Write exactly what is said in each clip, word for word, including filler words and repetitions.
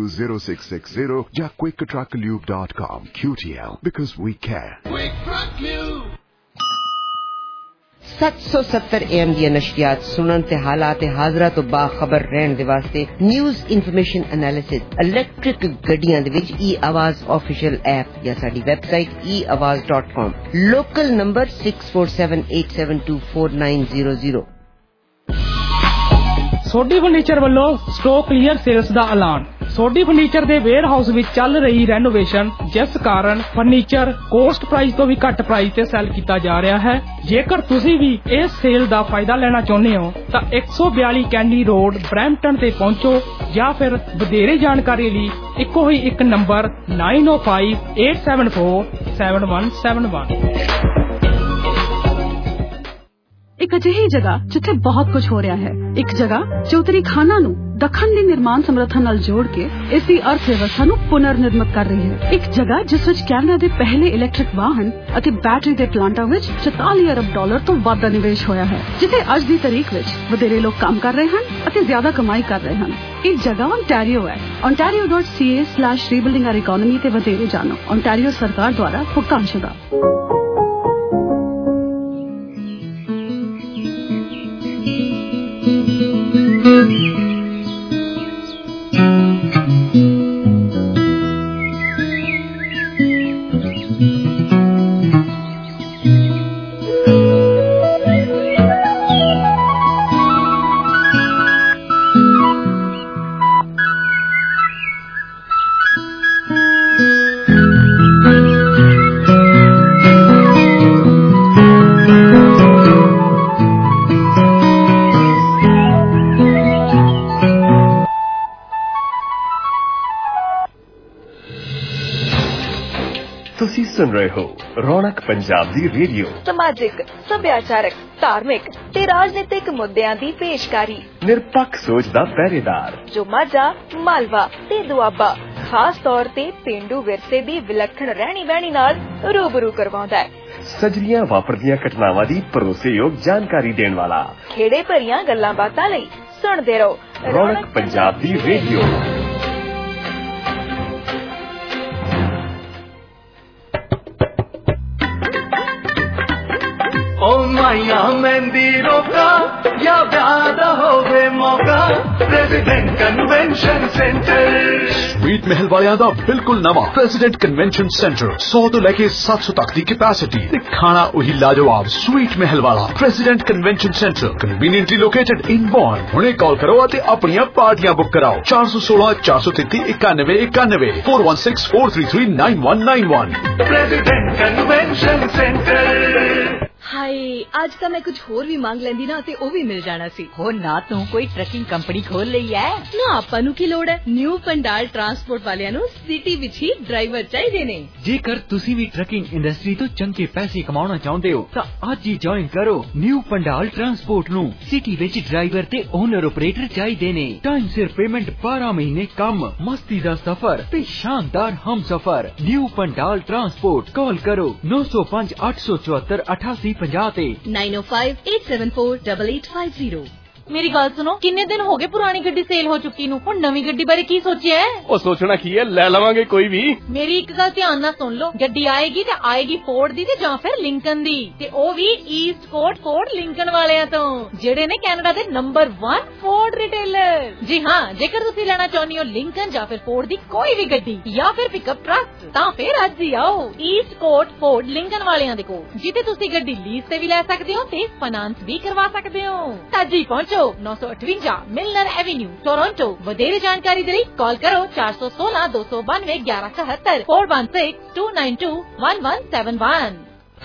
zero six six zero या quick truck lube dot com. Q T L because we care। Quick Truck Lube। सत्त सौ सत्तर am the नशियात सुनन ते हालात हाजरा तो बाखबर रहन दे वास्ते न्यूज़ इन्फॉर्मेशन एनालिसिस इलेक्ट्रिक गड्डियां दे विच ई आवाज ऑफिशियल ऐप या साडी website e Awaaz dot com. Local number six four seven eight seven two four nine zero zero. Sodhi furniture ਵੱਲੋਂ स्टॉक क्लियर सेल्स ਦਾ ਐਲਾਨ। सोडी फर्नीचर ਦੇ ਵੇਅਰ ਹਾਊਸ ਵਿੱਚ ਚੱਲ ਰਹੀ ਰੈਨੋਵੇਸ਼ਨ ਜਿਸ ਕਾਰਨ ਫਰਨੀਚਰ ਕੋਸਟ ਪ੍ਰਾਈਸ ਤੋਂ ਵੀ ਘੱਟ ਪ੍ਰਾਈਸ ਤੇ ਸੈਲ ਕੀਤਾ ਜਾ ਰਿਹਾ ਹੈ। ਜੇਕਰ ਤੁਸੀਂ ਵੀ ਇਸ ਸੇਲ ਦਾ ਫਾਇਦਾ ਲੈਣਾ ਚਾਹੁੰਦੇ ਹੋ ਤਾਂ ਇੱਕ ਸੌ ਬਿਆਲੀ ਕੈਂਡੀ ਰੋਡ ਬਰੈਂਪਟਨ ਤੇ ਪਹੁੰਚੋ ਜਾਂ ਫਿਰ ਵਧੇਰੇ ਜਾਣਕਾਰੀ ਲਈ ਇੱਕੋ ਹੀ ਇੱਕ number nine O five eight seven four seven one seven one. ਇੱਕ ਅਜਿਹੀ ਜਗ੍ਹਾ ਜਿੱਥੇ ਬਹੁਤ ਕੁਝ ਹੋ ਰਿਹਾ ਹੈ, ਇੱਕ ਜਗ੍ਹਾ ਜੋ ਉੱਤਰੀ ਖਾਨਾ ਨੂੰ ਦੱਖਣ ਦੀ ਨਿਰਮਾਣ ਸਮਰੱਥਾ ਨਾਲ ਜੋੜ ਕੇ ਇਸ ਦੀ ਅਰਥ ਵਿਵਸਥਾ ਨੂੰ ਪੁਨਰ ਨਿਰਮਿਤ ਕਰ ਰਹੀ ਹੈ। ਇੱਕ ਜਗ੍ਹਾ ਜਿਸ ਵਿੱਚ ਕੈਨੇਡਾ ਦੇ ਪਹਿਲੇ ਇਲੈਕਟ੍ਰਿਕ ਵਾਹਨ ਅਤੇ ਬੈਟਰੀ ਦੇ ਪਲਾਂਟਾਂ ਵਿੱਚ ਚੁਤਾਲੀ ਅਰਬ ਡਾਲਰ ਤੋਂ ਵੱਧ ਦਾ ਨਿਵੇਸ਼ ਹੋਇਆ ਹੈ, ਜਿੱਥੇ ਅੱਜ ਦੀ ਤਾਰੀਖ ਵਿੱਚ ਵਧੇਰੇ ਲੋਕ ਕੰਮ ਕਰ ਰਹੇ ਹਨ ਅਤੇ ਜ਼ਿਆਦਾ ਕਮਾਈ ਕਰ ਰਹੇ ਹਨ। ਇਹ ਜਗ੍ਹਾ ਓਨਟਾਰੀਓ ਹੈ। ontario dot c a slash rebuilding our economy ਤੇ ਵਧੇਰੇ ਜਾਣੋ। ਓਨਟਾਰੀਓ ਸਰਕਾਰ ਦੁਆਰਾ ਭੁਗਤਾਨਸ਼ੁਦਾ। सुन रहे हो रौनक पंजाब दी रेडियो। समाजिक, सभ्याचारक, धार्मिक ते राजनीतिक मुद्दियां दी पेशकारी। निरपक्ष सोच दा पहरेदार जो माझा, मालवा ते दुआबा खास तौर ते पेंडू विरसे दी विलक्षण रहनी बहनी नाल रूबरू करवाउंदा है। सजरियां वापरदियां घटनावां दी भरोसेयोग जानकारी देण वाला खेड़े भरियां गल्लां बातां लई सुणदे रहो रौनक पंजाब दी रेडियो। ओ माइया मेहंदी रोका या ब्याह होवे मौका प्रेसिडेंट कन्वेंशन सेंटर। स्वीट महल वालियां दा बिल्कुल नवा प्रेसिडेंट कन्वेंशन सेंटर सौ तो लेके सात सौ तक दी कैपेसिटी ते खाना वही लाजवाब स्वीट महल वाला president convention centre conveniently located in born. हुणे कॉल करो ते अपनियां पार्टियां बुक कराओ चार सौ सोलह चार सौ तेती इक्यानवे इक्यानवे four one six four three three nine one nine one. President convention centre. Hi आज तो मैं कुछ होर भी मांग लेंदी ना ते ओ भी मिल जाना सी। हो ना तू कोई ट्रकिंग कंपनी खोल लई है ना आपां नू की लोड़ है। न्यू पंडाल ट्रांसपोर्ट वालियां नू सिटी विच ही ड्राइवर चाहिए ने। जेकर तुसी भी ट्रकिंग इंडस्ट्री तो चंगे पैसे कमाना चाहते हो तो आज ही ज्वाइन करो न्यू पंडाल ट्रांसपोर्ट नू। सिटी विच ड्राइवर ते ओनर ऑपरेटर चाहिए ने। टाइम सिर पेमेंट बारह महीने कम मस्ती दा सफर ते शानदार हम सफर। न्यू पंडाल ट्रांसपोर्ट कॉल करो नौ सौ पांच आठ सौ चौहत्तर अठासी nine O five eight seven four double eight five zero. मेरी गल सुनो, किन्ने दिन हो गए पुरानी गड्डी सेल हो चुकी नू, हुण नवी गड्डी बारे की सोचिया है? ओ सोचना की है, ले लवांगे कोई भी। मेरी एक गल ध्यान नाल सुन लो, गड्डी आएगी ते आएगी फोर्ड दी ते जां फिर लिंकन दी ते ओ भी ईस्ट कोट फोर्ड लिंकन वालियां तो जेड़े ने कैनेडा दे नंबर वन फोर्ड रिटेलर। जी हां, जेकर तुसी लेना चाहनी हो लिंकन जां फिर फोर्ड दी कोई भी गड्डी या फिर पिकअप ट्रक तां फिर अज ही आओ ईस्ट कोट फोर्ड लिंकन वालियां दे कोल, जिथे तुसी गड्डी लीज ते भी ले सकदे हो ते फाइनेंस भी करवा सकदे हो। अज ही पहुंचो नौ सौ अठवंजा मिलनर एवेन्यू टोरंटो। वधेरे जानकारी दे लई कॉल करो चार सौ सोलह दो सौ बानवे ग्यारह इकहत्तर four one six two nine two one one seven one.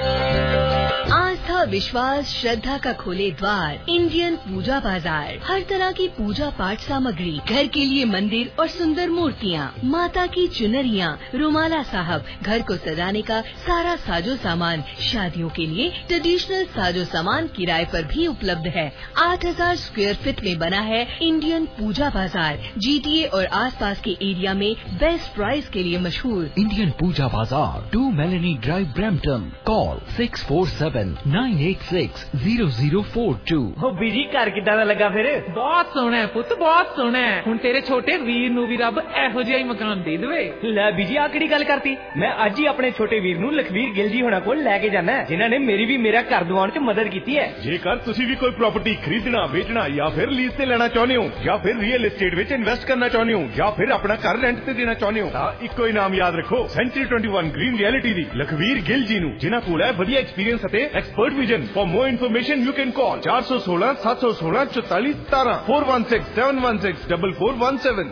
आस्था, विश्वास, श्रद्धा का खोले द्वार इंडियन पूजा बाजार। हर तरह की पूजा पाठ सामग्री, घर के लिए मंदिर और सुंदर मूर्तियाँ, माता की चुनरियाँ, रुमाला साहब, घर को सजाने का सारा साजो सामान, शादियों के लिए ट्रेडिशनल साजो सामान किराए पर भी उपलब्ध है। आठ हजार स्क्वायर फीट में बना है इंडियन पूजा बाजार। जीटीए और आसपास के एरिया में बेस्ट प्राइस के लिए मशहूर Indian Puja Bazaar, two Melanie drive, Brampton. Call six four seven nine nine eight six zero zero four two. हो बीजी घर किदां दा लगा फिर? बहुत सोहना है पुत, बहुत सोहना है। हुण तेरे छोटे वीर नूं भी रब इहो जिहा ही मकान दे देवे। ले बीजी आ किहड़ी गल करती? मैं अज ही अपने छोटे वीर नूं लखवीर गिल जी होना कोल लैके जाना है, जिन्हां ने मेरी भी मेरा घर दिवाउण च मदद कीती है। जेकर तुसीं भी कोई प्रॉपर्टी खरीदना बेचना या फिर लीज ते लेना चाਹੁੰਦੇ हो या फिर रियल एस्टेट विच इन्वेस्ट करना चाਹੁੰਦੇ हो या फिर अपना घर रेंट ते देना चाਹੁੰਦੇ हो ਤਾਂ ਇੱਕੋ ਹੀ ਨਾਮ ਯਾਦ ਰੱਖੋ, century twenty one green realty ਦੀ ਲਖਵੀਰ ਗਿੱਲ ਜੀ ਨੂੰ, ਜਿਨ੍ਹਾਂ ਕੋਲ ਹੈ ਵਧੀਆ ਐਕਸਪੀਰੀਅੰਸ ਅਤੇ expert vision. For more information you can call चार सौ सोलह सात सौ सोलह चौतालीस सतारह four one six seven one six double four one seven.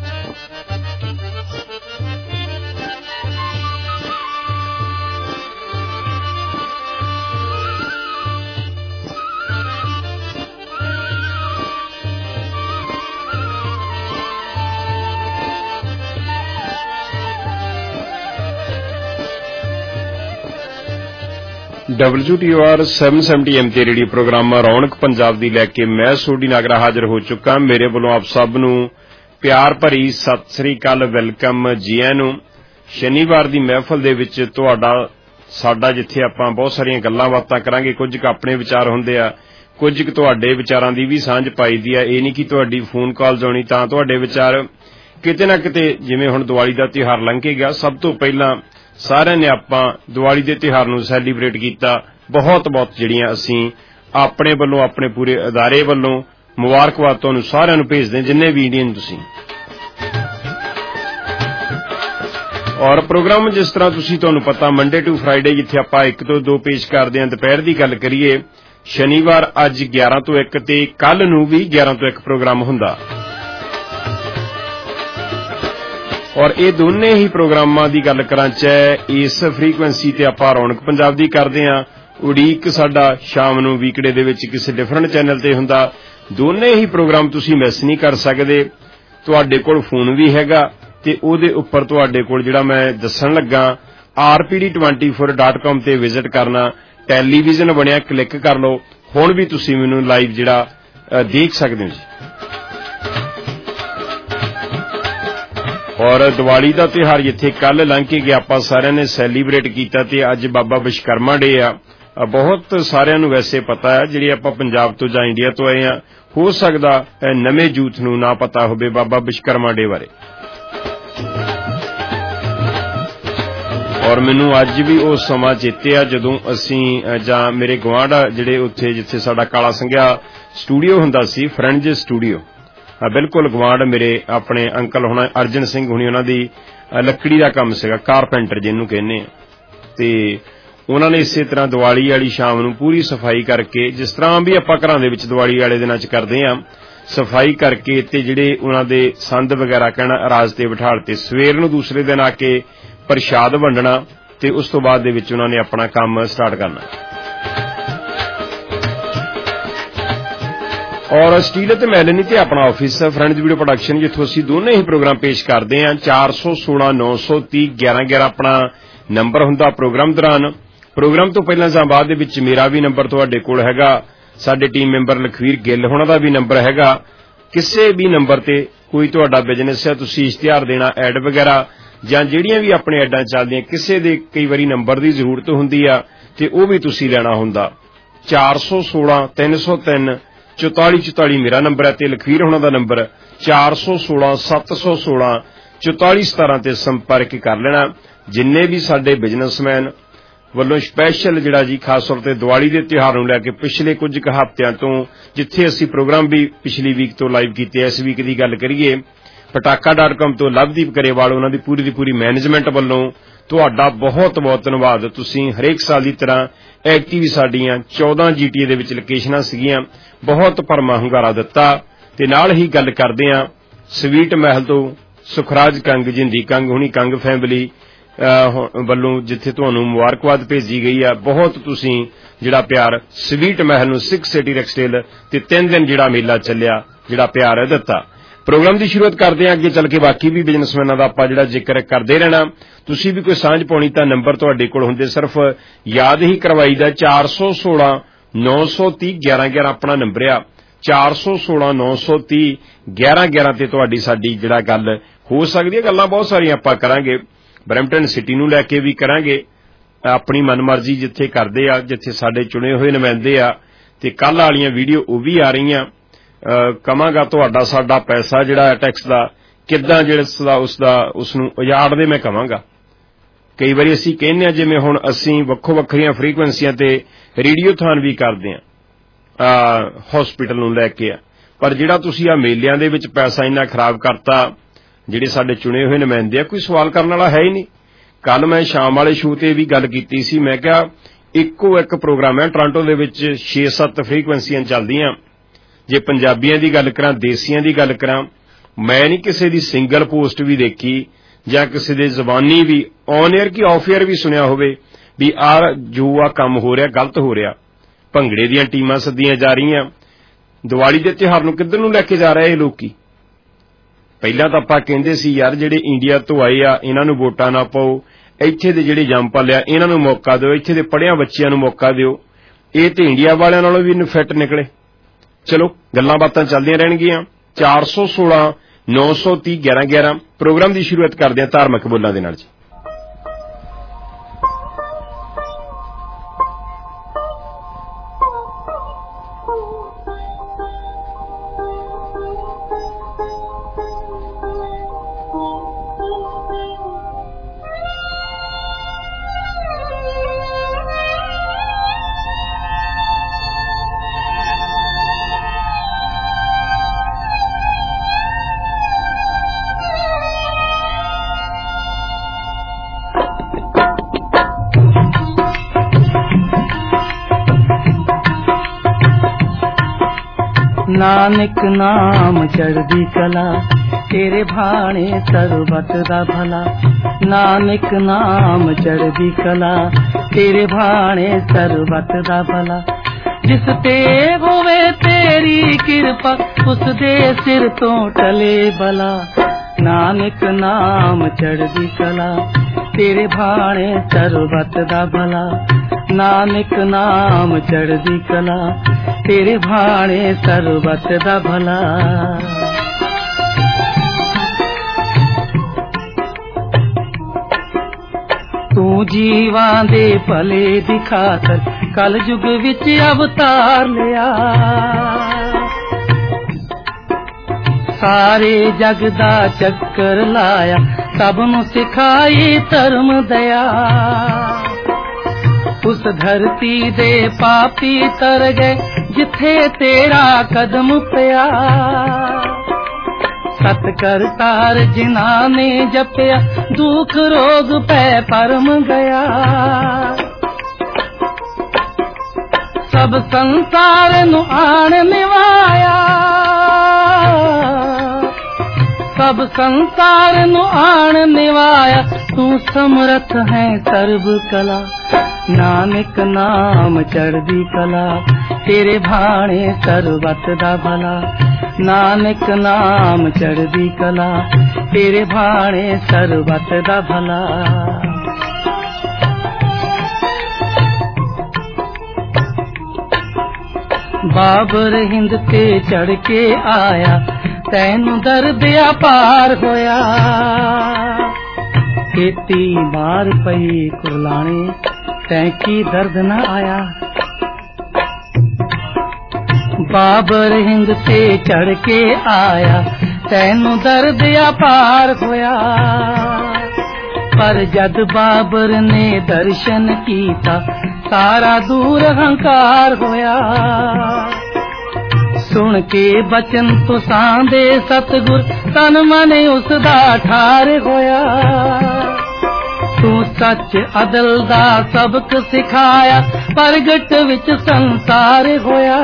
W T R seven seventy M ते रेडियो प्रोग्राम रौनक पंजाब दी लैके मैं सोडी नागरा हाजिर हो चुका। मेरे वालों आप सब नूं प्यार भरी सत श्री अकाल, वेलकम जी आयां नूं। शनिवार दी महफिल दे विच तुहाडा साडा जिथे आपां बहुत सारियां गल्लां बातां करांगे, कुछ क अपने विचार हुंदे आ, कुछ क तुहाडे विचारां दी भी सांझ पाई दी आ। इह नहीं कि तुहाडी फोन कॉल आउणी तां तुहाडे विचार किते ना किते, जिवें हुण दिवाली दा त्योहार लंघ के गया, सब तो पहिलां सारिਆਂ ने ਆਪਾਂ दिवाली ਦੇ ਤਿਉਹਾਰ ਨੂੰ ਸੈਲੀਬ੍ਰੇਟ ਕੀਤਾ। ਬਹੁਤ ਬਹੁਤ ਜਿਹੜੀਆਂ ਅਸੀਂ ਆਪਣੇ ਵੱਲੋਂ ਆਪਣੇ ਪੂਰੇ ਅਦਾਰੇ ਵੱਲੋਂ ਮੁਬਾਰਕਬਾਦ ਤੁਹਾਨੂੰ ਸਾਰਿਆਂ ਨੂੰ ਭੇਜਦੇ ਜਿੰਨੇ ਵੀ ਇੰਡੀਅਨ ਤੁਸੀਂ। ਔਰ ਪ੍ਰੋਗਰਾਮ ਜਿਸ ਤਰ੍ਹਾਂ ਤੁਸੀਂ ਤੁਹਾਨੂੰ ਪਤਾ ਮੰਡੇ ਟੂ ਫਰਾਈਡੇ ਜਿੱਥੇ ਆਪਾਂ ਇੱਕ ਤੋਂ ਦੋ ਪੇਸ਼ ਕਰਦੇ ਹਾਂ। ਦੁਪਹਿਰ ਦੀ ਗੱਲ ਕਰੀਏ, ਸ਼ਨੀਵਾਰ ਅੱਜ ਗਿਆਰਾਂ ਤੋਂ ਇੱਕ ਤੇ ਕੱਲ ਨੂੰ ਵੀ ਗਿਆਰਾਂ ਤੋਂ ਇੱਕ ਪ੍ਰੋਗਰਾਮ ਹੁੰਦਾ। और ये दोने ही प्रोग्रामां दी गल करां च इस फ्रीकुएंसी ते आपां रौनक पंजाब दी करदे हां। उड़ीक साडा शाम नूं वीकडे दे विच किसी डिफरेंट चैनल ते हुंदा। दोने ही प्रोग्राम तुसीं मिस नहीं कर सकदे। तुहाडे कोल फोन भी हैगा ते ओहदे उपर तुहाडे कोल जिहड़ा मैं दस्सण लग्गा R P D twenty four dot com ते विजिट करना, टैलीविजन बनिया क्लिक कर लो। हुण भी तुसीं मैनूं लाइव जिहड़ा देख सकदे हो जी। और दिवाली का त्योहार जिथे कल लंघ के गया आपां सारिਆਂ ने सैलीब्रेट किया ते अज बाबा विश्वकर्मा डे आ। बहुत सारिਆਂ ਨੂੰ वैसे पता है, जिहड़े आपां पंजाब तो जां इंडिया तो आए हैं, हो सकदा नवे यूथ नूं ना पता होवे बाबा विश्वकर्मा डे बारे। और मैनूं अज भी वो समा चेते आ जदों असीं जां मेरे गवांढ जिहड़े उत्थे जिथे साडा काला संघिया स्टूडियो हुंदा सी, फ्रेंड्स स्टूडियो, बिल्कुल गवांढ मेरे अपने अंकल होना अर्जन सिंह हुणी, उन्हां दी लकड़ी का काम सीगा, कारपेंटर जिन्नू कहने ते उन्हां ने इसे तरह दिवाली वाली शाम नूं पूरी सफाई करके, जिस तरह भी आपां घरां दे विच दिवाली वाले दिनां च करदे आ, सफाई करके ते जिहड़े उन्हां दे संद वगैरह कहना अराज ते बिठाल ते सवेर नूं दूसरे दिन आके प्रशाद वंडना ते उस तो बाद दे विच उन्हां ने अपना काम स्टार्ट करना। और स्टील ते मैलनी ते अपना ऑफिस फ्रेंड्स वीडियो प्रोडक्शन जिथों असीं दोनों ही प्रोग्राम पेश करते हैं। चार सौ सोलह नौ सौ तीह ग्यारह ग्यारह अपना नंबर हुंदा प्रोग्राम दौरान। प्रोग्राम तो पहला जां बाद दे विच मेरा भी नंबर तुहाडे कोल हैगा, साडे टीम मैंबर लखवीर गिल होना दा भी नंबर हैगा। किसी भी नंबर ते कोई तुहाडा बिजनेस है, तुसीं इश्तिहार देना, ऐड वगैरह जां जिहड़ियां भी अपने ऐडां चलदियां, किसी दे कई वारी नंबर दी जरूरत हुंदी आ ते ओह भी तुसीं लेना हुंदा। चार सौ सोलह तीन सौ तीन चौताली चौताली मेरा नंबर है ते लखवीर होना दा नंबर चार सौ सोलह सत्त सौ सोलह चौताली सतारह ते संपर्क कर लेना। जिन्ने भी साडे बिजनेसमैन ਵੱਲੋਂ स्पैशल जिहड़ा जी खास तौर ते दिवाली दे त्योहार नूं लैके पिछले कुछ क हफ्तियां तो जिथे असीं प्रोग्राम भी पिछली वीक तो लाइव कीते, इस वीक दी गल करिए पटाका डॉट कॉम तो लवदीप गरेवाल उन्हां दी पूरी दी पूरी मैनेजमेंट ਵੱਲੋਂ तुहाडा बहुत बहुत धन्नवाद। तुसीं हरेक साल की तरह एक्टिव साडियां चौदह जीटीए दे विच लोकेशनां सीगीआं, बहुत भरमा ਹੁੰਗਾਰਾ ਦਿੱਤਾ ते नाल ही गल करदे आं स्वीट महल तो सुखराज कंग जिंदी कंग हुणी कंग फैमिली ਵੱਲੋਂ जिथे तुहानूं मुबारकबाद भेजी गई है। बहुत तुसीं जिहड़ा प्यार स्वीट महल नूं सिक्स सिटी रैक्सटेल ते तीन दिन जिहड़ा मेला ਚੱਲਿਆ जिहड़ा प्यार दिता। प्रोग्राम की शुरुआत करते हैं, अगे चल के बाकी भी बिजनेसमैनां दा आपां जिहड़ा जिक्र करते रहना। तुसीं भी कोई सांझ पाउणी तां नंबर तुहाडे कोल हुंदे, सिर्फ याद ही करवाईदा चार सौ सोलह नौ सौ तीह ग्यारह ग्यारह अपना नंबर आ। चार सौ सोलह नौ सौ तीह ग्यारह ग्यारह ते तुहाडी साडी जिहड़ा गल हो सकदी है। गल्लां बहुत सारियां आपां करांगे, ब्रैम्पटन सिटी नूं लैके भी करांगे, ਆਪਣੀ ਮਨਮਰਜ਼ੀ ਜਿੱਥੇ ਕਰਦੇ ਆ, ਜਿੱਥੇ ਸਾਡੇ ਚੁਣੇ ਹੋਏ ਨੁਮਾਇੰਦੇ ਆ, ਤੇ ਕੱਲ੍ਹ ਵਾਲੀਆਂ ਵੀਡੀਓ ਉਹ ਵੀ ਆ ਰਹੀਆਂ। ਕਵਾਂਗਾ ਤੁਹਾਡਾ ਸਾਡਾ ਪੈਸਾ ਜਿਹੜਾ ਟੈਕਸ ਦਾ ਕਿੱਦਾਂ ਜਿਹੜਾ ਉਸਦਾ ਉਸਨੂੰ ਉਜਾੜਦੇ, ਮੈਂ ਕਵਾਂਗਾ। ਕਈ ਵਾਰੀ ਅਸੀਂ ਕਹਿੰਦੇ ਹਾਂ ਜਿਵੇਂ ਹੁਣ ਅਸੀਂ ਵੱਖੋ ਵੱਖਰੀਆਂ ਫ੍ਰੀਕੁਐਂਸੀਆਂ ਤੇ ਰੇਡੀਓਥਾਨ ਵੀ ਕਰਦੇ ਹਾਂ ਹਸਪੀਟਲ ਨੂੰ ਲੈ ਕੇ ਆ, ਪਰ ਜਿਹੜਾ ਤੁਸੀਂ ਆ ਮੇਲਿਆਂ ਦੇ ਵਿੱਚ ਪੈਸਾ ਇੰਨਾ ਖਰਾਬ ਕਰਤਾ, ਜਿਹੜੇ ਸਾਡੇ ਚੁਣੇ ਹੋਏ ਨੁਮਾਇੰਦੇ ਆ, ਕੋਈ ਸਵਾਲ ਕਰਨ ਵਾਲਾ ਹੈ ਹੀ ਨਹੀਂ। ਕੱਲ ਮੈਂ ਸ਼ਾਮ ਵਾਲੇ ਸ਼ੋਅ ਤੇ ਵੀ ਗੱਲ ਕੀਤੀ ਸੀ, ਮੈਂ ਕਿਹਾ ਇੱਕੋ ਇੱਕ ਪ੍ਰੋਗਰਾਮ ਹੈ ਟੋਰਾਂਟੋ ਦੇ ਵਿੱਚ ਛੇ ਸੱਤ ਫ੍ਰੀਕੁਐਂਸੀਆਂ ਚੱਲਦੀਆਂ। ਜੇ ਪੰਜਾਬੀਆਂ ਦੀ ਗੱਲ ਕਰਾਂ, ਦੇਸੀਆਂ ਦੀ ਗੱਲ ਕਰਾਂ, ਮੈਂ ਨਹੀਂ ਕਿਸੇ ਦੀ ਸਿੰਗਲ ਪੋਸਟ ਵੀ ਦੇਖੀ ਜਾਂ ਕਿਸੇ ਦੇ ਜ਼ਬਾਨੀ ਵੀ ਔਨ ਏਅਰ ਕੀ ਆਫ ਏਅਰ ਵੀ ਸੁਣਿਆ ਹੋਵੇ ਵੀ ਆ ਜੋ ਆ ਕੰਮ ਹੋ ਰਿਹਾ ਗਲਤ ਹੋ ਰਿਹਾ। ਭੰਗੜੇ ਦੀਆਂ ਟੀਮਾਂ ਸੱਦੀਆਂ ਜਾ ਰਹੀਆਂ, ਦੀਵਾਲੀ ਦੇ ਤਿਉਹਾਰ ਨੂੰ ਕਿੱਧਰ ਨੂੰ ਲੈ ਕੇ ਜਾ ਰਹੇ ਇਹ ਲੋਕੀ। ਪਹਿਲਾਂ ਤਾਂ ਆਪਾਂ ਕਹਿੰਦੇ ਸੀ ਯਾਰ ਜਿਹੜੇ ਇੰਡੀਆ ਤੋਂ ਆਏ ਆ ਇਹਨਾਂ ਨੂੰ ਵੋਟਾਂ ਨਾ ਪਾਓ, ਇੱਥੇ ਦੇ ਜਿਹੜੇ ਜੰਮਪਲ ਆ ਇਹਨਾਂ ਨੂੰ ਮੌਕਾ ਦਿਓ, ਇੱਥੇ ਦੇ ਪੜ੍ਹਿਆਂ ਬੱਚਿਆਂ ਨੂੰ ਮੌਕਾ ਦਿਓ। ਇਹ ਤੇ ਇੰਡੀਆ ਵਾਲਿਆਂ ਨਾਲੋਂ ਵੀ ਫਿੱਟ ਨਿਕਲੇ। ਚਲੋ ਗੱਲਾਂ ਬਾਤਾਂ ਚੱਲਦੀਆਂ ਰਹਿਣਗੀਆਂ। ਚਾਰ ਸੌ ਸੋਲਾਂ ਨੌ ਸੌ ਤੀਹ ਗਿਆਰਾਂ ਗਿਆਰਾਂ ਪ੍ਰੋਗਰਾਮ ਦੀ ਸ਼ੁਰੂਆਤ ਕਰਦੇ ਹਾਂ ਧਾਰਮਿਕ ਬੋਲਾਂ ਦੇ ਨਾਲ ਜੀ। ਨਾਨਕ ਨਾਮ ਚੜ੍ਹਦੀ ਕਲਾ ਤੇਰੇ ਭਾਣੇ ਸਰਬਤ ਦਾ ਭਲਾ। ਨਾਨਕ ਨਾਮ ਚੜ੍ਹਦੀ ਕਲਾ ਤੇਰੇ ਭਾਣੇ ਸਰਬਤ ਦਾ ਭਲਾ। ਜਿਸ ਤੇ ਹੋਵੇ ਤੇਰੀ ਕਿਰਪਾ ਉਸ ਦੇ ਸਿਰ ਤੋਂ ਟਲੇ ਬਲਾ। ਨਾਨਕ ਨਾਮ ਚੜ੍ਹਦੀ ਕਲਾ ਤੇਰੇ ਭਾਣੇ ਸਰਬਤ ਦਾ ਭਲਾ। ਨਾਨਕ ਨਾਮ ਚੜ੍ਹਦੀ ਕਲਾ ਤੇਰੇ ਭਾਣੇ ਸਰਬਤ ਦਾ ਭਲਾ। ਤੂੰ ਜੀਵਾਂ ਦੇ ਭਲੇ ਦੀ ਖਾਤਰ ਕਲ ਯੁਗ ਵਿੱਚ ਅਵਤਾਰ ਲਿਆ। ਸਾਰੇ ਜਗ ਦਾ ਚੱਕਰ ਲਾਇਆ, ਸਭ ਨੂੰ ਸਿਖਾਈ ਧਰਮ ਦਇਆ। ਉਸ ਧਰਤੀ ਦੇ ਪਾਪੀ ਤਰ ਗਏ ਜਿੱਥੇ ਤੇਰਾ ਕਦਮ ਪਿਆ। ਸਤ ਕਰਤਾਰ ਜਿਨ੍ਹਾਂ ਨੇ ਜਪਿਆ ਦੁੱਖ ਰੋਗ ਪੈ ਪਰਮ ਗਿਆ। ਸਭ ਸੰਸਾਰ ਨੂੰ ਆਣ ਨਿਵਾਇਆ, ਸਭ ਸੰਸਾਰ ਨੂੰ ਆਣ ਨਿਵਾਇਆ। ਤੂੰ ਸਮਰਥ ਹੈ ਸਰਬ ਕਲਾ। ਨਾਨਕ ਨਾਮ ਚੜ੍ਹਦੀ ਕਲਾ ਤੇਰੇ ਭਾਣੇ ਸਰਬਤ ਦਾ ਭਲਾ। ਨਾਨਕ ਨਾਮ ਚੜ੍ਹਦੀ ਕਲਾ ਤੇਰੇ ਭਾਣੇ ਸਰਬਤ ਦਾ ਭਲਾ। ਬਾਬਰ ਹਿੰਦ ਤੇ ਚੜ੍ਹ ਕੇ ਆਇਆ, ਤੈਨੂੰ ਦਰਦ ਅਪਾਰ ਹੋਇਆ। ਖੇਤੀ ਮਾਰ ਪਈ ਕੁਰਲਾਣੇ, ਤੈਂ ਕੀ ਦਰਦ ਨਾ ਆਇਆ। ਬਾਬਰ ਹਿੰਦ ਤੇ ਚੜ੍ਹ ਕੇ ਆਇਆ, ਤੈਨੂੰ ਦਰਦ ਅਪਾਰ ਹੋਇਆ। ਪਰ ਜਦ ਬਾਬਰ ਨੇ ਦਰਸ਼ਨ ਕੀਤਾ, ਸਾਰਾ ਦੂਰ ਹੰਕਾਰ ਹੋਇਆ। ਸੁਣ ਕੇ ਬਚਨ ਤੁਸਾਂ ਦੇ ਸਤਿਗੁਰ, ਤਨ ਮਨ ਉਸ ਦਾ ਠਾਰ ਹੋਇਆ। ਤੂੰ ਸੱਚ ਅਦਲ ਦਾ ਸਬਕ ਸਿਖਾਇਆ, ਪ੍ਰਗਟ ਵਿੱਚ ਸੰਸਾਰ ਹੋਇਆ।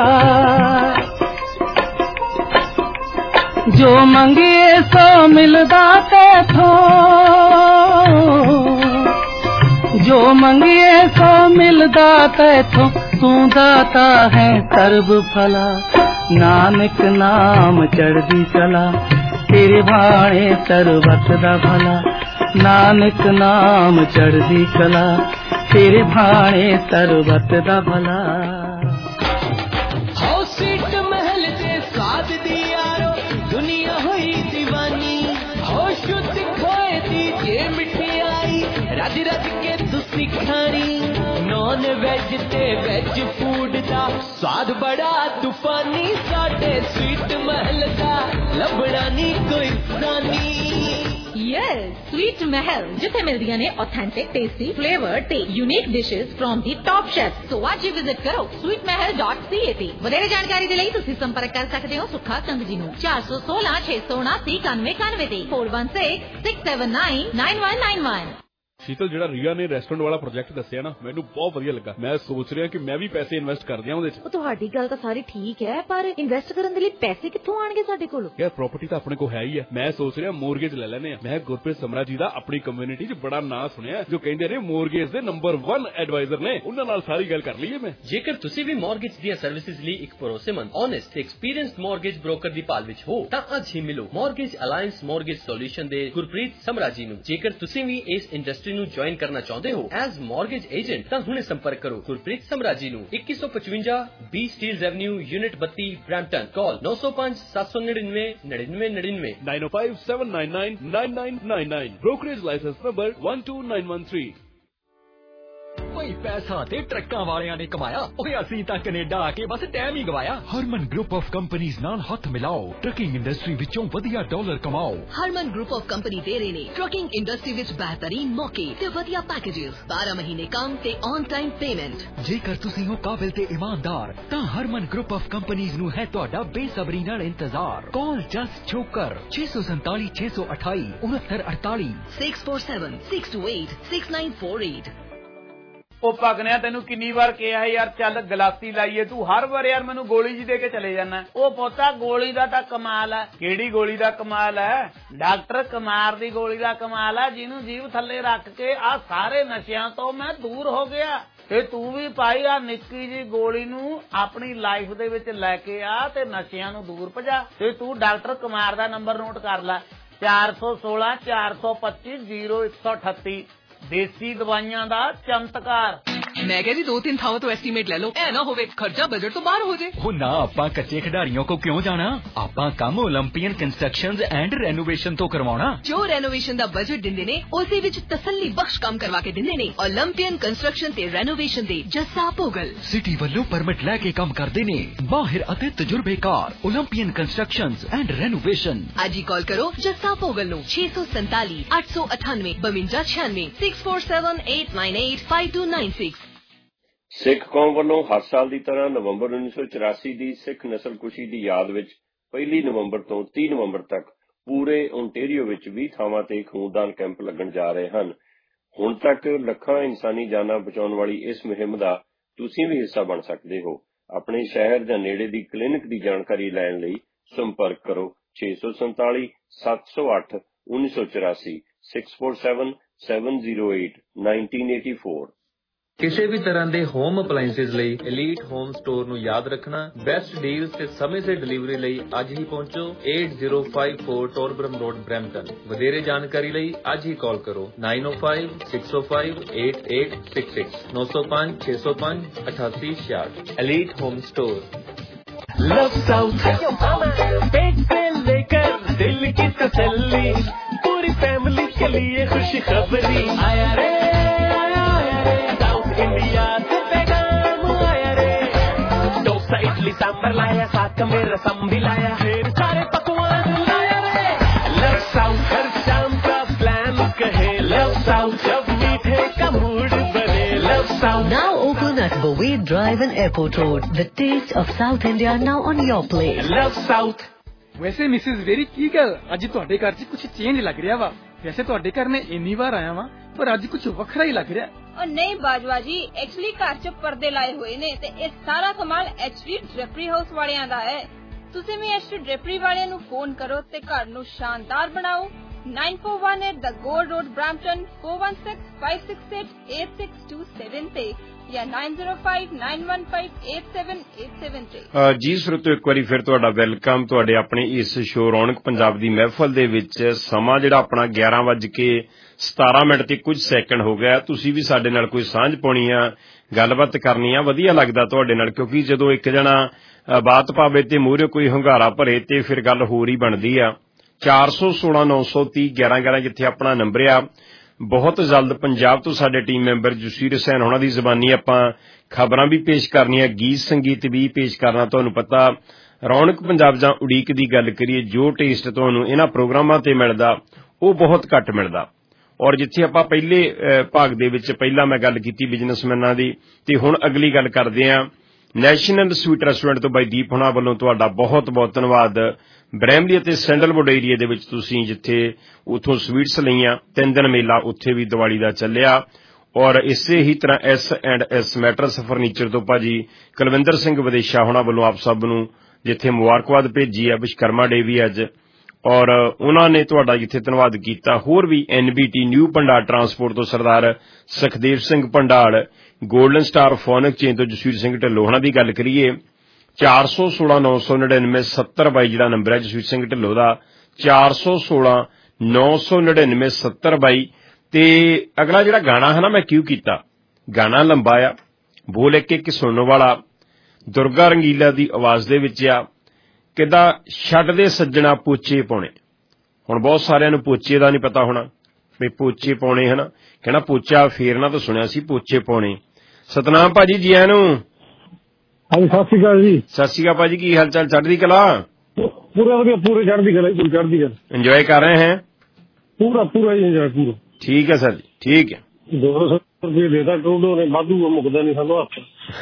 ਜੋ ਮੰਗੀਏ ਸੋ ਮਿਲਦਾ ਤੇਥੋਂ, ਜੋ ਮੰਗੀਏ ਸੋ ਮਿਲਦਾ ਤੇਥੋਂ। ਤੂੰ ਦਾਤਾ ਹੈ ਸਰਬ ਭਲਾ। ਨਾਨਕ ਨਾਮ ਚੜ੍ਹਦੀ ਕਲਾ ਤੇਰੇ ਭਾਣੇ ਸਰਬਤ ਦਾ ਭਲਾ। ਨਾਨਕ ਨਾਮ ਚੜ੍ਹਦੀ ਕਲਾ ਤੇਰੇ ਭਾਣੇ ਸਰਬਤ ਦਾ ਭਲਾ। ਹੋ ਸੀਟ ਮਹਿਲ ਤੇ ਸਾਧ ਦੀ ਯਾਰੋ, ਦੁਨੀਆ ਹੋਈ دیਵਾਨੀ। ਹੋ ਸ਼ੁੱਧ ਖੋਏ ਦੀ ਜੇ ਮਿਠਾਈ, ਰੱਜ ਰੱਜ ਕੇ ਤੁਸੀਂ ਖਾਣੀ। नॉन वेज ते वेज फूड दा स्वाद बड़ा तूफानी साडे स्वीट महल दा लभना नी कोई सानी Yes, Sweet Mahal, जिथे मिलदियां ने authentic, tasty, flavored ते unique dishes from the top chefs. So आज ही visit करो sweet mahal dot c a ਤੇ ਵਧੇਰੇ ਜਾਣਕਾਰੀ ਦੇ ਲਈ ਤੁਸੀਂ ਸੰਪਰਕ ਕਰ ਸਕਦੇ ਹੋ ਸੁੱਖਾ ਸੰਘ ਜੀ ਨੂੰ ਚਾਰ ਸੌ ਸੋਲਾਂ ਛੇ ਸੌ ਉਨਾਸੀ ਇਕਾਨਵੇਂ ਇਕਾਨਵੇਂ ਤੇ four one six six seven nine nine one nine one। Sheetal ਜਿਹੜਾ ਰੀਆ ਨੇ ਰੈਸਟੋਰੈਂਟ ਵਾਲਾ ਪ੍ਰੋਜੈਕਟ ਦੱਸਿਆ ਨਾ ਮੈਨੂੰ ਬਹੁਤ ਵਧੀਆ ਲੱਗਾ। ਮੈਂ ਸੋਚ ਰਿਹਾ ਕਿ ਮੈਂ ਵੀ ਪੈਸੇ ਇਨਵੈਸਟ ਕਰ ਦਿਆਂ ਉਹਦੇ ਚ। ਉਹ ਤੁਹਾਡੀ ਗੱਲ ਤਾਂ ਸਾਰੀ ਠੀਕ ਹੈ ਪਰ ਇਨਵੈਸਟ ਕਰਨ ਦੇ ਲਈ ਪੈਸੇ ਕਿੱਥੋਂ ਆਣਗੇ ਸਾਡੇ ਕੋਲ? ਯਾਰ ਪ੍ਰਾਪਰਟੀ ਤਾਂ ਆਪਣੇ ਕੋਲ ਹੈ ਹੀ ਹੈ। ਮੈਂ ਸੋਚ ਰਿਹਾ ਮੋਰਗੇਜ ਲੈ ਲੈਨੇ ਆ। ਮੈਂ ਗੁਰਪ੍ਰੀਤ ਸਮਰਾ ਜੀ ਦਾ ਆਪਣੀ ਕਮਿਊਨਿਟੀ ਚ ਬੜਾ ਨਾਂ ਸੁਣਿਆ ਜੋ ਕਹਿੰਦੇ ਨੇ ਮੋਰਗੇਜ ਦੇ ਨੰਬਰ ਇੱਕ ਐਡਵਾਈਜ਼ਰ ਨੇ। ਉਹਨਾਂ ਨਾਲ ਸਾਰੀ ਗੱਲ ਕਰ ਲਈਏ ਮੈਂ। ਜੇਕਰ ਤੁਸੀਂ ਵੀ ਮੋਰਗੇਜ ਦੀਆਂ ਸਰਵਿਸਿਜ਼ ਲਈ ਇੱਕ ਭਰੋਸੇਮੰਦ, ਓਨੈਸਟ ਤੇ ਐਕਸਪੀਰੀਅੰਸਡ ਮੋਰਗੇਜ ਬ੍ਰੋਕਰ ਦੀ ਭਾਲ ਵਿੱਚ ਹੋ ਤਾਂ ਅੱਜ ਹੀ ਮਿਲੋ ਮੋਰਗੇਜ ਅਲਾਈਅੰਸ ਮੋਰਗੇਜ ਸੋਲੂਸ਼ਨ ਦੇ ਗੁਰਪ੍ਰੀਤ ਸਮਰਾ ਜੀ ਨੂੰ। ਜੇਕਰ ਤੁਸੀਂ ਵੀ ਇਸ ਇੰਡਸਟਰੀ ਨੂੰ ਜੁਆਇਨ ਕਰਨਾ ਚਾਹੁੰਦੇ ਹੋ ਐਜ਼ ਮੋਰਗੇਜ ਏਜੰਟ ਤਾਂ ਹੁਣੇ ਸੰਪਰਕ ਕਰੋ ਗੁਰਪ੍ਰੀਤ ਸਮਰਾ ਜੀ ਨੂੰ ਇੱਕੀ ਸੌ ਪਚਵੰਜਾ ਬੀ ਸਟੀਲਜ਼ ਐਵਨਿਊ ਯੂਨਿਟ ਬੱਤੀ ਬ੍ਰੈਂਪਟਨ। ਕਾਲ ਨੌ ਸੌ ਪੰਜ ਸੱਤ ਸੌ ਨੜਿਨਵੇਂ ਨੜਿਨਵੇਂ ਨੜਿਨਵੇਂ nine oh five seven nine nine nine nine nine nine brokerage license number one two nine one three। ਕੋਈ ਪੈਸਾ ਤੇ ਟਰੱਕਾਂ ਵਾਲਿਆਂ ਨੇ ਕਮਾਇਆ ਓਏ ਅਸੀਂ ਤਾਂ ਕੈਨੇਡਾ ਆ ਕੇ ਬਸ ਟਾਈਮ ਹੀ ਗਵਾਇਆ। ਹਰਮਨ ਗਰੁੱਪ ਆਫ ਕੰਪਨੀਆਂ ਨਾਲ ਹੱਥ ਮਿਲਾਓ ਟਰੱਕਿੰਗ ਇੰਡਸਟਰੀ ਵਿੱਚੋਂ ਵਧੀਆ ਡਾਲਰ ਕਮਾਓ। ਹਰਮਨ ਗਰੁੱਪ ਆਫ ਕੰਪਨੀ ਦੇ ਰਹੇ ਨੇ ਟਰੱਕਿੰਗ ਇੰਡਸਟਰੀ ਵਿੱਚ ਬਿਹਤਰੀਨ ਮੌਕੇ ਤੇ ਵਧੀਆ ਪੈਕੇजेस ਬਾਰਾਂ ਮਹੀਨੇ ਕੰਮ ਤੇ ਔਨ ਟਾਈਮ ਪੇਮੈਂਟ। ਜੇਕਰ ਤੁਸੀਂ ਹੋ ਕਾਬਿਲ ਤੇ ਇਮਾਨਦਾਰ ਤਾਂ ਹਰਮਨ ਗਰੁੱਪ ਆਫ ਕੰਪਨੀਆਂ ਨੂੰ ਹੈ ਤੁਹਾਡਾ ਬੇਸਬਰੀ ਨਾਲ ਇੰਤਜ਼ਾਰ। ਕਾਲ ਜਸਟ ਛੋਕਰ ਛੇ ਸੌ ਸੰਤਾਲੀ ਛੇ ਸੌ ਅਠਾਈ ਉਨੱਤਰ ਅੜਤਾਲੀ six four seven six two eight six nine four eight। ਉਹ ਪਗਨਿਆ ਤੈਨੂੰ ਕਿੰਨੀ ਵਾਰ ਕਿਹਾ ਯਾਰ ਚੱਲ ਗਲਾਸੀ ਲਾਈਏ ਤੂੰ ਹਰ ਵਾਰ ਯਾਰ ਮੈਨੂੰ ਗੋਲੀ ਜੀ ਦੇ ਕੇ ਚਲੇ ਜਾਣਾ। ਉਹ ਪੋਤਾ ਗੋਲੀ ਦਾ ਤਾਂ ਕਮਾਲ ਹੈ। ਕਿਹੜੀ ਗੋਲੀ ਦਾ ਕਮਾਲ ਹੈ? ਡਾਕਟਰ ਕੁਮਾਰ ਦੀ ਗੋਲੀ ਦਾ ਕਮਾਲ ਹੈ ਜਿਹਨੂੰ ਜੀਭ ਥੱਲੇ ਰੱਖ ਕੇ ਆ ਸਾਰੇ ਨਸ਼ਿਆਂ ਤੋਂ ਮੈਂ ਦੂਰ ਹੋ ਗਿਆ। ਤੇ ਤੂੰ ਵੀ ਭਾਈ ਆ ਨਿੱਕੀ ਜੀ ਗੋਲੀ ਨੂੰ ਆਪਣੀ ਲਾਈਫ ਦੇ ਵਿੱਚ ਲੈ ਕੇ ਆ ਤੇ ਨਸ਼ਿਆਂ ਨੂੰ ਦੂਰ ਭਜਾ। ਤੇ ਤੂੰ ਡਾਕਟਰ ਕੁਮਾਰ ਦਾ ਨੰਬਰ ਨੋਟ ਕਰ ਲੈ ਚਾਰ ਸੌ ਸੋਲਾਂ ਚਾਰ ਸੌ ਪੱਚੀ ਜ਼ੀਰੋ ਇੱਕ ਸੌ ਅਠੱਤੀ। ਦੇਸੀ ਦਵਾਈਆਂ ਦਾ ਚਮਤਕਾਰ। ਮੈਂ ਕਹਿੰਦੀ ਦੋ ਤਿੰਨ ਥਾਵਾਂ ਤੋਂ ਐਸਟੀਮੇਟ ਲੈ ਲਓ ਐ ਨਾ ਹੋਵੇ ਖਰਚਾ ਬਜਟ ਤੋਂ ਬਾਹਰ ਹੋ ਜਾਏ। ਉਹ ਨਾ ਆਪਾਂ ਕੱਚੇ ਖਿਡਾਰੀਆਂ ਕੋ ਕਿਉਂ ਜਾਣਾ ਆਪਾਂ ਕੰਮ ਓਲੰਪੀਅਨ ਕੰਸਟਰਕਸ਼ਨਜ਼ ਐਂਡ ਰੈਨੋਵੇਸ਼ਨ ਤੋਂ ਕਰਵਾਉਣਾ। ਜੋ ਰੈਨੋਵੇਸ਼ਨ ਦਾ ਬਜਟ ਦਿੰਦੇ ਨੇ ਉਸੇ ਵਿੱਚ ਤਸੱਲੀ ਬਖਸ਼ ਕੰਮ ਕਰਵਾ ਕੇ ਦਿੰਦੇ ਨੇ ਓਲੰਪੀਅਨ ਕੰਸਟਰਕਸ਼ਨ ਤੇ ਰੈਨੋਵੇਸ਼ਨ ਦੇ ਜੱਸਾ ਭੋਗਲ। ਸਿਟੀ ਵੱਲੋਂ ਪਰਮਿਟ ਲੈ ਕੇ ਕੰਮ ਕਰਦੇ ਨੇ ਮਾਹਿਰ ਅਤੇ ਤਜਰਬੇਕਾਰ ਓਲੰਪੀਅਨ ਕੰਸਟਰਕਸ਼ਨਜ਼ ਐਂਡ ਰੈਨੋਵੇਸ਼ਨ। ਅੱਜ ਹੀ ਕਾਲ ਕਰੋ ਜੱਸਾ ਭੋਗਲ ਨੂੰ ਛੇ ਸੌ ਸੰਤਾਲੀ ਅੱਠ ਸੌ ਅਠਾਨਵੇਂ ਬਵੰਜਾ ਛਿਆਨਵੇਂ six four seven eight nine eight five two nine six। ਸਿੱਖ ਕੌਮ ਵੱਲੋਂ ਹਰ ਸਾਲ ਦੀ ਤਰ੍ਹਾਂ ਨਵੰਬਰ ਉੱਨੀ ਸੌ ਚੁਰਾਸੀ ਦੀ ਸਿੱਖ ਨਸਲਕੁਸ਼ੀ ਦੀ ਯਾਦ ਵਿੱਚ ਪਹਿਲੀ ਨਵੰਬਰ ਤੋਂ ਤੀਹ ਨਵੰਬਰ ਤੱਕ ਪੂਰੇ ਓਨਟੇਰੀਓ ਵਿੱਚ ਵੀਹ ਥਾਵਾਂ ਤੇ ਖੂਨਦਾਨ ਕੈਂਪ ਲੱਗਣ ਜਾ ਰਹੇ ਹਨ। ਹੁਣ ਤੱਕ ਲੱਖਾਂ ਇਨਸਾਨੀ ਜਾਨਾਂ ਬਚਾਉਣ ਵਾਲੀ ਇਸ ਮੁਹਿੰਮ ਦਾ ਤੁਸੀਂ ਵੀ ਹਿੱਸਾ ਬਣ ਸਕਦੇ ਹੋ। ਆਪਣੇ ਸ਼ਹਿਰ ਜਾਂ ਨੇੜੇ ਦੀ ਕਲੀਨਿਕ ਦੀ ਜਾਣਕਾਰੀ ਲੈਣ ਲਈ ਸੰਪਰਕ ਕਰੋ ਛੇ ਸੌ ਸੰਤਾਲੀ ਸੱਤ ਸੌ ਅੱਠ ਉੱਨੀ ਸੌ ਚੁਰਾਸੀ six four seven seven zero eight nineteen eighty-four। ਕਿਸੇ ਵੀ ਤਰ੍ਹਾਂ ਦੇ ਹੋਮ ਅਪਲਾਈਐਂਸਿਸ ਲਈ ਐਲੀਟ ਹੋਮ ਸਟੋਰ ਨੂੰ ਯਾਦ ਰੱਖਣਾ। ਬੈਸਟ ਡੀਲਸ ਤੇ ਸਮੇਂ ਸਿਰ ਡਿਲੀਵਰੀ ਲਈ ਅੱਜ ਹੀ ਪਹੁੰਚੋ eight zero five four Torbram road Brampton. ਵਧੇਰੇ ਜਾਣਕਾਰੀ ਲਈ ਅੱਜ ਹੀ ਕਾਲ ਕਰੋ nine oh five six oh five eight eight six six nine oh five six oh five eighty-eight sixty-six। Elite home store. Love South पेट से लेकर दिल की तसल्ली पूरी फैमिली के लिए खुशी खबरी आया रे आया आया रे साउथ इंडिया से पैगाम आया रे। डोसा इडली सांभर लाया साथ में रसम भी लाया फिर सारे पकवान लाया रे। लव साउथ हर शाम का प्लान कहे लव साउथ जब मीठे का मूड बने Love South. Now open at Bowie Drive and Airport Road. The taste of South India now on your plate. Love South। ਵੈਸੇ ਮਿਸਿਸ ਵੇਰੀ ਕੀ ਗੱਲ ਅੱਜ ਤੁਹਾਡੇ ਘਰ 'ਚ ਕੁਝ ਚੇਂਜ ਲੱਗ ਰਿਹਾ ਵਾ। ਵੈਸੇ ਤੁਹਾਡੇ ਘਰ ਮੈਂ ਇੰਨੀ ਵਾਰ ਆਇਆ ਵਾਂ ਪਰ ਅੱਜ ਕੁਝ ਵੱਖਰਾ ਹੀ ਲੱਗ ਰਿਹਾ। ਉਹ ਨਹੀਂ ਬਾਜਵਾ ਜੀ ਐਕਚੁਅਲੀ ਘਰ 'ਚ ਪਰਦੇ ਲਾਏ ਹੋਏ ਨੇ ਤੇ ਇਹ ਸਾਰਾ ਕਮਾਲ ਐਚਡੀ ਡ੍ਰੈਪਰੀ ਹਾਊਸ ਵਾਲਿਆਂ ਦਾ ਹੈ। ਤੁਸੀਂ ਵੀ ਐਚਡੀ ਡ੍ਰੈਪਰੀ ਵਾਲਿਆਂ ਨੂੰ ਫੋਨ ਕਰੋ ਤੇ ਘਰ ਨੂੰ ਸ਼ਾਨਦਾਰ ਬਣਾਓ। nine four one eight The Gold Road Brampton four one six five six eight eight six two seven ਤੇ ਜਾਂ nine zero five nine one five eight seven eight seven ਤੇ। ਜੀ ਸਰੋਤੋ ਇੱਕ ਵਾਰੀ ਫਿਰ ਤੁਹਾਡਾ ਵੈਲਕਮ ਤੁਹਾਡੇ ਆਪਣੇ ਇਸ ਸ਼ੋਅ ਰੌਣਕ ਪੰਜਾਬ ਦੀ ਮਹਿਫਲ ਦੇ ਵਿੱਚ। ਸਮਾਂ ਜਿਹੜਾ ਆਪਣਾ ਗਿਆਰਾਂ ਵੱਜ ਕੇ ਸਤਾਰਾਂ ਮਿੰਟ ਤੇ ਕੁਝ ਸੈਕਿੰਡ ਹੋ ਗਿਆ। ਤੁਸੀਂ ਵੀ ਸਾਡੇ ਨਾਲ ਕੋਈ ਸਾਂਝ ਪਾਉਣੀ ਆ ਗੱਲਬਾਤ ਕਰਨੀ ਆ ਵਧੀਆ ਲੱਗਦਾ ਤੁਹਾਡੇ ਨਾਲ ਕਿਉਂਕਿ ਜਦੋਂ ਇੱਕ ਜਣਾ ਬਾਤ ਪਾਵੇ ਤੇ ਮੂਹਰੇ ਕੋਈ ਹੁੰਗਾਰਾ ਭਰੇ ਤੇ ਫਿਰ ਗੱਲ ਹੋਰ ਹੀ ਬਣਦੀ ਆ। ਚਾਰ ਸੌ ਸੋਲਾਂ ਨੌ ਸੌ ਤੀਹ ਗਿਆਰਾਂ ਗਿਆਰਾਂ ਜਿੱਥੇ ਆਪਣਾ ਨੰਬਰ ਆ ਬਹੁਤ ਜਲਦ ਪੰਜਾਬ ਤੋਂ ਸਾਡੇ ਟੀਮ ਮੈਂਬਰ ਜਸਵੀਰ ਹੁਸੈਨ ਹੋਣਾ ਦੀ ਜ਼ਬਾਨੀ ਆਪਾਂ ਖਬਰਾਂ ਵੀ ਪੇਸ਼ ਕਰਨੀਆਂ, ਗੀਤ ਸੰਗੀਤ ਵੀ ਪੇਸ਼ ਕਰਨਾ। ਤੁਹਾਨੂੰ ਪਤਾ ਰੌਣਕ ਪੰਜਾਬ ਜਾਂ ਉਡੀਕ ਦੀ ਗੱਲ ਕਰੀਏ, ਜੋ ਟੇਸਟ ਤੁਹਾਨੂੰ ਇਹਨਾਂ ਪ੍ਰੋਗਰਾਮਾਂ ਤੇ ਮਿਲਦਾ ਉਹ ਬਹੁਤ ਘੱਟ ਮਿਲਦਾ। ਔਰ ਜਿੱਥੇ ਆਪਾਂ ਪਹਿਲੇ ਭਾਗ ਦੇ ਵਿੱਚ ਪਹਿਲਾਂ ਮੈਂ ਗੱਲ ਕੀਤੀ ਬਿਜ਼ਨਸਮੈਨਾਂ ਦੀ, ਤੇ ਹੁਣ ਅਗਲੀ ਗੱਲ ਕਰਦੇ ਹਾਂ ਨੈਸ਼ਨਲ ਸਵੀਟ ਰੈਸਟੋਰੈਂਟ ਤੋਂ ਬਾਈ ਦੀਪ ਹੁਣਾਂ ਵੱਲੋਂ ਤੁਹਾਡਾ ਬਹੁਤ ਬਹੁਤ ਧੰਨਵਾਦ। ਬਰੈਮਲੀ ਅਤੇ ਸੈਂਡਲਵੁੱਡ ਏਰੀਏ ਦੇ ਵਿੱਚ ਤੁਸੀਂ ਜਿੱਥੇ ਉੱਥੋਂ ਸਵੀਟਸ ਲਈਆਂ, ਤਿੰਨ ਦਿਨ ਮੇਲਾ ਉੱਥੇ ਵੀ ਦੀਵਾਲੀ ਦਾ ਚੱਲਿਆ। ਔਰ ਇਸੇ ਹੀ ਤਰ੍ਹਾਂ S and S mattress furniture ਤੋਂ ਭਾਜੀ ਕੁਲਵਿੰਦਰ ਸਿੰਘ ਵਿਦੇਸ਼ਾ ਹੋਣਾ ਵੱਲੋਂ ਆਪ ਸਭ ਨੂੰ ਜਿੱਥੇ ਮੁਬਾਰਕਬਾਦ ਭੇਜੀ ਹੈ, ਵਿਸ਼ਕਰਮਾ ਡੇ ਵੀ ਅੱਜ, ਔਰ ਉਹਨਾਂ ਨੇ ਤੁਹਾਡਾ ਜਿੱਥੇ ਧੰਨਵਾਦ ਕੀਤਾ। ਹੋਰ ਵੀ ਐਨਬੀਟੀ ਨਿਊ ਭੰਡਾਰ ਟਰਾਂਸਪੋਰਟ ਤੋਂ ਸਰਦਾਰ ਸੁਖਦੇਵ ਸਿੰਘ ਭੰਡਾਰ, ਗੋਲਡਨ ਸਟਾਰ ਫੋਨਿਕ ਚੇਨ ਤੋਂ ਜਸਵੀਰ ਸਿੰਘ ਢਿੱਲੋਂ ਹੋਣਾ ਦੀ ਗੱਲ ਕਰੀਏ, ਚਾਰ ਸੌ ਸੋਲਾਂ ਨੌ ਸੌ ਨੜਿਨਵੇਂ ਸੱਤਰ ਬਾਈ ਜਿਹੜਾ ਨੰਬਰ ਹੈ ਜਸਵੀਰ ਸਿੰਘ ਢਿੱਲੋਂ ਦਾ, ਚਾਰ ਸੌ ਸੋਲਾਂ ਨੌ ਸੌ ਨੜਿਨਵੇਂ ਸੱਤਰ ਬਾਈ। ਤੇ ਅਗਲਾ ਜਿਹੜਾ ਗਾਣਾ ਹੈ ਨਾ ਮੈਂ ਕਿਉਂ ਕੀਤਾ, ਗਾਣਾ ਲੰਬਾ ਆ, ਬੋਲ ਇੱਕ ਇੱਕ ਸੁਣਨ ਵਾਲਾ, ਦੁਰਗਾ ਰੰਗੀਲਾ ਦੀ ਆਵਾਜ਼ ਦੇ ਵਿੱਚ ਆ। ਕਿੱਦਾਂ ਛੱਡਦੇ ਸੱਜਣਾ ਪੋਚੇ ਪਾਉਣੇ। ਹੁਣ ਬਹੁਤ ਸਾਰਿਆਂ ਨੂੰ ਪੋਚੇ ਦਾ ਨਹੀਂ ਪਤਾ ਹੋਣਾ ਵੀ ਪੋਚੇ ਪਾਉਣੇ ਹੈ ਨਾ, ਕਹਿਣਾ ਪੋਚਾ ਫੇਰਨਾ ਤਾਂ ਸੁਣਿਆ ਸੀ, ਪੋਚੇ ਪਾਉਣੇ। ਸਤਨਾਮ ਭਾਜੀ ਜੀ ਆਇਆਂ ਨੂੰ। ਹਾਂਜੀ ਸਤਿ ਸ਼੍ਰੀ ਅਕਾਲ ਜੀ। ਸਤਿ ਸ਼੍ਰੀ ਅਕਾਲ ਭਾਜੀ, ਕੀ ਹਾਲ ਚਾਲ? ਚੜ੍ਹਦੀ ਕਲਾ? ਪੂਰਾ ਵਧੀਆ, ਪੂਰੇ ਚੜ੍ਹਦੀ ਕਲਾ, ਚੜ੍ਹਦੀ ਕਲਾ। ਇੰਜੋਏ ਕਰ ਰਹੇ ਹੈ? ਪੂਰਾ ਪੂਰਾ ਇੰਜੋਏ ਪੂਰਾ। ਠੀਕ ਹੈ ਸਰ ਜੀ, ਠੀਕ ਹੈ। ਦੋ ਸੌ ਰੁਪਏ ਦੇਦਾ ਟੋਡੋ ਨੇ, ਵਾਧੂ ਮੁੱਕਦਾ ਨਹੀਂ ਸਾਨੂੰ ਹੱਥ।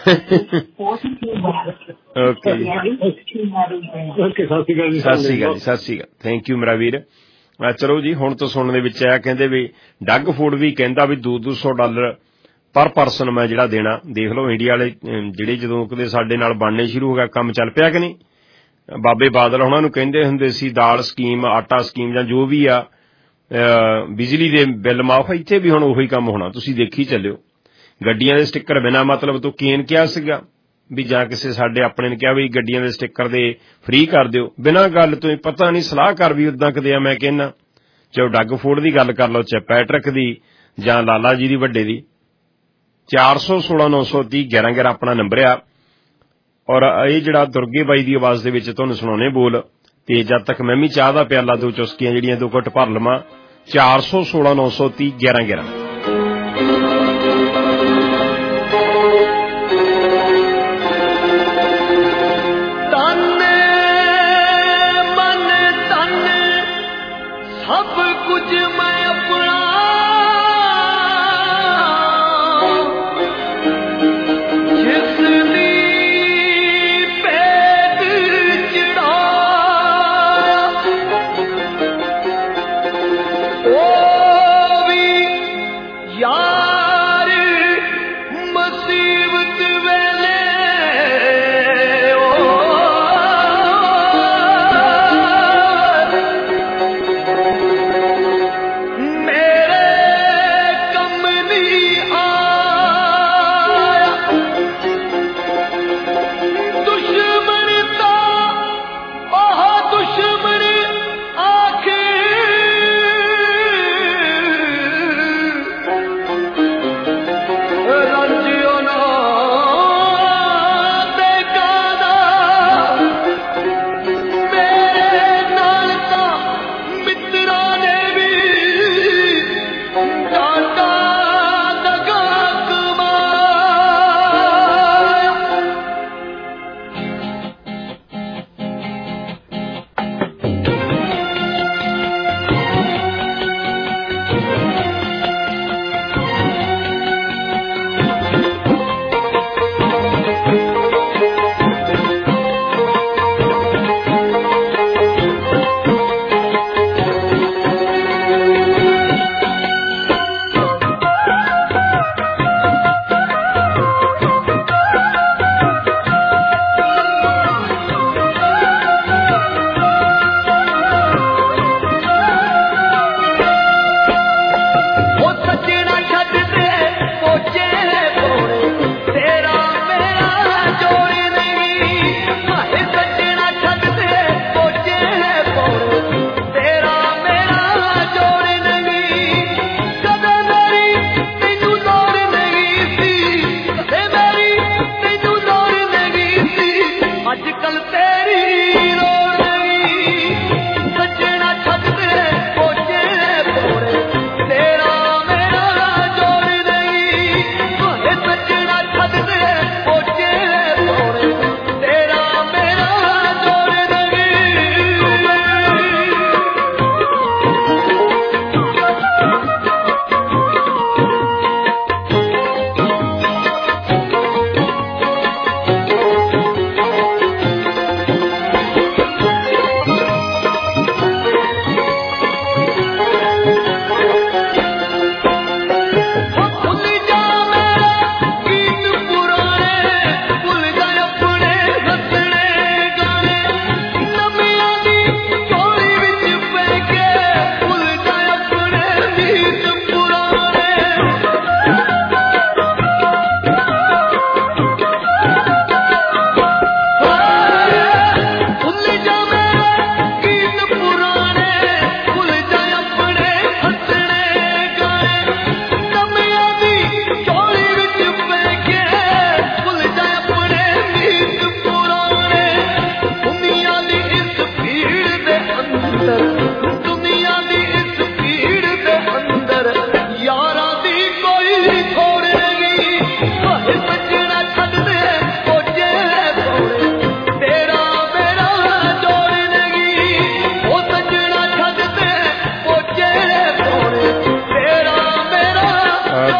ਓਕੇ ਜੀ, ਓਕੇ, ਸਤਿ ਸ਼੍ਰੀ ਅਕਾਲ ਜੀ। ਸਤਿ ਸ਼੍ਰੀ ਅਕਾਲ ਜੀ, ਸਤਿ ਸ਼੍ਰੀ ਅਕਾਲ, ਥੈਂਕ ਯੂ ਮੇਰਾ ਵੀਰ। ਚਲੋ ਜੀ, ਹੁਣ ਤੋਂ ਸੁਣਨ ਦੇ ਵਿੱਚ ਆਇਆ ਕਹਿੰਦੇ ਵੀ ਡੱਗ ਫੂਡ ਵੀ ਕਹਿੰਦਾ ਵੀ ਦੋ ਦੋ ਸੌ ਡਾਲਰ ਪਰ ਪਰਸਨ ਮੈਂ ਜਿਹੜਾ ਦੇਣਾ। ਦੇਖ ਲਓ ਇੰਡੀਆ ਵਾਲੇ ਜਿਹੜੇ ਜਦੋਂ ਕਦੇ ਸਾਡੇ ਨਾਲ ਬਣਨੇ ਸ਼ੁਰੂ ਹੋ ਗਿਆ, ਕੰਮ ਚੱਲ ਪਿਆ ਕਿ ਨਹੀਂ। ਬਾਬੇ ਬਾਦਲ ਉਹਨਾਂ ਨੂੰ ਕਹਿੰਦੇ ਹੁੰਦੇ ਸੀ ਦਾਲ ਸਕੀਮ, ਆਟਾ ਸਕੀਮ ਜਾਂ ਜੋ ਵੀ ਆ, ਬਿਜਲੀ ਦੇ ਬਿੱਲ ਮਾਫ। ਇੱਥੇ ਵੀ ਹੁਣ ਉਹੀ ਕੰਮ ਹੋਣਾ, ਤੁਸੀਂ ਦੇਖੀ ਚੱਲਿਓ। ਗੱਡੀਆਂ ਦੇ ਸਟਿੱਕਰ ਬਿਨਾਂ ਮਤਲਬ ਤੋਂ ਕੇਨ ਕਿਹਾ ਸੀਗਾ ਵੀ, ਜਾਂ ਕਿਸੇ ਸਾਡੇ ਆਪਣੇ ਨੇ ਕਿਹਾ ਵੀ ਗੱਡੀਆਂ ਦੇ ਸਟਿੱਕਰ ਦੇ ਫ੍ਰੀ ਕਰ ਦਿਓ, ਬਿਨਾਂ ਗੱਲ ਤੋਂ। ਪਤਾ ਨਹੀਂ ਸਲਾਹਕਾਰ ਵੀ ਉਦਾਂ ਕਦੇ ਆ। ਮੈਂ ਕਹਿੰਦਾ ਚਾਹੇ ਡੱਗ ਫੂਡ ਦੀ ਗੱਲ ਕਰ ਲਓ, ਚਾਹੇ ਪੈਟਰਕ ਦੀ ਜਾਂ ਲਾਲਾ ਜੀ ਦੀ ਵੱਡੇ ਦੀ। ਚਾਰ ਸੌ ਸੋਲਾਂ ਨੌ ਸੌ ਤੀਹ ਗਿਆਰਾਂ ਗਿਆਰਾਂ ਆਪਣਾ ਨੰਬਰ ਆ। ਔਰ ਇਹ ਜਿਹੜਾ ਦੁਰਗੇ ਬਾਈ ਦੀ ਆਵਾਜ਼ ਦੇ ਵਿੱਚ ਤੁਹਾਨੂੰ ਸੁਣਾਉਣੇ ਬੋਲ, ਤੇ ਜਦ ਤੱਕ ਮੈਂ ਵੀ ਚਾਹ ਦਾ ਪਿਆਲਾ ਦੋ ਚੁਸਕੀਆਂ ਜਿਹੜੀਆਂ ਦੋ ਘੁੱਟ ਭਰ ਲਵਾਂ। ਚਾਰ ਸੌ ਸੋਲਾਂ ਨੌ ਸੌ ਤੀਹ ਗਿਆਰਾਂ ਗਿਆਰਾਂ।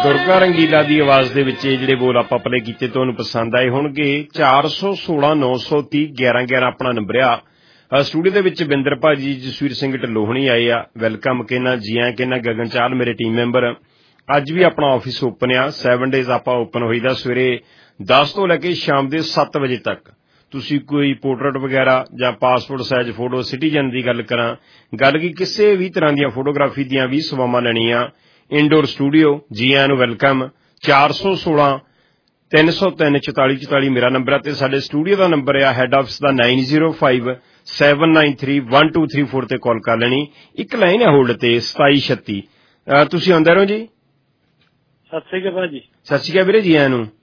ਦੁਰਗਾ ਰੰਗੀਲਾ ਦੀ ਆਵਾਜ਼ ਦੇ ਵਿੱਚ ਇਹ ਜਿਹੜੇ ਬੋਲ ਆਪਾਂ ਪਲੇ ਕੀਤੇ ਤੁਹਾਨੂੰ ਪਸੰਦ ਆਏ ਹੋਣਗੇ। ਚਾਰ ਸੌ ਸੋਲਾਂ ਨੌ ਸੌ ਤੀਹ ਗਿਆਰਾਂ ਗਿਆਰਾਂ ਆਪਣਾ ਨੰਬਰ ਆ। ਸਟੂਡੀਓ ਦੇ ਵਿੱਚ ਬਿੰਦਰ ਭਾਜੀ, ਜਸਵੀਰ ਸਿੰਘ ਢਲੋਹਣੀ ਆਏ ਆ। ਵੈਲਕਮ ਕਹਿਣਾ, ਜੀ ਆਇਆਂ ਕਹਿਣਾ। ਗਗਨ ਚਾਹਲ ਮੇਰੇ ਟੀਮ ਮੈਂਬਰ। ਅੱਜ ਵੀ ਆਪਣਾ ਆਫਿਸ ਓਪਨ ਆ। ਸੈਵਨ ਡੇਜ਼ ਆਪਾਂ ਓਪਨ ਹੋਈਦਾ ਸਵੇਰੇ ਦਸ ਤੋਂ ਲੈ ਕੇ ਸ਼ਾਮ ਦੇ ਸੱਤ ਵਜੇ ਤੱਕ। ਤੁਸੀਂ ਕੋਈ ਪੋਰਟਰੇਟ ਵਗੈਰਾ ਜਾਂ ਪਾਸਪੋਰਟ ਸਾਈਜ਼ ਫੋਟੋ, ਸਿਟੀਜ਼ਨ ਦੀ ਗੱਲ ਕਰਾਂ, ਗੱਲ ਕੀ ਕਿਸੇ ਵੀ ਤਰ੍ਹਾਂ ਦੀਆਂ ਫੋਟੋਗ੍ਰਾਫੀ ਦੀਆਂ ਵੀ ਸੇਵਾਵਾਂ ਲੈਣੀਆਂ। ਇੰਡੋਰ ਸਟੂਡੀਓ, ਜੀ ਆਇਆਂ ਨੂੰ ਵੈਲਕਮ। ਚਾਰ ਸੌ ਸੋਲਾਂ ਤਿੰਨ ਸੌ ਤਿੰਨ ਚੁਤਾਲੀ ਚੁਤਾਲੀ ਮੇਰਾ ਨੰਬਰ ਆ ਤੇ ਸਾਡੇ ਸਟੂਡੀਓ ਦਾ ਨੰਬਰ ਆ ਹੈਡ ਆਫਿਸ ਦਾ nine zero five seven nine three one two three four ਤੇ ਕਾਲ ਕਰ ਲੈਣੀ। ਇੱਕ ਲਾਈਨ ਹੈ ਹੋਲਡ ਤੇ ਸਤਾਈ ਛੱਤੀ। ਤੁਸੀਂ ਆਉਂਦੇ ਰਹੋ ਜੀ। ਸਤਿ ਸ਼੍ਰੀ ਅਕਾਲ ਭਾਜੀ। ਸਤਿ ਸ਼੍ਰੀ ਅਕਾਲ ਵੀਰੇ, ਜੀ ਆਇਆਂ ਨੂੰ।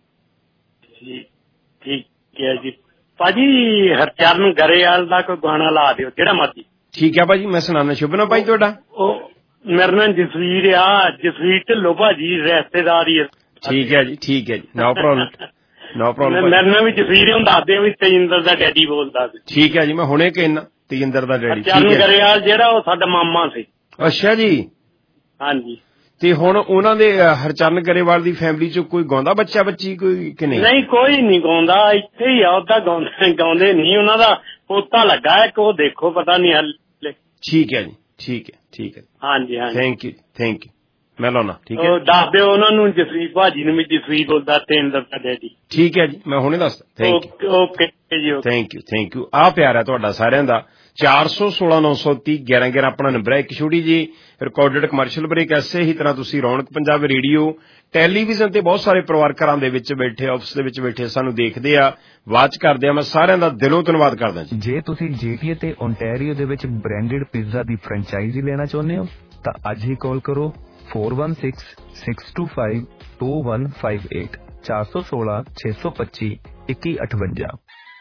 ਠੀਕ ਹੈ ਜੀ ਭਾਜੀ। ਹਰਚਰਨ ਗਰੇਵਾਲ ਦਾ ਕੋਈ ਗਾਣਾ ਲਾ ਦਿਓ, ਜਿਹੜਾ ਮਰਜੀ। ਠੀਕ ਹੈ ਭਾਜੀ, ਮੈਂ ਸੁਣਾਉਣਾ। ਸ਼ੁਭ ਨਾਮ ਭਾਈ ਤੁਹਾਡਾ? ਉਹ ਮੇਰਾ ਨਾਮ ਜਸਵੀਰ ਆ, ਜਸਵੀਰ ਢਿੱਲੋਂ ਭਾਜੀ ਰਿਸ਼ਤੇਦਾਰ ਹੀ। ਠੀਕ ਹੈ ਜੀ, ਠੀਕ ਹੈ ਜੀ, ਨੋ ਪ੍ਰੋਬਲਮ ਨੋ ਪ੍ਰੋਬਲਮ। ਮੇਰਾ ਨਾਮ ਵੀ ਜਸਵੀਰ ਹੁਣ ਦੱਸਦੇ ਵੀ ਤੇਜਿੰਦਰ ਦਾ ਡੈਡੀ ਬੋਲਦਾ ਸੀ। ਠੀਕ ਹੈ ਜੀ, ਮੈਂ ਹੁਣੇ ਕਹਿਣਾ ਤੇਜਿੰਦਰ ਦਾ ਡੈਡੀ। ਹਰਚਰਨ ਗਰੇਵਾਲ ਜਿਹੜਾ ਉਹ ਸਾਡਾ ਮਾਮਾ ਸੀ। ਅੱਛਾ ਜੀ। ਹਾਂਜੀ। ਤੇ ਹੁਣ ਉਹਨਾਂ ਦੇ ਹਰਚਰਨ ਗਰੇਵਾਲ ਦੀ ਫੈਮਿਲੀ ਚ ਕੋਈ ਗਾਉਂਦਾ ਬੱਚਾ ਬੱਚੀ ਕੋਈ ਕਿ ਨਹੀਂ? ਨਹੀਂ, ਕੋਈ ਨਹੀਂ ਗਾਉਂਦਾ। ਇੱਥੇ ਹੀ ਆ, ਉਹਦਾ ਗਾਉਂਦੇ ਨਹੀਂ। ਉਹਨਾਂ ਦਾ ਪੋਤਾ ਲੱਗਾ ਇੱਕ, ਉਹ ਦੇਖੋ ਪਤਾ ਨਹੀਂ ਹਲੇ। ਠੀਕ ਹੈ ਜੀ, ਠੀਕ ਹੈ, ਠੀਕ ਹੈ। ਹਾਂਜੀ ਹਾਂਜੀ, ਥੈਂਕ ਯੂ ਥੈਂਕ ਯੂ। ਮੈਂ ਲਾਉਣਾ। ਠੀਕ ਹੈ, ਦੱਸ ਦਿਓ ਉਹਨਾਂ ਨੂੰ। ਜਸਵੀਰ ਭਾਜੀ ਨੂੰ ਵੀ ਜਸਵੀਰ ਬੋਲਦਾ, ਤੇਜਿੰਦਰ ਦਾ ਡੈਡੀ। ਠੀਕ ਹੈ ਜੀ, ਮੈਂ ਹੁਣੇ ਦੱਸਦਾ। Thank you. Okay ji, thank you thank you. ਆ ਪਿਆਰ ਹੈ ਤੁਹਾਡਾ ਸਾਰਿਆਂ ਦਾ। ਚਾਰ ਸੌ ਸੋਲਾਂ ਨੌ ਸੌ ਤੀਹ ਗਿਆਰਾਂ ਗਿਆਰਾਂ ਆਪਣਾ ਨੰਬਰ ਹੈ। ਇੱਕ ਛੋਟੀ ਜੀ ਰਿਕਾਰਡਡ ਕਮਰਸ਼ੀਅਲ ਬ੍ਰੇਕ। ਐਸੇ ਹੀ ਤਰ੍ਹਾਂ ਤੁਸੀਂ ਰੌਣਕ ਪੰਜਾਬ ਰੇਡੀਓ, ਟੈਲੀਵਿਜ਼ਨ ਤੇ ਬਹੁਤ ਸਾਰੇ ਪਰਿਵਾਰ ਘਰਾਂ ਦੇ ਵਿੱਚ ਬੈਠੇ, ਆਫਿਸ ਦੇ ਵਿੱਚ ਬੈਠੇ ਸਾਨੂੰ ਦੇਖਦੇ ਆ, ਵਾਚ ਕਰਦੇ ਆ। ਮੈਂ ਸਾਰਿਆਂ ਦਾ ਦਿਲੋਂ ਧੰਨਵਾਦ ਕਰਦਾ ਜੀ। ਜੇ ਤੁਸੀਂ ਜੀਟੀਏ ਤੇ ਓਨਟਾਰੀਓ ਦੇ ਵਿੱਚ ਬ੍ਰਾਂਡਡ ਪੀਜ਼ਾ ਦੀ ਫਰੈਂਚਾਈਜ਼ੀ ਲੈਣਾ ਚਾਹੁੰਦੇ ਹੋ ਤਾਂ ਅੱਜ ਹੀ ਕਾਲ ਕਰੋ four one six six two five two one five eight ਚਾਰ ਸੌ ਸੋਲਾਂ ਛੇ ਸੌ ਪੱਚੀ ਇੱਕੀ ਅਠਵੰਜਾ।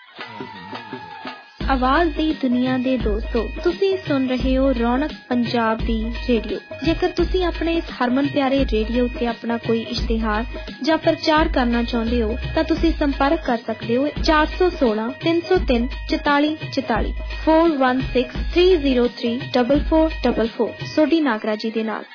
ਆਵਾਜ਼ ਦੀ ਦੁਨੀਆ ਦੇ ਦੋਸਤੋ, ਤੁਸੀਂ ਸੁਣ ਰਹੇ ਹੋ ਰੌਣਕ ਪੰਜਾਬ ਦੀ ਰੇਡੀਓ। ਜੇਕਰ ਤੁਸੀਂ ਆਪਣੇ ਇਸ ਹਰਮਨ ਪਿਆਰੇ ਰੇਡੀਓ ਉੱਤੇ ਆਪਣਾ ਕੋਈ ਇਸ਼ਤਿਹਾਰ ਜਾਂ ਪ੍ਰਚਾਰ ਕਰਨਾ ਚਾਹੁੰਦੇ ਹੋ ਤਾਂ ਤੁਸੀਂ ਸੰਪਰਕ ਕਰ ਸਕਦੇ ਹੋ ਚਾਰ ਸੌ ਸੋਲਾਂ ਤਿੰਨ ਸੌ ਤਿੰਨ ਚੁਤਾਲੀ ਚੁਤਾਲੀ four one six three zero three four four four four Sodhi Nagra ਜੀ ਦੇ ਨਾਲ।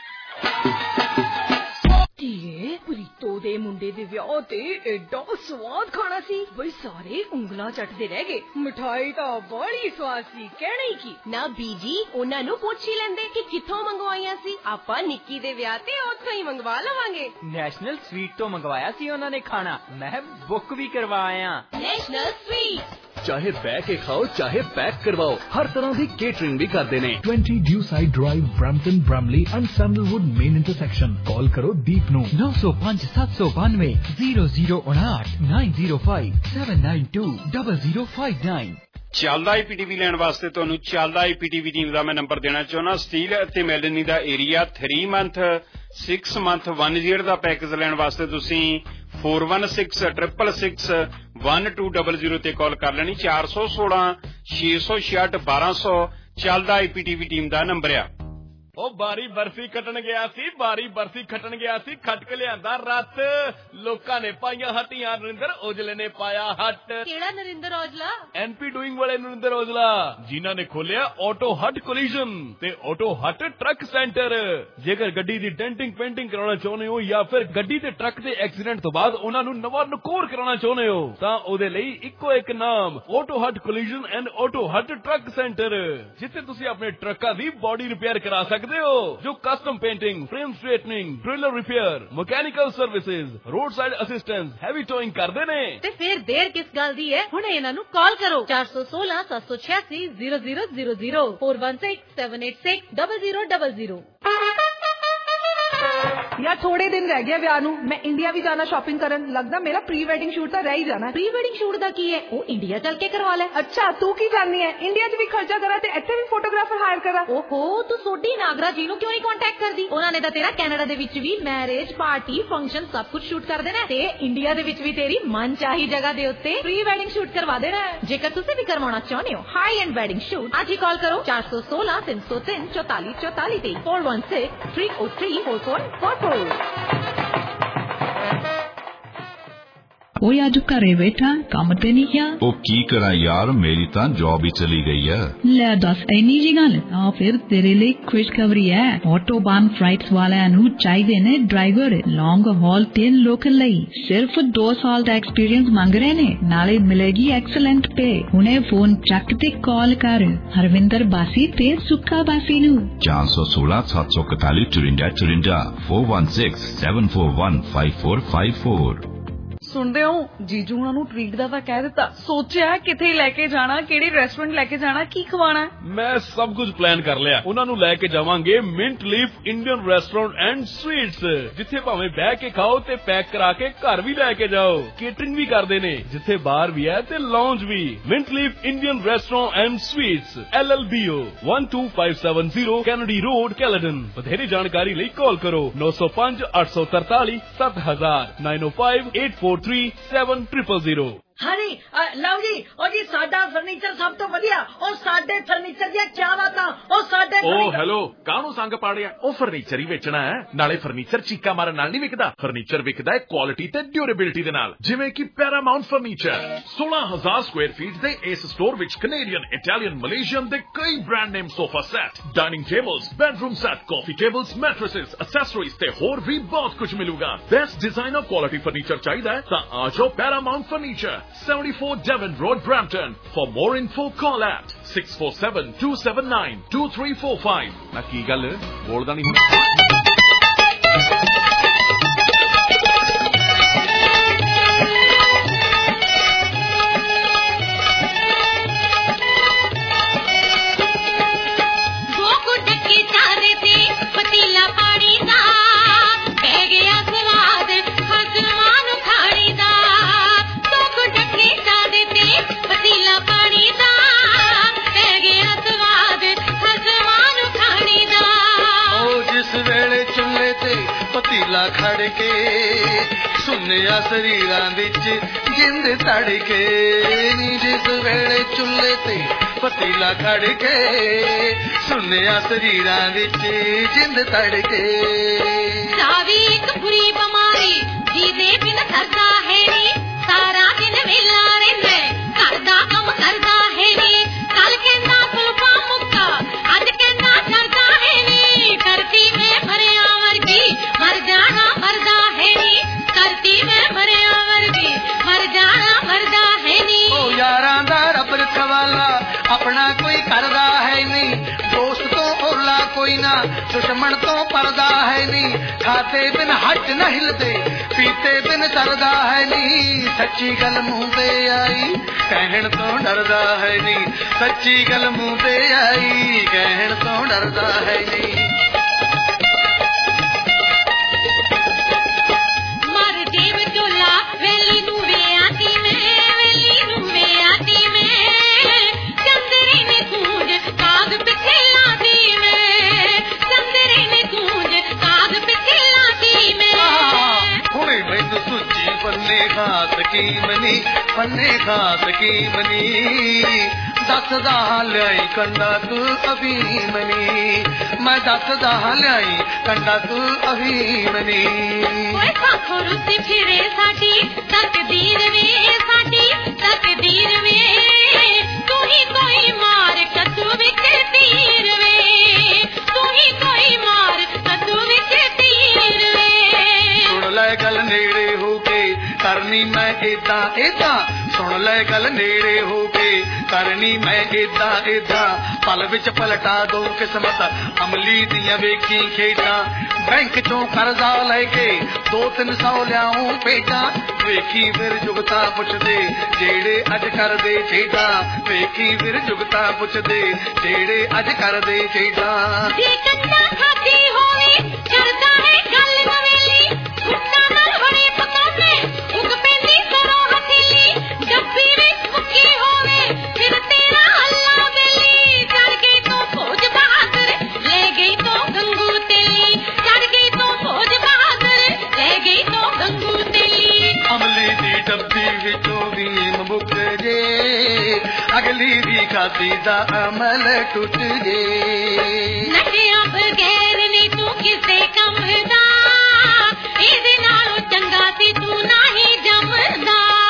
ਪ੍ਰੀਤੋ ਦੇ ਮੁੰਡੇ ਦੇ ਵਿਆਹ ਤੇ ਐਡਾ ਸਵਾਦ ਖਾਣਾ ਸੀ ਬਈ ਸਾਰੇ ਉਂਗਲਾਂ ਚੱਟਦੇ ਰਹਿ ਗਏ। ਮਿਠਾਈ ਤਾਂ ਬੜੀ ਸਵਾਦ ਸੀ, ਕਹਿਣਾ ਹੀ ਕੀ। ਨਾ ਬੀਜੀ, ਉਹਨਾਂ ਨੂੰ ਪੁੱਛ ਹੀ ਲੈਂਦੇ ਕਿ ਕਿੱਥੋਂ ਮੰਗਵਾਈਆਂ ਸੀ। ਆਪਾਂ ਨਿੱਕੀ ਦੇ ਵਿਆਹ ਤੇ ਉੱਥੋਂ ਹੀ ਮੰਗਵਾ ਲਵਾਂਗੇ। ਨੈਸ਼ਨਲ ਸਵੀਟ ਤੋਂ ਮੰਗਵਾਇਆ ਸੀ ਉਹਨਾਂ ਨੇ ਖਾਣਾ, ਮੈਂ ਬੁੱਕ ਵੀ ਕਰਵਾਇਆ। ਨੈਸ਼ਨਲ ਸਵੀਟ ਚਾਹੇ ਬਹਿ ਕੇ ਖਾਓ ਚਾਹੇ ਪੈਕ ਕਰਵਾਓ, ਹਰ ਤਰ੍ਹਾਂ ਦੀ ਕੇਟਰਿੰਗ ਵੀ ਕਰਦੇ ਨੇ। twenty Dewside Drive, Brampton, Bramley and Sandalwood main intersection। ਕਾਲ ਕਰੋ ਦੀਪ ਨੂੰ ਨੌ ਸੌ ਪੰਜ ਸੱਤ ਸੌ ਬਾਨਵੇਂ ਜ਼ੀਰੋ ਜ਼ੀਰੋ ਉਨਾਹਠ nine zero five seven nine two zero zero five nine। ਚੱਲਦਾ ਆਈਪੀਟੀਵੀ ਲੈਣ ਵਾਸਤੇ ਤੁਹਾਨੂੰ ਚੱਲਦਾ ਆਈਪੀਟੀਵੀ ਟੀਮ ਦਾ ਮੈਂ ਨੰਬਰ ਦੇਣਾ ਚਾਹੁੰਦਾ। ਸਟੀਲ ਅਤੇ ਮੈਲਨੀ ਦਾ area three month six month one year ਦਾ ਪੈਕੇਜ ਲੈਣ ਵਾਸਤੇ ਤੁਸੀਂ four one six triple six one two double zero ਤੇ ਕਾਲ ਕਰ ਲੈਣੀ। ਚਾਰ ਸੌ ਸੋਲਾਂ ਛੇ ਸੌ ਛਿਆਹਠ ਬਾਰਾਂ ਸੌ ਚੱਲਦਾ ਆਈਪੀਟੀਵੀ ਟੀਮ ਦਾ ਨੰਬਰ ਆ। ਉਹ ਬਾਰੀ ਬਰਫੀ ਖੱਟਣ ਗਿਆ ਸੀ, ਬਾਰੀ ਬਰਫੀ ਖੱਟਣ ਗਿਆ ਸੀ, ਖੱਟ ਕੇ ਲਿਆਂਦਾ ਰੱਤ। ਲੋਕਾਂ ਨੇ ਪਾਈਆਂ ਹੱਟੀਆਂ, ਨਰਿੰਦਰ ਔਜਲੇ ਨੇ ਪਾਇਆ ਹੱਟ। ਕਿਹੜਾ ਨਰਿੰਦਰ ਔਜਲਾ? ਐਨਪੀ ਡੂਇੰਗ ਵਾਲੇ ਨਰਿੰਦਰ ਔਜਲਾ, ਜਿਨ੍ਹਾਂ ਨੇ ਖੋਲਿਆ ਆਟੋ ਹੱਟ ਕੋਲੀਜਨ ਤੇ ਆਟੋ ਹੱਟ ਟਰੱਕ ਸੈਂਟਰ। ਜੇਕਰ ਗੱਡੀ ਦੀ ਡੈਂਟਿੰਗ ਪੇਂਟਿੰਗ ਕਰਾਉਣਾ ਚਾਹੁੰਦੇ ਹੋ ਜਾਂ ਫਿਰ ਗੱਡੀ ਤੇ ਟਰੱਕ ਦੇ ਐਕਸੀਡੈਂਟ ਤੋਂ ਬਾਅਦ ਉਹਨਾਂ ਨੂੰ ਨਵਾਂ ਨਕੋਰ ਕਰਾਉਣਾ ਚਾਹੁੰਦੇ ਹੋ ਤਾਂ ਉਹਦੇ ਲਈ ਇੱਕੋ ਇੱਕ ਨਾਮ, auto hut collision and auto hut truck centre, ਜਿੱਥੇ ਤੁਸੀਂ ਆਪਣੇ ਟਰੱਕਾਂ ਦੀ ਬਾਡੀ ਰਿਪੇਅਰ ਕਰਾ ਸਕਦੇ ਹੋ। ਜੋ custom painting, frame straightening, trailer repair, mechanical services, roadside assistance, heavy towing ਕਰਦੇ ਨੇ। ਤੇ ਫਿਰ ਦੇਰ ਕਿਸ ਗੱਲ ਦੀ ਹੈ, ਹੁਣ ਇਹਨਾਂ ਨੂੰ ਕਾਲ ਕਰੋ ਚਾਰ ਸੌ ਸੋਲਾਂ ਸੱਤ ਸੌ ਛਿਆਸੀ zero zero zero zero four one six seven eight six zero zero zero zero। यार थोड़े दिन रह गए ਵਿਆਹ ਨੂੰ, ਮੈਂ ਇੰਡੀਆ ਵੀ ਜਾਣਾ ਸ਼ਾਪਿੰਗ ਕਰਨ। ਲੱਗਦਾ ਮੇਰਾ ਪ੍ਰੀ ਵੈਡਿੰਗ ਸ਼ੂਟ ਤਾਂ ਰਹਿ ਹੀ ਜਾਣਾ। ਪ੍ਰੀ ਵੈਡਿੰਗ ਸ਼ੂਟ ਦਾ ਕੀ ਹੈ, ਉਹ ਇੰਡੀਆ ਚੱਲ ਕੇ ਕਰਵਾ ਲੈ। ਅੱਛਾ, ਤੂੰ ਕੀ ਜਾਣਨੀ ਹੈ? ਇੰਡੀਆ 'ਚ ਵੀ ਖਰਚਾ ਕਰਾਂ ਤੇ ਇੱਥੇ ਵੀ ਫੋਟੋਗ੍ਰਾਫਰ ਹਾਇਰ ਕਰਾਂ। ਓਹੋ, ਤੂੰ ਸੋਢੀ ਨਾਗਰਾ ਜੀ ਨੂੰ ਕਿਉਂ ਨਹੀਂ ਕੰਟੈਕਟ ਕਰਦੀ? ਉਹਨਾਂ ਨੇ ਤਾਂ ਤੇਰਾ ਕੈਨੇਡਾ ਦੇ ਵਿੱਚ ਵੀ ਮੈਰਿਜ, ਪਾਰਟੀ, ਫੰਕਸ਼ਨ ਸਭ ਕੁਝ ਸ਼ੂਟ ਕਰ ਦੇਣਾ ਤੇ ਇੰਡੀਆ ਦੇ ਵਿੱਚ ਵੀ ਤੇਰੀ ਮਨਚਾਹੀ ਜਗ੍ਹਾ ਦੇ ਉੱਤੇ ਪ੍ਰੀ ਵੈਡਿੰਗ ਸ਼ੂਟ ਕਰਵਾ ਦੇਣਾ। ਜੇਕਰ ਤੁਸੀਂ ਵੀ ਕਰਵਾਉਣਾ ਚਾਹੁੰਦੇ ਹੋ ਹਾਈ ਐਂਡ ਵੈਡਿੰਗ ਸ਼ੂਟ, ਅੱਜ ਹੀ ਕਾਲ ਕਰੋ ਚਾਰ ਸੌ ਸੋਲਾਂ ਤਿੰਨ ਸੌ ਤਿੰਨ ਚੌਤਾਲੀ ਚੌਤਾਲੀ ਤੇ four one six three zero three four four four four। ਓਏ ਅੱਜ ਘਰੇ ਬੈਠਾ ਕੰਮ ਤੇ ਨਹੀਂ ਗਿਆ। ਉਹ ਕੀ ਕਰਾਂ ਯਾਰ, ਮੇਰੀ ਤਾਂ ਜੌਬ ਹੀ ਚਲੀ ਗਈ ਹੈ। ਲੈ ਦੱਸ ਇੰਨੀ ਜੀ ਗੱਲ ਆ, ਫਿਰ ਤੇਰੇ ਲਈ ਖੁਸ਼ਖਬਰੀ ਹੈ। ਆਟੋਬਾਨ ਫਲਾਈਟਸ ਵਾਲਿਆਂ ਨੂੰ ਚਾਹੀਦੇ ਨੇ ਡਰਾਈਵਰ ਲੌਂਗ ਹਾਲ ਤੇ ਲੋਕਲ ਲਈ। ਸਿਰਫ ਦੋ ਸਾਲ ਦਾ ਐਕਸਪੀਰੀਅੰਸ ਮੰਗ ਰਹੇ ਨੇ, ਨਾਲੇ ਮਿਲੇਗੀ ਐਕਸਲੈਂਟ ਪੇ। ਹੁਣੇ ਫੋਨ ਚੱਕ ਤੇ ਕਾਲ ਕਰ ਹਰਵਿੰਦਰ ਬਾਸੀ ਤੇ ਸੁੱਖਾ ਬਾਸੀ ਨੂੰ। ਚਾਰ ਸੌ ਸੋਲਾਂ ਸੱਤ ਸੌ ਇਕਤਾਲੀ ਚੁਰਿੰਜਾ ਚੁਰਿੰਜਾ four one six seven four one five four five four। ਸੁਣਦੇ ਹੋ ਜੀਜੂ ਉਹਨਾਂ ਨੂੰ ਟ੍ਰੀਟ ਦਾ ਤਾਂ ਕਹਿ ਦਿੱਤਾ, ਸੋਚਿਆ ਕਿੱਥੇ ਲੈ ਕੇ ਜਾਣਾ, ਕਿਹੜੇ ਰੈਸਟੋਰੈਂਟ ਲੈ ਕੇ ਜਾਣਾ, ਕੀ ਖਵਾਣਾ। ਮੈਂ ਸਭ ਕੁਝ ਪਲਾਨ ਕਰ ਲਿਆ। ਉਹਨਾਂ ਨੂੰ ਲੈ ਕੇ ਜਾਵਾਂਗੇ Mint Leaf Indian Restaurant and Sweets, ਜਿੱਥੇ ਭਾਵੇਂ ਬਹਿ ਕੇ ਖਾਓ ਤੇ ਪੈਕ ਕਰਾ ਕੇ ਘਰ ਵੀ ਲੈ ਕੇ ਜਾਓ। ਕੇਟਰਿੰਗ ਵੀ ਕਰਦੇ ਨੇ, ਜਿੱਥੇ ਬਾਰ ਵੀ ਹੈ ਤੇ ਲਾਉਂਜ ਵੀ। Mint Leaf Indian Restaurant and Sweets L L B O one two five seven zero Kennedy road Caledon. ਵਧੇਰੇ ਜਾਣਕਾਰੀ ਲਈ ਕਾਲ ਕਰੋ ਨੌ ਸੌ ਪੰਜ ਅੱਠ ਸੌ ਤਰਤਾਲੀ ਸੱਤ ਹਜ਼ਾਰ nine oh five eight four three seven zero zero zero। ਹਾਂਜੀ ਲਓ ਜੀ, ਉਹ ਜੀ ਸਾਡਾ ਫਰਨੀਚਰ ਸਭ ਤੋਂ ਵਧੀਆ, ਉਹ ਸਾਡੇ ਫਰਨੀਚਰ ਦੀਆਂ ਕਿਆ ਬਾਤਾਂ, ਉਹ ਸਾਡੇ ਓ ਹੈਲੋ, ਕਾਹਨੂੰ ਸੰਗ ਪਾੜਿਆ, ਉਹ ਫਰਨੀਚਰ ਹੀ ਵੇਚਣਾ ਹੈ। ਨਾਲੇ ਫਰਨੀਚਰ ਚੀਕਾ ਮਾਰਨ ਨਾਲ ਨਹੀਂ ਵਿਕਦਾ, ਫਰਨੀਚਰ ਵਿਕਦਾ ਹੈ ਕੁਆਲਿਟੀ ਤੇ ਡਿਊਰੇਬਿਲਿਟੀ ਦੇ ਨਾਲ, ਜਿਵੇਂ ਕਿ ਪੈਰਾਮਾਉਂਟ ਫਰਨੀਚਰ। ਸੋਲਾਂ ਹਜ਼ਾਰ ਸਕੁਆਇਰ ਫੀਟ ਦੇ ਇਸ ਸਟੋਰ ਵਿੱਚ ਕੈਨੇਡੀਅਨ, ਇਟਾਲੀਅਨ, ਮਲੇਸ਼ੀਅਨ ਦੇ ਕਈ brand name sofa set, dining tables, bedroom set, coffee tables, mattresses, accessories ਤੇ ਹੋਰ ਵੀ ਬਹੁਤ ਕੁਝ ਮਿਲੂਗਾ। ਬੈਸਟ ਡਿਜ਼ਾਈਨਰ ਕੁਆਲਿਟੀ ਫਰਨੀਚਰ ਚਾਹੀਦਾ ਹੈ ਤਾਂ ਆ ਜਾਓ Paramount furniture, seventy-four Devon Road, Brampton. For more info, call at six four seven two seven nine two three four five. ਨਾ ਕੀ ਗੱਲ ਬੋਲਦਾ ਨਹੀਂ ਹੁੰਦਾ। ਪਤੀਲਾ ਖੜ ਕੇ ਸੁਣਿਆ ਸਰੀਰਾਂ ਵਿੱਚ ਜਿੰਦ ਤੜਕੇ ਨੀ, ਜਿਸ ਵੇਲੇ ਚੁੱਲ੍ਹੇ ਤੇ ਪਤੀਲਾ ਖੜ ਕੇ ਸੁਣਿਆ ਸਰੀਰਾਂ ਵਿੱਚ ਜਿੰਦ ਤੜਕੇ। ਸਾਵੀ ਇੱਕ ਬੁਰੀ ਬਿਮਾਰੀ ਜਿਹਦੇ ਬਿਨ ਸਰਦਾ ਹੈ ਨੀ, ਸਾਰਾ ਦਿਨ ਵੇਲਾ ਰਹਿੰਦਾ ਘਰ ਦਾ ਕੰਮ ਕਰਦਾ ਹੈ ਨੀ। ਕੱਲ ਕਹਿੰਦਾ ਸੁਲਫਾ ਮੁੱਕਾ, ਅੱਜ ਕਹਿੰਦਾ ਕਰਦਾ ਹੈ ਨੀ। ਕਰਤੀ ਮੈਂ ਭਰਿਆ ਵਰਗੀ ਮਰ ਜਾਣਾ ਮਰਦਾ ਹੈ ਨੀ, ਕਰਤੀ ਮੈਂ ਭਰਿਆ ਵਰਗੀ ਮਰ ਜਾਣਾ ਮਰਦਾ ਹੈ ਨੀ। ਉਹ ਯਾਰਾਂ ਦਾ ਰੱਬ ਰਖਵਾਲਾ ਆਪਣਾ ਕੋਈ ਕਰਦਾ ਹੈ ਨਹੀਂ, ਦੋਸਤ ਤੋਂ ਓਲਾ ਕੋਈ ਨਾ ਦੁਸ਼ਮਣ ਤੋਂ ਪਰਦਾ ਹੈ ਨਹੀਂ। ਖਾਤੇ ਬਿਨ ਹੱਟ ਨਾ ਹਿਲਦੇ, ਪੀਤੇ ਬਿਨ ਸਰਦਾ ਹੈ ਨਹੀਂ। ਸੱਚੀ ਗੱਲ ਮੂੰਹ ਤੇ ਆਈ ਕਹਿਣ ਤੋਂ ਡਰਦਾ ਹੈ ਨਹੀਂ, ਸੱਚੀ ਗੱਲ ਮੂੰਹ ਤੇ ਆਈ ਕਹਿਣ ਤੋਂ ਡਰਦਾ ਹੈ ਨਹੀਂ। ਮਰ ਜੇ ਵਿਚੋਲਾ ਵੇਲੀ ਨੂੰ ਵੇਆਤੀ ਮੈਂ, ਵੇਲੀ ਨੂੰ ਵੇਆਤੀ ਮੈਂ। ਚੰਦਰੇ ਨੇ ਗੂੰਜ ਕਾਗ ਪਿੱਛੇ ਲਾਦੀ ਮੈਂ, ਚੰਦਰੇ ਨੇ ਗੂੰਜ ਕਾਗ ਪਿੱਛੇ ਲਾਦੀ ਮੈਂ। ਹੁਣੇ ਮੈਨੂੰ ਸੁੱਚੀ ਬੰਨੇ ਖਾਤ ਕੀ ਮਨੀ, ਬੰਨੇ ਖਾਤ ਕੀ ਮਨੀ। ਦੱਸਦਾ ਲਿਆਈ ਕੰਡਾ ਤੂੰ ਅਭੀਮਨੀ, ਮੈਂ ਦੱਸਦਾ ਲਿਆਈ ਕੰਡਾ ਤੂੰ ਅਭੀਮਨੀ। ਓਏ ਪਾਖੋਂ ਰੁੱਤੀ ਫਿਰੇ ਸਾਡੀ ਤਕਦੀਰ ਵੇ, ਸਾਡੀ ਤਕਦੀਰ ਵੇ। ਤੂੰ ਹੀ ਕੋਈ ਮਾਰ ਕੱਦੂ ਵਿੱਚ ਤੀਰ ਵੇ, ਤੂੰ ਹੀ ਕੋਈ ਮਾਰ ਕੱਦੂ ਵਿੱਚ ਤੀਰ ਵੇ। ਸੁਣ ਲੈ ਗੱਲ ਨੇੜੇ ਹੋ ਕੇ ਕਰਨੀ ਮੈਂ ਏਦਾਂ ਏਦਾਂ, ਸੁਣ ਲੈ ਗੱਲ ਨੇੜੇ ਹੋ ਕੇ ਕਰਨੀ ਮੈਂ ਏਦਾਂ ਏਦਾਂ। ਪਲ ਵਿੱਚ ਪਲਟਾ ਦੋ ਕਿਸਮਤ ਅਮਲੀ ਦੀਆਂ ਵੇਖੀ ਖੇਡਾਂ। ਬੈਂਕ ਚੋਂ ਕਰਜ਼ਾ ਲੈ ਕੇ ਦੋ ਤਿੰਨ ਸੌ ਲਿਆਉਂ ਭੇਡਾਂ। ਵੇਖੀ ਫਿਰ ਜੁਗਤਾਂ ਪੁੱਛਦੇ ਜਿਹੜੇ ਅੱਜ ਕਰਦੇ ਖੇਡਾਂ, ਵੇਖੀ ਫਿਰ ਜੁਗਤਾਂ ਪੁੱਛਦੇ ਜਿਹੜੇ ਅੱਜ ਕਰਦੇ ਖੇਡਾਂ। ਜੇ ਕੰਡਾ ਖਾਦੀ ਹੋਵੇ ਛੜਦਾ ਹੈ ਗੱਲ ਨਵੇਲੀ, ਗੁੱਟਾਂ ਨਾਲ ਬੜੇ ਪਕਾਉਣੇ ਉਗ ਪੈਂਦੀ ਸਰੋਂ ਹਥੇਲੀ। ਡੱਬੀ ਵਿੱਚ ਮੁੱਕੀ ਹੋਵੇ ਫਿਰ ਤੇਰਾ ਹੱਲਾ ਵੇਲੀ। ਚੜ ਗਈ ਤੋਂ ਫੌਜ ਬਹਾਦਰ ਲੈ ਗਈ ਤੋਂ ਗੰਗੂ ਤੇਲੀ, ਚੜ ਗਈ ਤੋਂ ਫੌਜ ਬਹਾਦਰ ਲੈ ਗਈ ਤੋਂ ਗੰਗੂ ਤੇਲੀ। ਅਮਲੀ ਦੀ ਡੱਬੀ ਵਿੱਚੋਂ ਵੀ ਮੁੱਕ ਜੇ, ਅਗਲੀ ਵੀ ਖਾਦੀ ਦਾ ਅਮਲ ਟੁੱਟ ਜੇ। ਨਸ਼ਿਆਂ ਬਗੈਰ ਨਹੀਂ ਤੂੰ ਕਿਸੇ ਕੰਮ ਦਾ, ਇਹਦੇ ਨਾਲੋਂ ਚੰਗਾ ਸੀ ਤੂੰ ਨਹੀਂ ਜੰਮਦਾ।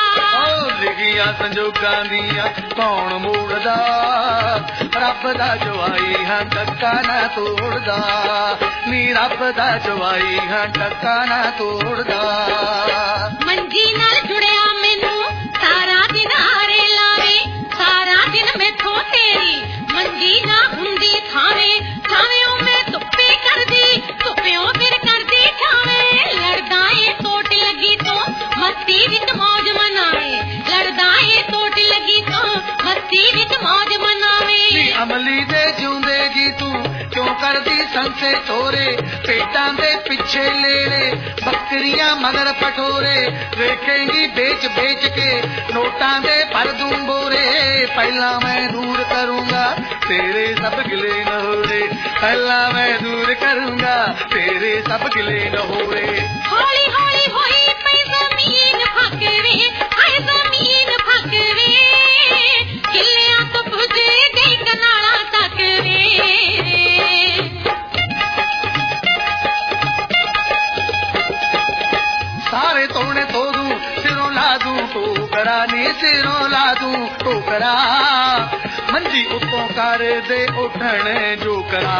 ਕੌਣ ਮੋੜਦਾ ਰੱਬ ਦਾ ਜਵਾਈ ਹਾਂ ਟੱਕਾ ਨਾ ਤੋੜਦਾ ਨੀ ਰੱਬ ਦਾ ਜਵਾਈ ਹਾਂ ਟੱਕਾ ਨਾ ਤੋੜਦਾ ਮੰਜੀ ਨਾਲ ਜੁੜਿਆ ਮੈਨੂੰ ਸਾਰਾ ਦਿਨ ਹਾਰੇ ਲਾਵੇ ਸਾਰਾ ਦਿਨ ਮੈਥੋਂ ਤੇਰੀ ਮੰਜੀ ਨਾ ਹੁੰਦੀ ਥਾਵੇਂ ਥਾਵੇਂ ਮੈਂ ਧੁੱਪੇ ਕਰਦੀ ਧੁੱਪਿਓਂ ਫਿਰ ਕਰਦੀ ਛਾਵੇਂ ਲੜਦਾ ਏ ਟੋਟ ਲੱਗੀ ਤੋਂ ਮਸਤੀ ਵਿੱਚ ਮੌਜ ਮਨਾਵੇ ਲੜਦਾ ਏ ਟੋਟ ਲੱਗੀ ਤੋਂ ਮਸਤੀ ਵਿੱਚ ਮੌਜ ਮਨਾਵੇ ਨੀ ਅਮਲੀ ਦੇ ਜਿਉਂਦੇ ਜੀ ਤੂੰ ਕਿਉਂ ਕਰਦੀ ਸੰਸੇ ਤੋਰੇ ਪੇਟਾਂ ਦੇ ਪਿੱਛੇ ਲੇੜੇ ਬੱਕਰੀਆਂ ਮਗਰ ਪਟੋਰੇ ਵੇਖੇਂਗੀ ਵੇਚ ਵੇਚ ਕੇ ਨੋਟਾਂ ਦੇ ਭਰ ਦੂੰ ਬੋਰੇ ਪਹਿਲਾਂ ਮੈਂ ਦੂਰ ਕਰੂੰਗਾ ਤੇਰੇ ਸਭ ਗਿਲੇ न ਹੋਰੇ ਪਹਿਲਾਂ ਮੈਂ ਦੂਰ ਕਰੂੰਗਾ ਤੇਰੇ ਸਭ ਗਿਲੇ न ਹੋਰੇ ਹੌਲੀ ਹੌਲੀ ਹੋਈ ਪਈ ਜ਼ਮੀਨ ਫੱਕਵੇ ਹਾਏ ਜ਼ਮੀਨ ਫੱਕਵੇ ਕਿੱਲਿਆਂ ਤੋਂ ਪੁੱਜ ਗਈ ਕਨਾਲਾਂ ਤੱਕ ਵੇ ਸਾਰੇ ਤੋਣੇ ਧੋ ਦੂੰ ਸਿਰੋਂ ਲਾ ਦੂੰ ਟੋਕਰਾ ਨੀ ਸਿਰੋਂ ਲਾ ਦੂੰ ਟੋਕਰਾ ਮੰਜੀ ਉੱਤੋਂ ਕਰ ਦੇ ਉੱਠਣ ਜੋਕਰਾ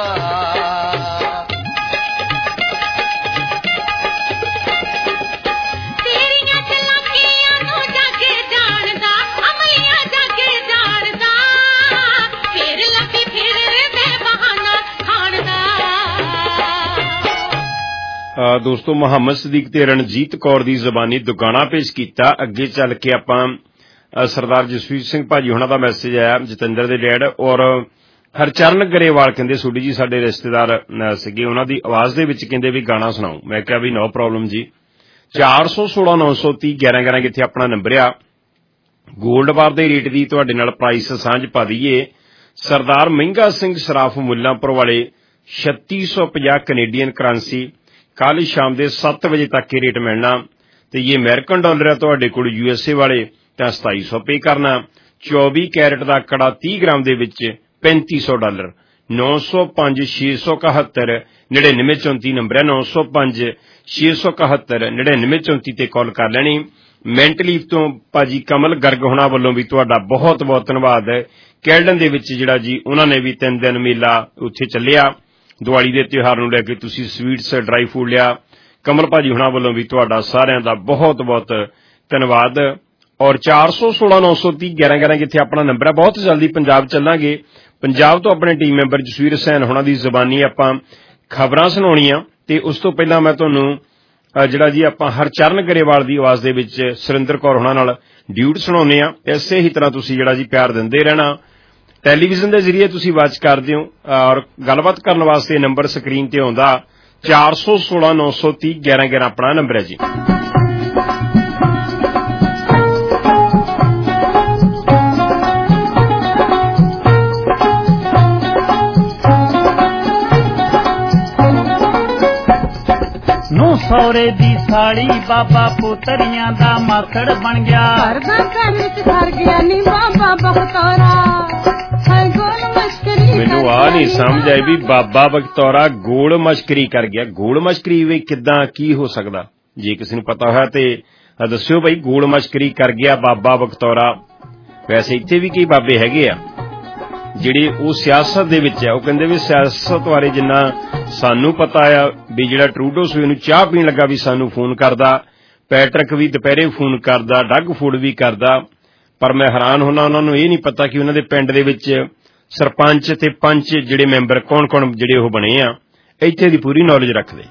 ਤੇਰੀਆਂ ਚਲਾਕੀਆਂ ਨੂੰ ਜੱਗ ਜਾਣਦਾ ਅਮਲੀਆਂ ਜੱਗ ਜਾਣਦਾ ਫੇਰ ਲੱਭੀ ਫਿਰਦੇ ਬਹਾਨਾ ਖਾਣ ਦਾ ਦੋਸਤੋ ਮੁਹੰਮਦ ਸਦੀਕ ਤੇ ਰਣਜੀਤ ਕੌਰ ਦੀ ਜ਼ਬਾਨੀ ਦੁਗਾਣਾ ਪੇਸ਼ ਕੀਤਾ। ਅੱਗੇ ਚੱਲ ਕੇ ਆਪਾਂ ਸਰਦਾਰ ਜਸਵੀਰ ਸਿੰਘ ਭਾਜੀ ਹੁਣਾਂ ਦਾ ਮੈਸੇਜ ਆਇਆ ਜਤਿੰਦਰ ਦੇ ਡੈਡ ਔਰ ਹਰਚਰਨ ਗਰੇਵਾਲ ਕਹਿੰਦੇ ਸੋਢੀ ਜੀ ਸਾਡੇ ਰਿਸ਼ਤੇਦਾਰ ਸੀਗੇ ਉਹਨਾਂ ਦੀ ਆਵਾਜ਼ ਦੇ ਵਿੱਚ ਕਹਿੰਦੇ ਵੀ ਗਾਣਾ ਸੁਣਾਓ। ਮੈਂ ਕਿਹਾ ਵੀ ਨੋ ਪ੍ਰੋਬਲਮ ਜੀ। ਚਾਰ ਸੌ ਸੋਲਾਂ ਨੌ ਸੌ ਤੀਹ ਗਿਆਰਾਂ ਗਿਆਰਾਂ ਕਿੱਥੇ ਆਪਣਾ ਨੰਬਰ ਆ। ਗੋਲਡ ਬਾਰ ਦੇ ਰੇਟ ਦੀ ਤੁਹਾਡੇ ਨਾਲ ਪ੍ਰਾਈਸ ਸਾਂਝ ਪਾ ਦਈਏ। ਸਰਦਾਰ ਮਹਿੰਗਾ ਸਿੰਘ ਸਰਾਫ ਮੁੱਲਾਂਪੁਰ ਵਾਲੇ ਛੱਤੀ ਸੌ ਪੰਜਾਹ ਕੈਨੇਡੀਅਨ ਕਰੰਸੀ ਕੱਲ ਸ਼ਾਮ ਦੇ ਸੱਤ ਵਜੇ ਤੱਕ ਇਹ ਰੇਟ ਮਿਲਣਾ ਤੇ ਇਹ ਅਮਰੀਕਨ ਡਾਲਰ ਹੈ ਤੁਹਾਡੇ ਕੋਲ ਯੂਐਸਏ ਵਾਲੇ ਤਾਂ ਸਤਾਈ ਸੌ ਪੇ ਕਰਨਾ। ਚੌਵੀ ਕੈਰਟ ਦਾ ਕੜਾ ਤੀਹ ਗ੍ਰਾਮ ਦੇ ਵਿੱਚ ਪੈਂਤੀ ਸੌ ਡਾਲਰ। ਨੌ ਸੌ ਪੰਜ ਛੇ ਸੌ ਇਕਹੱਤਰ ਨੜਿਨਵੇਂ ਚੌਂਤੀ ਨੰਬਰ ਹੈ। ਨੌ ਸੌ ਪੰਜ ਛੇ ਸੌ ਇਕਹੱਤਰ ਨੜਿਨਵੇਂ ਚੌਂਤੀ ਤੇ ਕਾਲ ਕਰ ਲੈਣੀ। ਮੈਂਟਲੀਫ ਤੋਂ ਭਾਜੀ ਕਮਲ ਗਰਗ ਹੋਣਾ ਵੱਲੋਂ ਵੀ ਤੁਹਾਡਾ ਬਹੁਤ ਬਹੁਤ ਧੰਨਵਾਦ ਹੈ। ਕੈਲਡਨ ਦੇ ਵਿੱਚ ਜਿਹੜਾ ਜੀ ਉਹਨਾਂ ਨੇ ਵੀ ਤਿੰਨ ਦਿਨ ਮੇਲਾ ਉੱਥੇ ਚੱਲਿਆ ਦੀਵਾਲੀ ਦੇ ਤਿਉਹਾਰ ਨੂੰ ਲੈ ਕੇ ਤੁਸੀਂ ਸਵੀਟਸ ਡਰਾਈ ਫੂਡ ਲਿਆ। ਕਮਲ ਭਾਜੀ ਹੁਣਾਂ ਵੱਲੋਂ ਵੀ ਤੁਹਾਡਾ ਸਾਰਿਆਂ ਦਾ ਬਹੁਤ ਬਹੁਤ ਧੰਨਵਾਦ। ਔਰ ਚਾਰ ਸੌ ਸੋਲਾਂ ਨੌ ਸੌ ਤੀਹ ਗਿਆਰਾਂ ਗਿਆਰਾਂ ਜਿੱਥੇ ਆਪਣਾ ਨੰਬਰ ਹੈ। ਬਹੁਤ ਜਲਦੀ ਪੰਜਾਬ ਚੱਲਾਂਗੇ। ਪੰਜਾਬ ਤੋਂ ਆਪਣੇ ਟੀਮ ਮੈਂਬਰ ਜਸਵੀਰ ਹੁਸੈਨ ਹੁਣਾਂ ਦੀ ਜ਼ਬਾਨੀ ਆਪਾਂ ਖਬਰਾਂ ਸੁਣਾਉਣੀਆਂ ਤੇ ਉਸ ਤੋਂ ਪਹਿਲਾਂ ਮੈਂ ਤੁਹਾਨੂੰ ਜਿਹੜਾ ਜੀ ਆਪਾਂ ਹਰਚਰਨ ਗਰੇਵਾਲ ਦੀ ਆਵਾਜ਼ ਦੇ ਵਿੱਚ ਸੁਰਿੰਦਰ ਕੌਰ ਹੁਣਾਂ ਨਾਲ ਡਿਊਟ ਸੁਣਾਉਂਦੇ ਆ। ਇਸੇ ਹੀ ਤਰ੍ਹਾਂ ਤੁਸੀਂ ਜਿਹੜਾ ਜੀ ਪਿਆਰ ਦਿੰਦੇ ਰਹਿਣਾ। ਟੈਲੀਵਿਜ਼ਨ ਦੇ ਜ਼ਰੀਏ ਤੁਸੀਂ ਵਾਚ ਕਰਦੇ ਹੋ ਔਰ ਗੱਲਬਾਤ ਕਰਨ ਵਾਸਤੇ ਨੰਬਰ ਸਕਰੀਨ ਤੇ ਆਉਂਦਾ ਚਾਰ ਸੌ ਸੋਲਾਂ ਨੌ ਸੌ ਤੀਹ ਗਿਆਰਾਂ ਗਿਆਰਾਂ ਆਪਣਾ ਨੰਬਰ ਹੈ ਜੀ। ਨੂੰ ਸੌਰੇ ਦੀ ਸਾਲੀ ਬਾਬਾ ਪੁੱਤਰੀਆਂ ਦਾ ਮਾਸੜ ਬਣ ਗਿਆ। ਘਰ ਦਾ ਘਰ ਵਿੱਚ ਘਰ ਗਿਆ ਨੀ ਬਾਬਾ ਬਖਤੌਰਾ ਹਾਏ ਗੋਲ ਮਸ਼ਕਰੀ। ਮੈਨੂੰ ਆ ਨਹੀਂ ਸਮਝ ਆਈ ਵੀ ਬਾਬਾ ਬਖਤੌਰਾ ਗੋਲ ਮਸ਼ਕਰੀ ਕਰ ਗਿਆ। ਗੋਲ ਮਸ਼ਕਰੀ ਵੀ ਕਿੱਦਾਂ ਕੀ ਹੋ ਸਕਦਾ? ਜੇ ਕਿਸੇ ਨੂੰ ਪਤਾ ਹੋਇਆ ਤੇ ਦੱਸਿਓ ਭਾਈ। ਗੋਲ ਮਸ਼ਕਰੀ ਕਰ ਗਿਆ ਬਾਬਾ ਬਖਤੌਰਾ। ਵੈਸੇ ਇੱਥੇ ਵੀ ਕਈ ਬਾਬੇ ਹੈਗੇ ਆ ਜਿਹੜੇ ਉਹ ਸਿਆਸਤ ਦੇ ਵਿੱਚ ਆ। ਉਹ ਕਹਿੰਦੇ ਵੀ ਸਿਆਸਤ ਬਾਰੇ ਜਿੰਨਾ ਸਾਨੂੰ ਪਤਾ ਆ ਵੀ ਜਿਹੜਾ ਟਰੂਡੋ ਸਵੇਰ ਨੂੰ ਚਾਹ ਪੀਣ ਲੱਗਾ ਵੀ ਸਾਨੂੰ ਫੋਨ ਕਰਦਾ, ਪੈਟਰਕ ਵੀ ਦੁਪਹਿਰੇ ਫੋਨ ਕਰਦਾ, ਡੱਗ ਫੂਡ ਵੀ ਕਰਦਾ। ਪਰ ਮੈਂ ਹੈਰਾਨ ਹੁੰਦਾ ਉਹਨਾਂ ਨੂੰ ਇਹ ਨਹੀਂ ਪਤਾ ਕਿ ਉਹਨਾਂ ਦੇ ਪਿੰਡ ਦੇ ਵਿੱਚ ਸਰਪੰਚ ਤੇ ਪੰਚ ਜਿਹੜੇ ਮੈਂਬਰ ਕੌਣ ਕੌਣ ਜਿਹੜੇ ਉਹ ਬਣੇ ਆ। ਇੱਥੇ ਦੀ ਪੂਰੀ ਨੌਲੇਜ ਰੱਖਦੇ।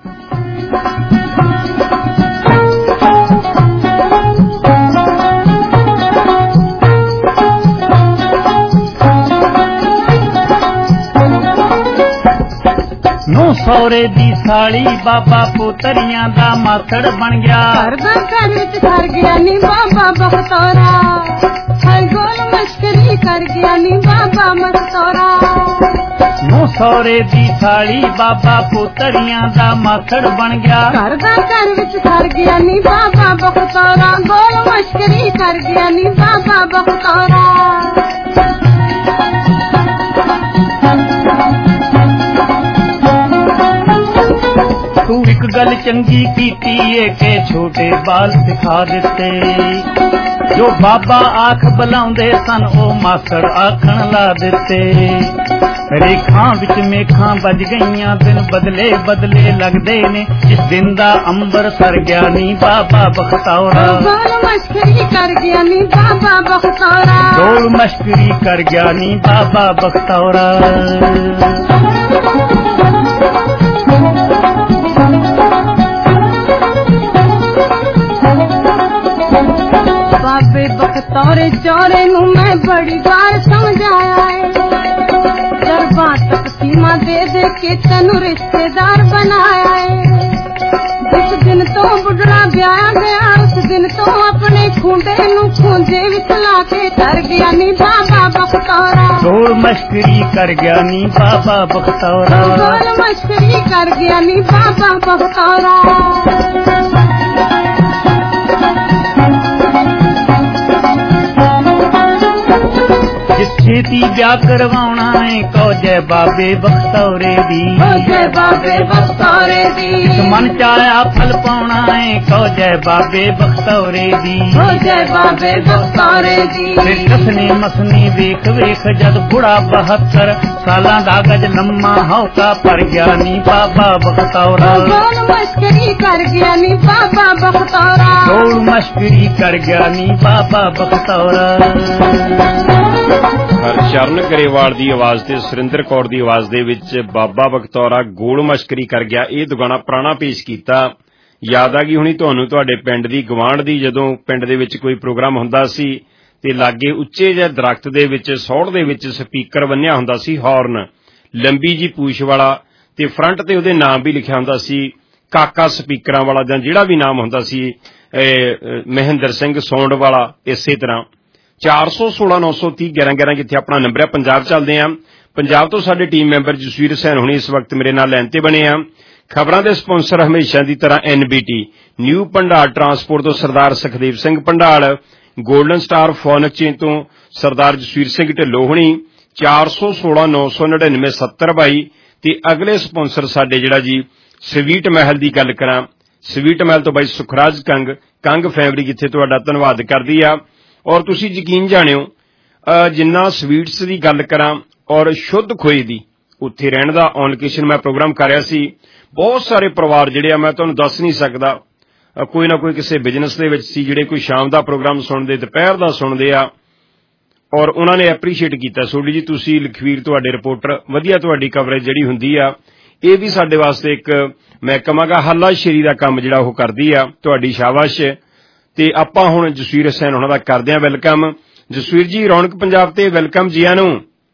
ਨੂੰ ਸੌਰੇ ਦੀ ਸਾਲੀ ਬਾਬਾ ਪੁੱਤਰੀਆਂ ਦਾ ਮਾਸੜ ਬਣ ਗਿਆ। ਘਰ ਦਾ ਘਰ ਵਿੱਚ ਘਰ ਗਿਆ ਨੀ ਬਾਬਾ ਬਖਤੌਰਾ ਹਾਏ ਗੋਲ ਮਸ਼ਕਰੀ ਕਰ ਗਿਆ ਨੀ ਬਾਬਾ ਮਖਤੌਰਾ। ਨੂੰ ਸੌਰੇ ਦੀ ਸਾਲੀ ਬਾਬਾ ਪੁੱਤਰੀਆਂ ਦਾ ਮਾਸੜ ਬਣ ਗਿਆ। ਘਰ ਦਾ ਘਰ ਵਿੱਚ ਘਰ ਗਿਆ ਨੀ ਬਾਬਾ ਬਖਤੌਰਾ ਗੋਲ ਮਸ਼ਕਰੀ ਕਰ ਗਿਆ ਨੀ ਬਾਬਾ ਬਖਤੌਰਾ। ਤੂੰ ਵੀ ਇੱਕ ਗੱਲ ਚੰਗੀ ਕੀਤੀ ਏ ਕਿ ਛੋਟੇ ਬਾਲ ਸਿਖਾ ਦਿੱਤੇ ਜੋ ਬਾਬਾ ਆਖ ਬੁਲਾਉਂਦੇ ਸਨ ਉਹ ਮਾਸੜ ਆਖਣ ਲਾ ਦਿੱਤੇ ਰੇਖਾਂ ਵਿੱਚ ਮੇਖਾਂ ਵੱਜ ਗਈਆਂ ਦਿਨ ਬਦਲੇ ਬਦਲੇ ਲੱਗਦੇ ਨੇ ਇਸ ਦਿਨ ਦਾ ਅੰਬਰ ਸਰ ਗਿਆ ਨੀ ਬਾਬਾ ਬਖਤੌਰਾ ਗੋਲ ਮਸ਼ਕਰੀ ਕਰ ਗਿਆ ਨੀ ਬਾਬਾ ਬਖਤੌਰਾ ਗੋਲ ਮਸ਼ਕਰੀ ਕਰ ਗਿਆ ਨੀ ਬਾਬਾ ਬਖਤੌਰਾ ਬਾਬੇ ਬਖਤੌਰੇ ਚੌਰੇ ਨੂੰ ਮੈਂ ਬੜੀ ਵਾਰ ਸਮਝਾਇਆ ਏ ਦਰਬਾਰ ਤੱਕ ਸੀਮਾ ਦੇ ਦੇ ਕੇ ਤੈਨੂੰ ਰਿਸ਼ਤੇਦਾਰ ਬਣਾਇਆ ਏ ਜਿਸ ਦਿਨ ਤੋਂ ਬੁੱਢੜਾ ਵਿਆਹ ਗਿਆ ਉਸ ਦਿਨ ਤੋਂ ਆਪਣੇ ਖੁੰਡੇ ਨੂੰ ਖੂੰਜੇ ਵਿੱਚ ਲਾ ਕੇ ਕਰ ਗਿਆ ਨੀ ਬਾਬਾ ਬਖਤੌਰਾ ਗੋਲ ਮਸ਼ਕਰੀ ਕਰ ਗਿਆ ਨੀ ਬਾਬਾ ਬਖਤੌਰਾ ਗੋਲ ਮਸ਼ਕਰੀ ਕਰ ਗਿਆ ਨੀ ਬਾਬਾ ਬਖਤੌਰਾ ਛੇਤੀ ਵਿਆਹ ਕਰਵਾਉਣਾ ਏ ਕਹੋ ਜੈ ਬਾਬੇ ਬਖਤੌਰੇ ਦੀ ਜੈ ਬਾਬੇ ਬਖਤੌਰੇ ਦੀ ਮਨ ਚ ਆਇਆ ਫਲ ਪਾਉਣਾ ਏ ਕਹੋ ਜੈ ਬਾਬੇ ਬਖਤੌਰੇ ਦੀ ਜੈ ਬਾਬੇ ਬਖਤੌਰੇ ਦੀ ਫਿਰ ਕਸਨੇ ਮਸਨੀ ਵੇਖ ਵੇਖ ਜਦ ਬੁੜਾ ਬਹੱਤਰ ਸਾਲਾਂ ਦਾ ਗਜ ਲੰਮਾ ਹੌਕਾ ਪਰ ਗਿਆ ਨੀ ਬਾਬਾ ਬਖਤੌਰਾ ਗੋਲ ਮਸ਼ਕਰੀ ਕਰ ਗਿਆ ਨੀ ਬਾਬਾ ਬਖਤੌਰਾ ਗੋਲ ਮਸ਼ਕਰੀ ਕਰ ਗਿਆ ਨੀ ਬਾਬਾ ਬਖਤੌਰਾ ਹਰਸ਼ਰਨ ਗਰੇਵਾਲ ਦੀ ਆਵਾਜ਼ ਤੇ ਸੁਰਿੰਦਰ ਕੌਰ ਦੀ ਆਵਾਜ਼ ਦੇ ਵਿੱਚ ਬਾਬਾ ਬਖਤੌਰਾ ਗੋਲ ਮਸ਼ਕਰੀ ਕਰ ਗਿਆ ਇਹ ਦੁਗਾਣਾ ਪੁਰਾਣਾ ਪੇਸ਼ ਕੀਤਾ। ਯਾਦ ਆ ਗਈ ਹੁਣੀ ਤੁਹਾਨੂੰ ਤੁਹਾਡੇ ਪਿੰਡ ਦੀ ਗਵਾਂਢ ਦੀ ਜਦੋਂ ਪਿੰਡ ਦੇ ਵਿੱਚ ਕੋਈ ਪ੍ਰੋਗਰਾਮ ਹੁੰਦਾ ਸੀ ਤੇ ਲਾਗੇ ਉੱਚੇ ਜਿਹੇ ਦਰਖਤ ਦੇ ਵਿੱਚ ਸੌੜ ਦੇ ਵਿੱਚ ਸਪੀਕਰ ਬੰਨਿਆ ਹੁੰਦਾ ਸੀ ਹਾਰਨ ਲੰਬੀ ਜੀ ਪੂਛ ਵਾਲਾ ਤੇ ਫਰੰਟ ਤੇ ਉਹਦੇ ਨਾਮ ਵੀ ਲਿਖਿਆ ਹੁੰਦਾ ਸੀ ਕਾਕਾ ਸਪੀਕਰਾਂ ਵਾਲਾ ਜਾਂ ਜਿਹੜਾ ਵੀ ਨਾਮ ਹੁੰਦਾ ਸੀ ਮਹਿੰਦਰ ਸਿੰਘ ਸੌਂਡ ਵਾਲਾ। ਇਸੇ ਤਰ੍ਹਾਂ ਚਾਰ ਸੌ ਸੋਲਾਂ ਨੌ ਸੌ ਤੀਹ ਗਿਆਰਾਂ ਗਿਆਰਾਂ ਜਿੱਥੇ ਆਪਣਾ ਨੰਬਰ ਹੈ ਪੰਜਾਬ ਚੱਲਦੇ ਆ। ਪੰਜਾਬ ਤੋਂ ਸਾਡੇ ਟੀਮ ਮੈਂਬਰ ਜਸਵੀਰ ਹੁਸੈਨ ਹੁਣੀ ਇਸ ਵਕਤ ਮੇਰੇ ਨਾਲ ਲਾਈਨ ਤੇ ਬਣੇ ਆ। ਖਬਰਾਂ ਦੇ ਸਪਾਂਸਰ ਹਮੇਸ਼ਾ ਦੀ ਤਰ੍ਹਾਂ N B T new Bhandar transport ਤੋਂ Sardar Sukhdev Singh Bhandal golden star phone exchange ਤੋਂ ਸਰਦਾਰ ਜਸਵੀਰ ਸਿੰਘ ਢਿੱਲੋਂ ਹੁਣੀ ਚਾਰ ਸੌ ਸੋਲਾਂ ਨੌ ਸੌ ਨੜਿਨਵੇਂ ਸੱਤਰ ਬਾਈ ਤੇ ਅਗਲੇ ਸਪਾਂਸਰ ਸਾਡੇ ਜਿਹੜਾ ਜੀ ਸਵੀਟ ਮਹਿਲ ਦੀ ਗੱਲ ਕਰਾਂ ਸਵੀਟ ਮਹਿਲ ਤੋਂ ਬਾਈ ਸੁਖਰਾਜ ਕੰਗ ਕੰਗ ਫੈਮਿਲੀ ਜਿੱਥੇ ਤੁਹਾਡਾ ਧੰਨਵਾਦ ਕਰਦੀ ਆ। ਔਰ ਤੁਸੀਂ ਯਕੀਨ ਜਾਣਿਓ ਜਿੰਨਾ ਸਵੀਟਸ ਦੀ ਗੱਲ ਕਰਾਂ ਔਰ ਸ਼ੁੱਧ ਖੋਏ ਦੀ ਉੱਥੇ ਰਹਿਣ ਦਾ ਔਨ ਲੋਕੇਸ਼ਨ ਮੈਂ ਪ੍ਰੋਗਰਾਮ ਕਰ ਰਿਹਾ ਸੀ। ਬਹੁਤ ਸਾਰੇ ਪਰਿਵਾਰ ਜਿਹੜੇ ਆ ਮੈਂ ਤੁਹਾਨੂੰ ਦੱਸ ਨਹੀਂ ਸਕਦਾ ਕੋਈ ਨਾ ਕੋਈ ਕਿਸੇ ਬਿਜ਼ਨਸ ਦੇ ਵਿੱਚ ਸੀ ਜਿਹੜੇ ਕੋਈ ਸ਼ਾਮ ਦਾ ਪ੍ਰੋਗਰਾਮ ਸੁਣਦੇ ਦੁਪਹਿਰ ਦਾ ਸੁਣਦੇ ਆ ਔਰ ਉਹਨਾਂ ਨੇ ਐਪਰੀਸ਼ੀਏਟ ਕੀਤਾ ਸੋਢੀ ਜੀ ਤੁਸੀਂ ਲਖਵੀਰ ਤੁਹਾਡੇ ਰਿਪੋਰਟਰ ਵਧੀਆ ਤੁਹਾਡੀ ਕਵਰੇਜ ਜਿਹੜੀ ਹੁੰਦੀ ਆ ਇਹ ਵੀ ਸਾਡੇ ਵਾਸਤੇ ਇੱਕ ਮੈਂ ਕਹਾਂਗਾ ਹੱਲਾਸ਼ੇਰੀ ਦਾ ਕੰਮ ਜਿਹੜਾ ਉਹ ਕਰਦੀ ਆ ਤੁਹਾਡੀ ਸ਼ਾਬਾਸ਼। ਤੇ ਆਪਾਂ ਹੁਣ ਜਸਵੀਰ ਹੁਸੈਨ ਉਹਨਾਂ ਦਾ ਕਰਦੇ ਹਾਂ ਵੈਲਕਮ। ਜਸਵੀਰ ਜੀ ਰੌਣਕ ਪੰਜਾਬ ਤੇ ਵੈਲਕਮ ਜੀਆਂ ਨੂੰ।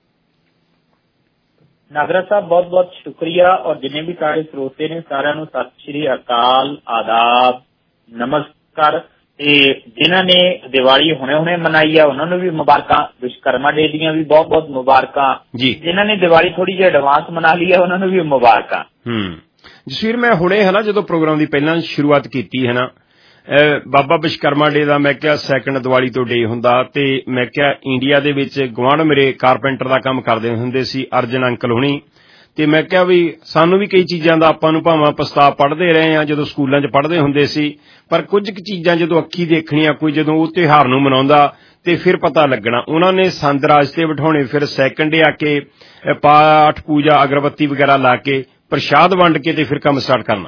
ਨਾਗਰਾ ਸਾਹਿਬ ਬਹੁਤ ਬਹੁਤ ਸ਼ੁਕਰੀਆ ਔਰ ਜਿੰਨੇ ਵੀ ਸਾਰੇ ਸਰੋਤੇ ਨੇ ਸਾਰਿਆਂ ਨੂੰ ਸਤਿ ਸ਼੍ਰੀ ਅਕਾਲ ਆਦਾਬ ਨਮਸਕਾਰ। ਤੇ ਜਿਨ੍ਹਾਂ ਨੇ ਦੀਵਾਲੀ ਹੁਣੇ ਹੁਣੇ ਮਨਾਈ ਆ ਉਹਨਾਂ ਨੂੰ ਵੀ ਮੁਬਾਰਕਾਂ ਵਿਸ਼ਵਕਰਮਾ ਡੇ ਦੀਆਂ ਵੀ ਬਹੁਤ ਬਹੁਤ ਮੁਬਾਰਕਾਂ। ਜਿਨ੍ਹਾਂ ਨੇ ਦੀਵਾਲੀ ਥੋੜੀ ਜਿਹੀ ਐਡਵਾਂਸ ਮਨਾ ਲਈ ਆ ਉਹਨਾਂ ਨੂੰ ਵੀ ਮੁਬਾਰਕਾਂ। ਹੂੰ ਜਸਵੀਰ ਮੈਂ ਹੁਣੇ ਹੈ ਨਾ ਜਦੋਂ ਪ੍ਰੋਗਰਾਮ ਦੀ ਪਹਿਲਾਂ ਸ਼ੁਰੂਆਤ ਕੀਤੀ ਹੈ ਨਾ ਬਾਬਾ ਵਿਸ਼ਵਕਰਮਾ ਡੇ ਦਾ ਮੈਂ ਕਿਹਾ ਸੈਕੰਡ ਦੀਵਾਲੀ ਤੋਂ ਡੇ ਹੁੰਦਾ ਤੇ ਮੈਂ ਕਿਹਾ ਇੰਡੀਆ ਦੇ ਵਿੱਚ ਗੁਆਂਢ ਮੇਰੇ ਕਾਰਪੈਂਟਰ ਦਾ ਕੰਮ ਕਰਦੇ ਹੁੰਦੇ ਸੀ ਅਰਜਨ ਅੰਕਲ ਹੁਣੀ ਤੇ ਮੈਂ ਕਿਹਾ ਵੀ ਸਾਨੂੰ ਵੀ ਕਈ ਚੀਜ਼ਾਂ ਦਾ ਆਪਾਂ ਨੂੰ ਭਾਵੇਂ ਪਛਤਾਵਾ ਪੜ੍ਹਦੇ ਰਹੇ ਆ ਜਦੋਂ ਸਕੂਲਾਂ 'ਚ ਪੜ੍ਹਦੇ ਹੁੰਦੇ ਸੀ ਪਰ ਕੁਝ ਕੁ ਚੀਜ਼ਾਂ ਜਦੋਂ ਅੱਖੀ ਦੇਖਣੀਆਂ ਕੋਈ ਜਦੋਂ ਉਹ ਤਿਉਹਾਰ ਨੂੰ ਮਨਾਉਂਦਾ ਤੇ ਫਿਰ ਪਤਾ ਲੱਗਣਾ। ਉਹਨਾਂ ਨੇ ਸੰਦ ਰਾਜ ਤੇ ਬਿਠਾਉਣੇ ਫਿਰ ਸੈਕੰਡ ਡੇ ਆ ਕੇ ਪਾਠ ਪੂਜਾ ਅਗਰਬੱਤੀ ਵਗੈਰਾ ਲਾ ਕੇ ਪ੍ਰਸ਼ਾਦ ਵੰਡ ਕੇ ਤੇ ਫਿਰ ਕੰਮ ਸਟਾਰਟ ਕਰਨਾ।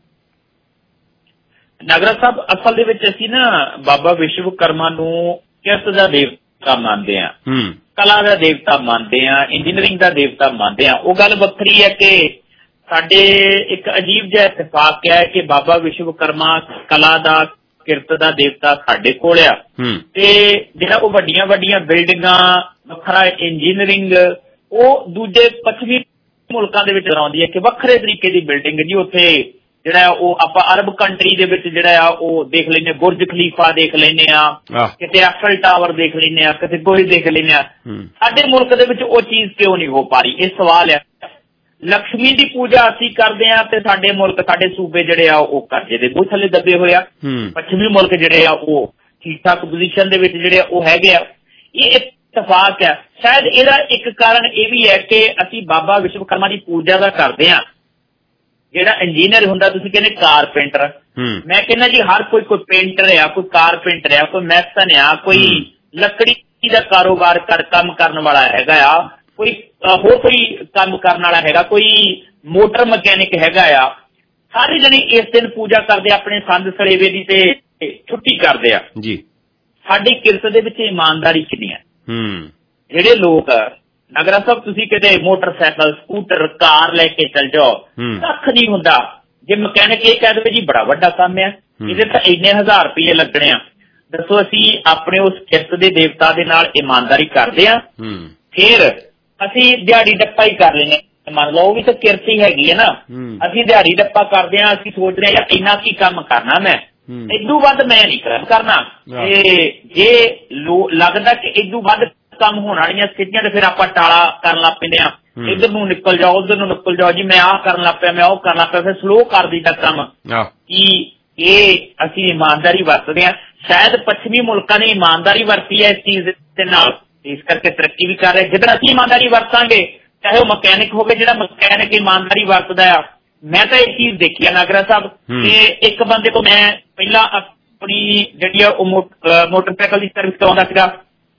ਨਾਗਰਾ ਸਾਹਿਬ ਅਸਲ ਦੇ ਵਿੱਚ ਅਸੀਂ ਨਾ ਬਾਬਾ ਵਿਸ਼ਵਕਰਮਾ ਨੂੰ ਕਿਰਤ ਦਾ ਦੇਵਤਾ ਮੰਨਦੇ ਆ ਕਲਾ ਦਾ ਦੇਵਤਾ ਮੰਨਦੇ ਆ ਇੰਜੀਨੀਅਰਿੰਗ ਦਾ ਦੇਵਤਾ ਮੰਨਦੇ ਆ। ਉਹ ਗੱਲ ਵੱਖਰੀ ਹੈ ਕਿ ਸਾਡੇ ਇੱਕ ਅਜੀਬ ਜਿਹਾ ਇਤਫਾਕ ਹੈ ਕਿ ਬਾਬਾ ਵਿਸ਼ਵਕਰਮਾ ਕਲਾ ਦਾ ਕਿਰਤ ਦਾ ਦੇਵਤਾ ਸਾਡੇ ਕੋਲ ਆ ਤੇ ਜਿਹੜਾ ਉਹ ਵੱਡੀਆਂ ਵੱਡੀਆਂ ਬਿਲਡਿੰਗਾਂ ਵੱਖਰਾ ਇੰਜੀਨੀਅਰਿੰਗ ਉਹ ਦੂਜੇ ਪੱਛਮੀ ਮੁਲਕਾਂ ਦੇ ਵਿੱਚ ਆਉਂਦੀ ਹੈ ਕਿ ਵੱਖਰੇ ਤਰੀਕੇ ਦੀ ਬਿਲਡਿੰਗ ਜੀ ਉੱਥੇ ਜਿਹੜਾ ਉਹ ਆਪਾਂ ਅਰਬ ਕੰਟਰੀ ਦੇ ਵਿੱਚ ਜਿਹੜਾ ਆ ਉਹ ਦੇਖ ਲੈਂਦੇ ਬੁਰਜ ਖਲੀਫਾ ਦੇਖ ਲੈਂਦੇ ਆ ਕਿਤੇ ਐਫਲ ਟਾਵਰ ਦੇਖ ਲੈਂਦੇ ਆ ਕਿਤੇ ਕੋਈ ਦੇਖ ਲੈਂਦੇ ਆ। ਸਾਡੇ ਮੁਲਕ ਦੇ ਵਿੱਚ ਉਹ ਚੀਜ਼ ਕਿਉਂ ਨਹੀਂ ਹੋ ਪਾ ਰਹੀ ਇਹ ਸਵਾਲ ਹੈ। ਲਕਸ਼ਮੀ ਦੀ ਪੂਜਾ ਅਸੀਂ ਕਰਦੇ ਆ ਤੇ ਸਾਡੇ ਮੁਲਕ ਸਾਡੇ ਸੂਬੇ ਜਿਹੜੇ ਆ ਉਹ ਕਰਜ਼ੇ ਦੇ ਬੋਝ ਥੱਲੇ ਦੱਬੇ ਹੋਏ ਆ। ਪੱਛਮੀ ਮੁਲਕ ਜਿਹੜੇ ਆ ਉਹ ਠੀਕ ਠਾਕ ਪੋਜੀਸ਼ਨ ਦੇ ਵਿੱਚ ਜਿਹੜੇ ਉਹ ਹੈਗੇ ਆ। ਇਹ ਇਤਫਾਕ ਹੈ। ਸ਼ਾਇਦ ਇਹਦਾ ਇੱਕ ਕਾਰਨ ਇਹ ਵੀ ਹੈ ਕਿ ਅਸੀਂ ਬਾਬਾ ਵਿਸ਼ਵਕਰਮਾ ਦੀ ਪੂਜਾ ਦਾ ਕਰਦੇ ਆ ਜਿਹੜਾ ਇੰਜੀਨੀਅਰ ਹੁੰਦਾ ਤੁਸੀਂ ਕਹਿੰਦੇ ਕਾਰਪੈਂਟਰ, ਮੈਂ ਕਹਿੰਦਾ ਜੀ ਹਰ ਕੋਈ ਕੋਈ ਪੇਂਟਰ ਆ, ਕੋਈ ਕਾਰਪੈਂਟਰ ਆ, ਕੋਈ ਮੈਸਨ ਆ, ਕੋਈ ਲੱਕੜੀ ਦਾ ਕਾਰੋਬਾਰ ਕਰ ਕੰਮ ਕਰਨ ਵਾਲਾ ਹੈਗਾ ਆ, ਕੋਈ ਹੋਰ ਕੋਈ ਕੰਮ ਕਰਨ ਵਾਲਾ ਹੈਗਾ, ਕੋਈ ਮੋਟਰ ਮਕੈਨਿਕ ਹੈਗਾ ਆ। ਸਾਰੇ ਜਣੇ ਇਸ ਦਿਨ ਪੂਜਾ ਕਰਦੇ, ਆਪਣੇ ਸੰਦ ਸਲੇਵੇ ਦੀ ਤੇ ਛੁੱਟੀ ਕਰਦੇ ਆ ਜੀ। ਸਾਡੀ ਕਿਰਤ ਦੇ ਵਿੱਚ ਇਮਾਨਦਾਰੀ ਕਿੰਨੀ ਹੈ। ਜਿਹੜੇ ਲੋਕ ਨਗਰਾ ਸਾਹਿਬ ਤੁਸੀਂ ਕਿਤੇ ਮੋਟਰਸਾਈਕਲ, ਸਕੂਟਰ, ਕਾਰ ਲੈ ਕੇ ਚੱਲ ਜਾਓ, ਕੱਖ ਨਹੀਂ ਹੁੰਦਾ। ਜੇ ਮਕੈਨਿਕ ਇਹ ਕਹਿ ਦੇਵੇ ਜੀ ਬੜਾ ਵੱਡਾ ਕੰਮ ਹੈ, ਇਹਦੇ ਤਾਂ ਇੰਨੇ ਹਜ਼ਾਰ ਰੁਪਏ ਲੱਗਣੇ ਆ, ਦੱਸੋ ਅਸੀਂ ਆਪਣੇ ਉਸ ਕਿਰਤ ਦੇ ਦੇਵਤਾ ਦੇ ਨਾਲ ਇਮਾਨਦਾਰੀ ਕਰਦੇ ਆ, ਫਿਰ ਅਸੀਂ ਦਿਹਾੜੀ ਡੱਪਾ ਹੀ ਕਰ ਲੈਂਦੇ। ਮੰਨ ਲਓ ਉਹ ਵੀ ਤਾਂ ਕਿਰਤ ਹੀ ਹੈਗੀ ਹੈ ਨਾ। ਅਸੀਂ ਦਿਹਾੜੀ ਡੱਪਾ ਕਰਦੇ ਹਾਂ, ਅਸੀਂ ਸੋਚਦੇ ਹਾਂ ਯਾਰ ਇੰਨਾ ਕੀ ਕੰਮ ਕਰਨਾ, ਮੈਂ ਇਦੋਂ ਵੱਧ ਮੈਂ ਨਹੀਂ ਕੰਮ ਕਰਨਾ। ਤੇ ਜੇ ਲੱਗਦਾ ਕਿ ਇਦੋਂ ਵੱਧ ਕੰਮ ਹੋਣ ਵਾਲੀਆਂ ਸਥਿਤੀਆਂ ਤੇ ਫਿਰ ਆਪਾਂ ਟਾਲਾ ਕਰਨ ਲੱਗ ਪੈਂਦੇ ਆ, ਇੱਧਰ ਨੂੰ ਨਿਕਲ ਜਾਓ, ਉੱਧਰ ਨੂੰ ਨਿਕਲ ਜਾਓ, ਜੀ ਮੈਂ ਆਹ ਕਰਨ ਲੱਗ ਪਿਆ, ਮੈਂ ਉਹ ਕਰਨ ਲੱਗ ਪਿਆ, ਫਿਰ ਸਲੋ ਕਰ ਦਿੱਤਾ ਕੰਮ। ਕਿ ਇਹ ਅਸੀਂ ਇਮਾਨਦਾਰੀ ਵਰਤਦੇ ਹਾਂ। ਸ਼ਾਇਦ ਪੱਛਮੀ ਮੁਲਕਾਂ ਨੇ ਇਮਾਨਦਾਰੀ ਵਰਤੀ ਹੈ ਇਸ ਚੀਜ਼ ਦੇ ਨਾਲ, ਇਸ ਕਰਕੇ ਤਰੱਕੀ ਵੀ ਕਰ ਰਹੇ। ਜਿੱਦਾਂ ਅਸੀਂ ਇਮਾਨਦਾਰੀ ਵਰਤਾਂਗੇ, ਚਾਹੇ ਉਹ ਮਕੈਨਿਕ ਹੋਵੇ, ਜਿਹੜਾ ਮਕੈਨਿਕ ਇਮਾਨਦਾਰੀ ਵਰਤਦਾ ਆ। ਮੈਂ ਤਾਂ ਇਹ ਚੀਜ਼ ਦੇਖੀ ਆ ਨਾਗਰਾ ਸਾਹਿਬ, ਤੇ ਇੱਕ ਬੰਦੇ ਤੋਂ ਮੈਂ ਪਹਿਲਾਂ ਆਪਣੀ ਜਿਹੜੀ ਆ ਉਹ ਮੋਟਰਸਾਈਕਲ ਦੀ ਸਰਵਿਸ ਕਰਾਉਂਦਾ ਸੀਗਾ,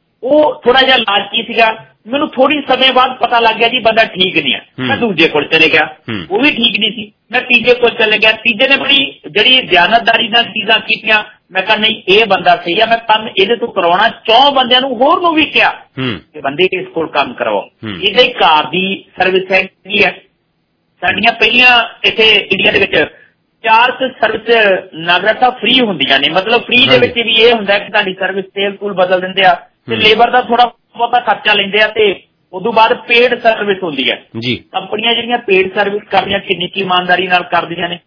ਉਹ ਥੋੜਾ ਜਿਹਾ ਲਾਲਚੀ ਸੀਗਾ। ਮੈਨੂੰ ਥੋੜੀ ਸਮੇਂ ਬਾਅਦ ਪਤਾ ਲੱਗ ਗਿਆ ਜੀ ਬੰਦਾ ਠੀਕ ਨਹੀਂ ਹੈ। ਮੈਂ ਦੂਜੇ ਕੋਲ ਚਲੇ ਗਿਆ, ਉਹ ਵੀ ਠੀਕ ਨਹੀਂ ਸੀ। ਮੈਂ ਤੀਜੇ ਕੋਲ ਚਲੇ ਗਿਆ, ਤੀਜੇ ਨੇ ਬੜੀ ਜਿਹੜੀ ਦਿਆਨਤਦਾਰੀ ਨਾਲ ਚੀਜ਼ਾਂ ਕੀਤੀਆਂ। ਮੈਂ ਕਿਹਾ ਨਹੀਂ ਇਹ ਬੰਦਾ ਸਹੀ ਆ, ਮੈਂ ਕੰਮ ਇਹਦੇ ਤੋਂ ਕਰਵਾਉਣਾ। ਚੌਂ ਬੰਦਿਆਂ ਨੂੰ ਹੋਰ ਨੂੰ ਵੀ ਕਿਹਾ ਕਿ ਬੰਦੇ ਇਸ ਕੋਲ ਕੰਮ ਕਰਵਾਓ। ਇਹਦੇ ਕਾਰ ਦੀ ਸਰਵਿਸ ਹੈਗੀ ਹੈ। ਸਾਡੀਆਂ ਪਹਿਲੀਆਂ ਇੱਥੇ ਇੰਡੀਆ ਦੇ ਵਿੱਚ ਚਾਰ ਸਰਵਿਸ ਨਾਗਰਾ ਸਾਹਿਬ ਫ੍ਰੀ ਹੁੰਦੀਆਂ ਨੇ। ਮਤਲਬ ਫ੍ਰੀ ਦੇ ਵਿੱਚ ਵੀ ਇਹ ਹੁੰਦਾ ਕਿ ਤੁਹਾਡੀ ਸਰਵਿਸ ਤੇਲ ਤੂਲ ਬਦਲ ਦਿੰਦੇ ਆ ਤੇ ਲੇਬਰ ਦਾ ਥੋੜਾ ਬਹੁਤਾ ਖਰਚਾ ਲੈਂਦੇ ਆ, ਤੇ ਉਦੋਂ ਬਾਅਦ ਪੇਡ ਸਰਵਿਸ ਹੁੰਦੀ ਹੈ ਜੀ। ਕੰਪਨੀਆਂ ਜਿਹੜੀਆਂ ਪੇਡ ਸਰਵਿਸ ਕਰਦੀਆਂ ਕਿੰਨੀ ਕੀ ਇਮਾਨਦਾਰੀ ਨਾਲ ਕਰਦੀਆਂ ਨੇ।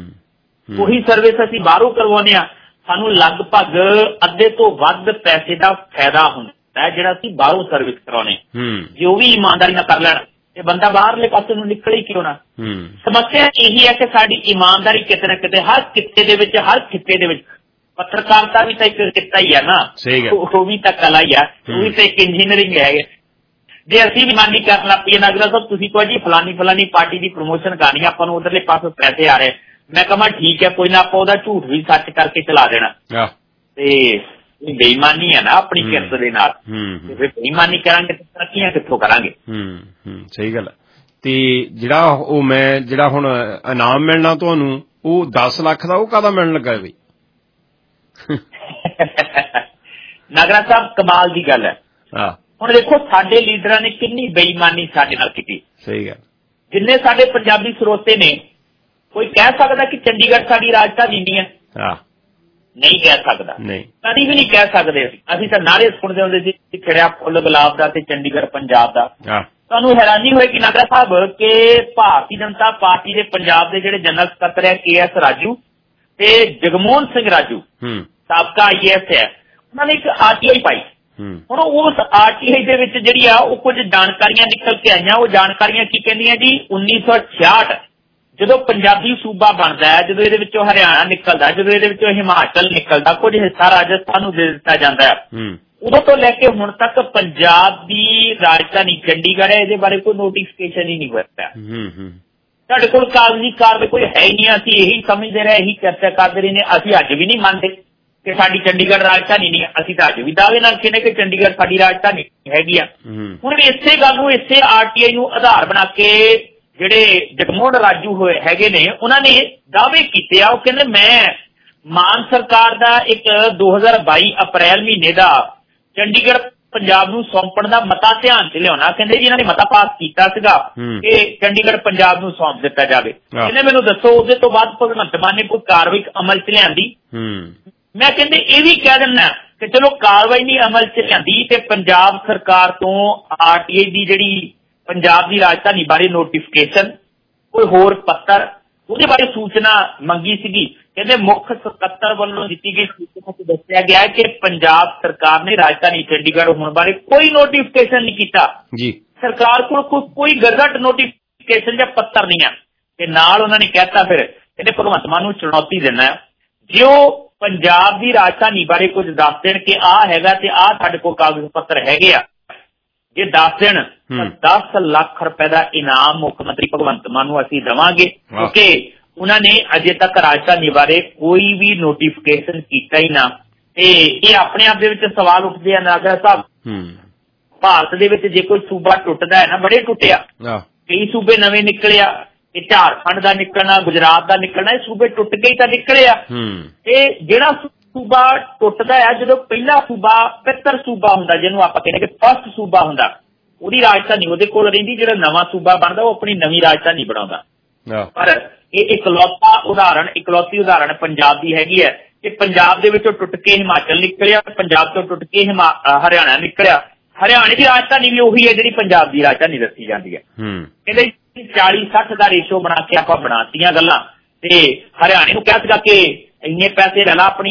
ਉਹੀ ਸਰਵਿਸ ਅਸੀਂ ਬਾਹਰੋਂ ਕਰਵਾਉਂਦੇ ਆ, ਸਾਨੂੰ ਲਗਭਗ ਅੱਧੇ ਤੋਂ ਵੱਧ ਪੈਸੇ ਦਾ ਫਾਇਦਾ ਹੁੰਦਾ ਹੈ ਜਿਹੜਾ ਅਸੀਂ ਬਾਹਰੋਂ ਸਰਵਿਸ ਕਰਾਉਣੇ। ਜੇ ਉਹ ਵੀ ਇਮਾਨਦਾਰੀ ਨਾਲ ਕਰ ਲੈਣ ਤੇ ਬੰਦਾ ਬਾਹਰਲੇ ਪਾਸੇ ਨੂੰ ਨਿਕਲੇ ਕਿਉਂ ਨਾ। ਸਮੱਸਿਆ ਇਹੀ ਹੈ ਕਿ ਸਾਡੀ ਇਮਾਨਦਾਰੀ ਕਿਤੇ ਨਾ ਕਿਤੇ ਹਰ ਕਿੱਤੇ ਦੇ ਵਿੱਚ, ਹਰ ਖਿੱਤੇ ਦੇ ਵਿੱਚ, ਪੱਤਰਕਾਰਤਾ ਵੀ ਤਾਂ ਇੱਕ ਕਿੱਤਾ ਹੀ ਆ ਨਾ, ਉਹ ਵੀ ਤਾਂ ਕਲਾ ਹੀ ਆ, ਉਹ ਵੀ ਤਾਂ ਇੱਕ ਇੰਜੀਨੀਅਰਿੰਗ ਹੈ। ਜੇ ਅਸੀਂ ਵੀ ਮਾਨੀ ਕਰਨ ਲੱਗ ਪਈਏ ਨਾਗਰਾ ਸਾਹਿਬ, ਤੁਸੀਂ ਕਹੋ ਜੀ ਫਲਾਨੀ ਫਲਾਨੀ ਪਾਰਟੀ ਦੀ ਪ੍ਰਮੋਸ਼ਨ ਕਰਨੀ, ਆਪਾਂ ਨੂੰ ਉਧਰਲੇ ਪਾਸੋਂ ਪੈਸੇ ਆ ਰਹੇ, ਮੈਂ ਕਹਾਂ ਠੀਕ ਹੈ ਕੋਈ ਨਾ, ਆਪਾਂ ਉਹਦਾ ਝੂਠ ਵੀ ਸੱਚ ਕਰਕੇ ਚਲਾ ਦੇਣਾ। ਤੇ ਬੇਈਮਾਨੀ ਹੈ ਨਾ ਆਪਣੀ ਕਿਰਤ ਦੇ ਨਾਲ, ਤੇ ਫਿਰ ਬੇਈਮਾਨੀ ਕਰਾਂਗੇ ਤਾਂ ਤਰੱਕੀਆਂ ਕਿੱਥੋਂ ਕਰਾਂਗੇ। ਸਹੀ ਗੱਲ। ਤੇ ਜਿਹੜਾ ਉਹ ਮੈਂ ਜਿਹੜਾ ਹੁਣ ਇਨਾਮ ਮਿਲਣਾ ਤੁਹਾਨੂੰ, ਉਹ ਦਸ ਲੱਖ ਦਾ, ਉਹ ਕਾਹਦਾ ਮਿਲਣ ਲੱਗਾ ਬਈ? ਨਾਗਰਾ ਸਾਹਿਬ ਕਮਾਲ ਦੀ ਗੱਲ ਹੈ। ਹੁਣ ਦੇਖੋ ਸਾਡੇ ਲੀਡਰਾਂ ਨੇ ਕਿੰਨੀ ਬੇਈਮਾਨੀ ਸਾਡੇ ਨਾਲ ਕੀਤੀ। ਸਹੀ ਗੱਲ। ਜਿੰਨੇ ਸਾਡੇ ਪੰਜਾਬੀ ਸਰੋਤੇ ਨੇ, ਕੋਈ ਕਹਿ ਸਕਦਾ ਕਿ ਚੰਡੀਗੜ੍ਹ ਸਾਡੀ ਰਾਜਧਾਨੀ ਨਹੀਂ ਹੈ? ਨਹੀਂ ਕਹਿ ਸਕਦਾ, ਕਦੀ ਵੀ ਨਹੀਂ ਕਹਿ ਸਕਦੇ। ਅਸੀਂ ਅਸੀਂ ਤਾਂ ਨਾਰੇ ਸੁਣਦੇ ਹੁੰਦੇ ਸੀ, ਖਿੜਿਆ ਫੁੱਲ ਗੁਲਾਬ ਦਾ ਤੇ ਚੰਡੀਗੜ੍ਹ ਪੰਜਾਬ ਦਾ। ਤੁਹਾਨੂੰ ਹੈਰਾਨੀ ਹੋਏਗੀ ਨਾਗਰਾ ਸਾਹਿਬ ਕਿ ਭਾਰਤੀ ਜਨਤਾ ਪਾਰਟੀ ਦੇ ਪੰਜਾਬ ਦੇ ਜਿਹੜੇ ਜਨਰਲ ਸਕੱਤਰ ਹੈ ਕੇ ਐਸ ਰਾਜੂ ਤੇ ਜਗਮੋਹਨ ਸਿੰਘ ਰਾਜੂ, ਸਾਬਕਾ ਆਈ ਏ ਐਸ ਹੈ, ਉਹਨਾਂ ਨੇ ਇੱਕ ਆਰ ਟੀ ਆਈ ਪਾਈ। ਹੁਣ ਉਸ ਆਰ ਟੀ ਆਈ ਦੇ ਵਿੱਚ ਜਿਹੜੀ ਆ ਉਹ ਕੁਝ ਜਾਣਕਾਰੀਆਂ ਨਿਕਲ ਕੇ ਆਈਆਂ। ਉਹ ਜਾਣਕਾਰੀਆਂ ਕੀ ਕਹਿੰਦੀਆਂ ਜੀ, ਉੱਨੀ ਸੌ ਛਿਆਹਠ ਜਦੋਂ ਪੰਜਾਬੀ ਸੂਬਾ ਬਣਦਾ ਹੈ, ਜਦੋਂ ਇਹਦੇ ਵਿੱਚੋਂ ਹਰਿਆਣਾ ਨਿਕਲਦਾ, ਜਦੋਂ ਇਹਦੇ ਵਿੱਚੋਂ ਹਿਮਾਚਲ ਨਿਕਲਦਾ, ਕੁਝ ਹਿੱਸਾ ਰਾਜਸਥਾਨ ਨੂੰ ਦੇ ਦਿੱਤਾ ਜਾਂਦਾ ਹੈ, ਉਦੋਂ ਤੋਂ ਲੈ ਕੇ ਹੁਣ ਤੱਕ ਪੰਜਾਬ ਦੀ ਰਾਜਧਾਨੀ ਚੰਡੀਗੜ੍ਹ ਹੈ, ਇਹਦੇ ਬਾਰੇ ਕੋਈ ਨੋਟੀਫਿਕੇਸ਼ਨ ਹੀ ਨਹੀਂ ਹੋਇਆ। ਸਾਡੇ ਕੋਲ ਕਾਗਜ਼ੀ ਕਾਰਵਾਈ ਕੋਈ ਹੈ ਹੀ ਨਹੀਂ। ਅਸੀਂ ਇਹੀ ਸਮਝਦੇ ਰਹੇ, ਇਹੀ ਚਰਚਾ ਕਰਦੇ ਰਹੇ ਨੇ। ਅਸੀਂ ਅੱਜ ਵੀ ਨਹੀਂ ਮੰਨਦੇ ਕਿ ਸਾਡੀ ਚੰਡੀਗੜ੍ਹ ਰਾਜਧਾਨੀ ਨਹੀਂ ਹੈ। ਅਸੀਂ ਤਾਂ ਅੱਜ ਵੀ ਦਾਅਵੇ ਨਾਲ ਕਹਿੰਦੇ ਕਿ ਚੰਡੀਗੜ੍ਹ ਸਾਡੀ ਰਾਜਧਾਨੀ ਹੈਗੀ ਆ। ਹੁਣ ਇਸੇ ਗੱਲ ਨੂੰ, ਇਸੇ ਆਰ ਟੀ ਆਈ ਨੂੰ ਆਧਾਰ ਬਣਾ ਕੇ ਜਿਹੜੇ ਜਗਮੋਹਨ ਰਾਜੂ ਹੋਏ ਹੈਗੇ ਨੇ, ਉਹਨਾਂ ਨੇ ਦਾਅਵੇ ਕੀਤੇ ਆ। ਉਹ ਕਹਿੰਦੇ ਮੈਂ ਮਾਨ ਸਰਕਾਰ ਦਾ ਇੱਕ ਦੋ ਹਜ਼ਾਰ ਬਾਈ ਅਪ੍ਰੈਲ ਮਹੀਨੇ ਦਾ ਚੰਡੀਗੜ੍ਹ ਪੰਜਾਬ ਨੂੰ ਸੌਂਪਣ ਦਾ ਮਤਾ ਧਿਆਨ ਚ ਲਿਆਉਣਾ। ਕਹਿੰਦੇ ਜੀ ਇਹਨਾਂ ਨੇ ਮਤਾ ਪਾਸ ਕੀਤਾ ਸੀਗਾ ਕਿ ਚੰਡੀਗੜ੍ਹ ਪੰਜਾਬ ਨੂੰ ਸੌਂਪ ਦਿੱਤਾ ਜਾਵੇ। ਕਹਿੰਦੇ ਮੈਨੂੰ ਦੱਸੋ ਉਹਦੇ ਤੋਂ ਬਾਅਦ ਭਗਵੰਤ ਮਾਨ ਨੇ ਕੋਈ ਕਾਰਵਾਈ ਅਮਲ ਚ ਲਿਆਂਦੀ? ਮੈਂ ਕਹਿੰਦੇ ਇਹ ਵੀ ਕਹਿ ਦਿੰਦਾ ਕਿ ਚਲੋ ਕਾਰਵਾਈ ਨਹੀਂ ਅਮਲ ਚ ਲਿਆਂਦੀ ਤੇ ਪੰਜਾਬ ਸਰਕਾਰ ਤੋਂ ਆਰ ਟੀ ਆਈ ਦੀ ਜਿਹੜੀ ਪੰਜਾਬ ਦੀ ਰਾਜਧਾਨੀ ਬਾਰੇ ਨੋਟੀਫਿਕੇਸ਼ਨ, ਕੋਈ ਹੋਰ ਪੱਤਰ, ਉਹਦੇ ਬਾਰੇ ਸੂਚਨਾ ਮੰਗੀ ਸੀਗੀ। ਕਹਿੰਦੇ ਮੁੱਖ ਸਕੱਤਰ ਵੱਲੋਂ ਦਿੱਤੀ ਗਈ ਸੂਚਨਾ ਚ ਦੱਸਿਆ ਗਿਆ ਕਿ ਪੰਜਾਬ ਸਰਕਾਰ ਨੇ ਰਾਜਧਾਨੀ ਚੰਡੀਗੜ੍ਹ ਹੋਣ ਬਾਰੇ ਕੋਈ ਨੋਟੀਫਿਕੇਸ਼ਨ ਨਹੀਂ ਕੀਤਾ ਜੀ। ਸਰਕਾਰ ਕੋਲ ਕੋਈ ਕੋਈ ਗਜ਼ਟ ਨੋਟੀਫਿਕੇਸ਼ਨ ਜਾਂ ਪੱਤਰ ਨਹੀਂ ਹੈ। ਤੇ ਨਾਲ ਉਹਨਾਂ ਨੇ ਕਹਿਤਾ, ਫਿਰ ਕਹਿੰਦੇ ਭਗਵੰਤ ਮਾਨ ਨੂੰ ਚੁਣੌਤੀ ਦੇਣਾ, ਜੇ ਉਹ ਪੰਜਾਬ ਦੀ ਰਾਜਧਾਨੀ ਬਾਰੇ ਕੁਝ ਦੱਸ ਦੇਣ ਕਿ ਆਹ ਹੈਗਾ ਤੇ ਆਹ ਸਾਡੇ ਕੋਲ ਕਾਗਜ਼ ਪੱਤਰ ਹੈਗੇ ਆ, ਜੇ ਦੱਸ ਦੇਣ दस लाख रुपए का इनाम मुख्यमंत्री भगवंत मान नूं असीं देवांगे क्योंकि उन्होंने अजे तक राजधानी बारे कोई भी नोटिफिकेशन किया ही ना। ये अपने आप दे सवाल उठते हैं नागरा साहब, भारत दे जे कोई सूबा टुटदा है ना, बड़े टुटिया, कई सूबे नवे निकले आ, झारखंड का निकलना, गुजरात का निकलना, ये सूबे टुट के ही तो निकले आ। जेड़ा सूबा टुटदा है, जो पहला सूबा पितर सूबा हुंदा जिन्होंने आप कहने फर्स्ट सूबा हुंदा, उहदी राजधानी उहदे कोल रहिंदी, जेड़ा नवां सूबा बनदा वो अपनी नवीं राजधानी बनाउंदा। पर ये इकलौता उदाहरण इकलौती उदाहरण पंजाब की हैगी है कि पंजाब दे विचों टुट के हिमाचल निकलिया, पंजाब तो टुट के हरियाणा निकलिया, हरियाणे की राजधानी भी उही है जिहड़ी पंजाब की राजधानी दसी जाती है। कहते चाली सठ का रेशो बना के आप बनातियां गल्लां ते हरियाणे नूं कह सका कि इन्ने पैसे ला अपनी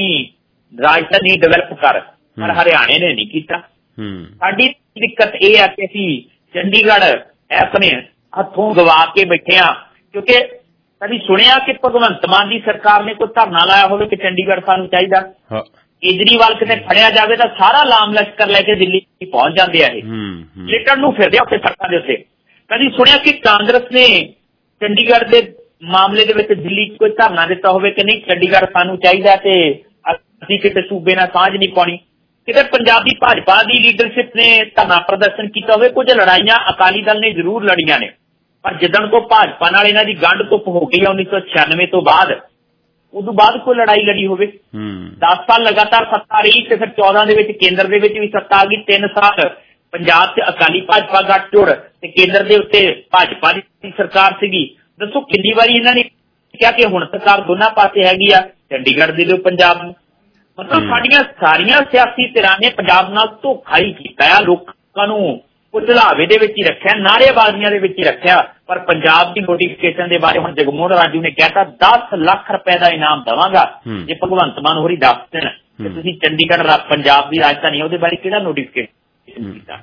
राजधानी डेवलप कर, पर हरियाणे ने नहीं कीता। साडी दिक्कत यह है कि असीं चंडीगढ़ अपने हथों गवा के बैठे हाँ, क्योंकि कभी सुनिया कि भगवंत मान की सरकार ने कोई धरना लाया हो कि चंडीगढ़ सानू चाहिए, केजरीवाल कितने फड़िया जाए तो सारा लाम लश्कर लैके दिल्ली पहुंच जाते हैं, लिटन नूं फिरदे उत्ते सड़कों के उत्ते। कभी सुनिया कि कांग्रेस ने चंडीगढ़ के मामले दे विच दिल्ली कोई धरना दिता हो कि नहीं चंडीगढ़ सानू चाहिए ते असीं किते सूबे नाल सांझ नहीं पाउणी, किते पंजाबी भाजपा की लीडरशिप ने धरना प्रदर्शन किया हो। कुछ लड़ाइयां अकाली दल ने जरूर लड़ियां ने, पर जिदन को भाजपा नाल इन्हां दी गंढ धुप हो गई उन्नीस सौ छियानवे तो बाद, उदों बाद कोई लड़ाई लड़ी होवे। दस साल लगातार सत्ता रही ते फिर चौदह दे विच केंद्र दे विच भी सत्ता आ गई, तीन साल पंजाब च अकाली भाजपा गठजोड़ ते केंद्र दे उत्ते भाजपा दी सरकार सीगी। दसो कितनी बारी इन्हां ने कहा कि हुण सरकार दोनों पासे हैगी आ, चंडीगढ़ दे दिओ पंजाब नूं। मतलब साडियां सारियां सियासी धिरां ने पंजाब नाल धोखा ही कीता है, लोकां नूं झुलावे दे विच ही रखिया, नारेबाजियां दे विच ही रखिया। पर पंजाब की नोटिफिकेशन के बारे हुण जगमोहन राजू ने कहता दस लाख रुपए का इनाम देवांगा जे भगवंत मान होरी दस दिन कि तुसीं चंडीगढ़ पंजाब की राजधानी उहदे बारे किहड़ा नोटिफिकेशन कीता।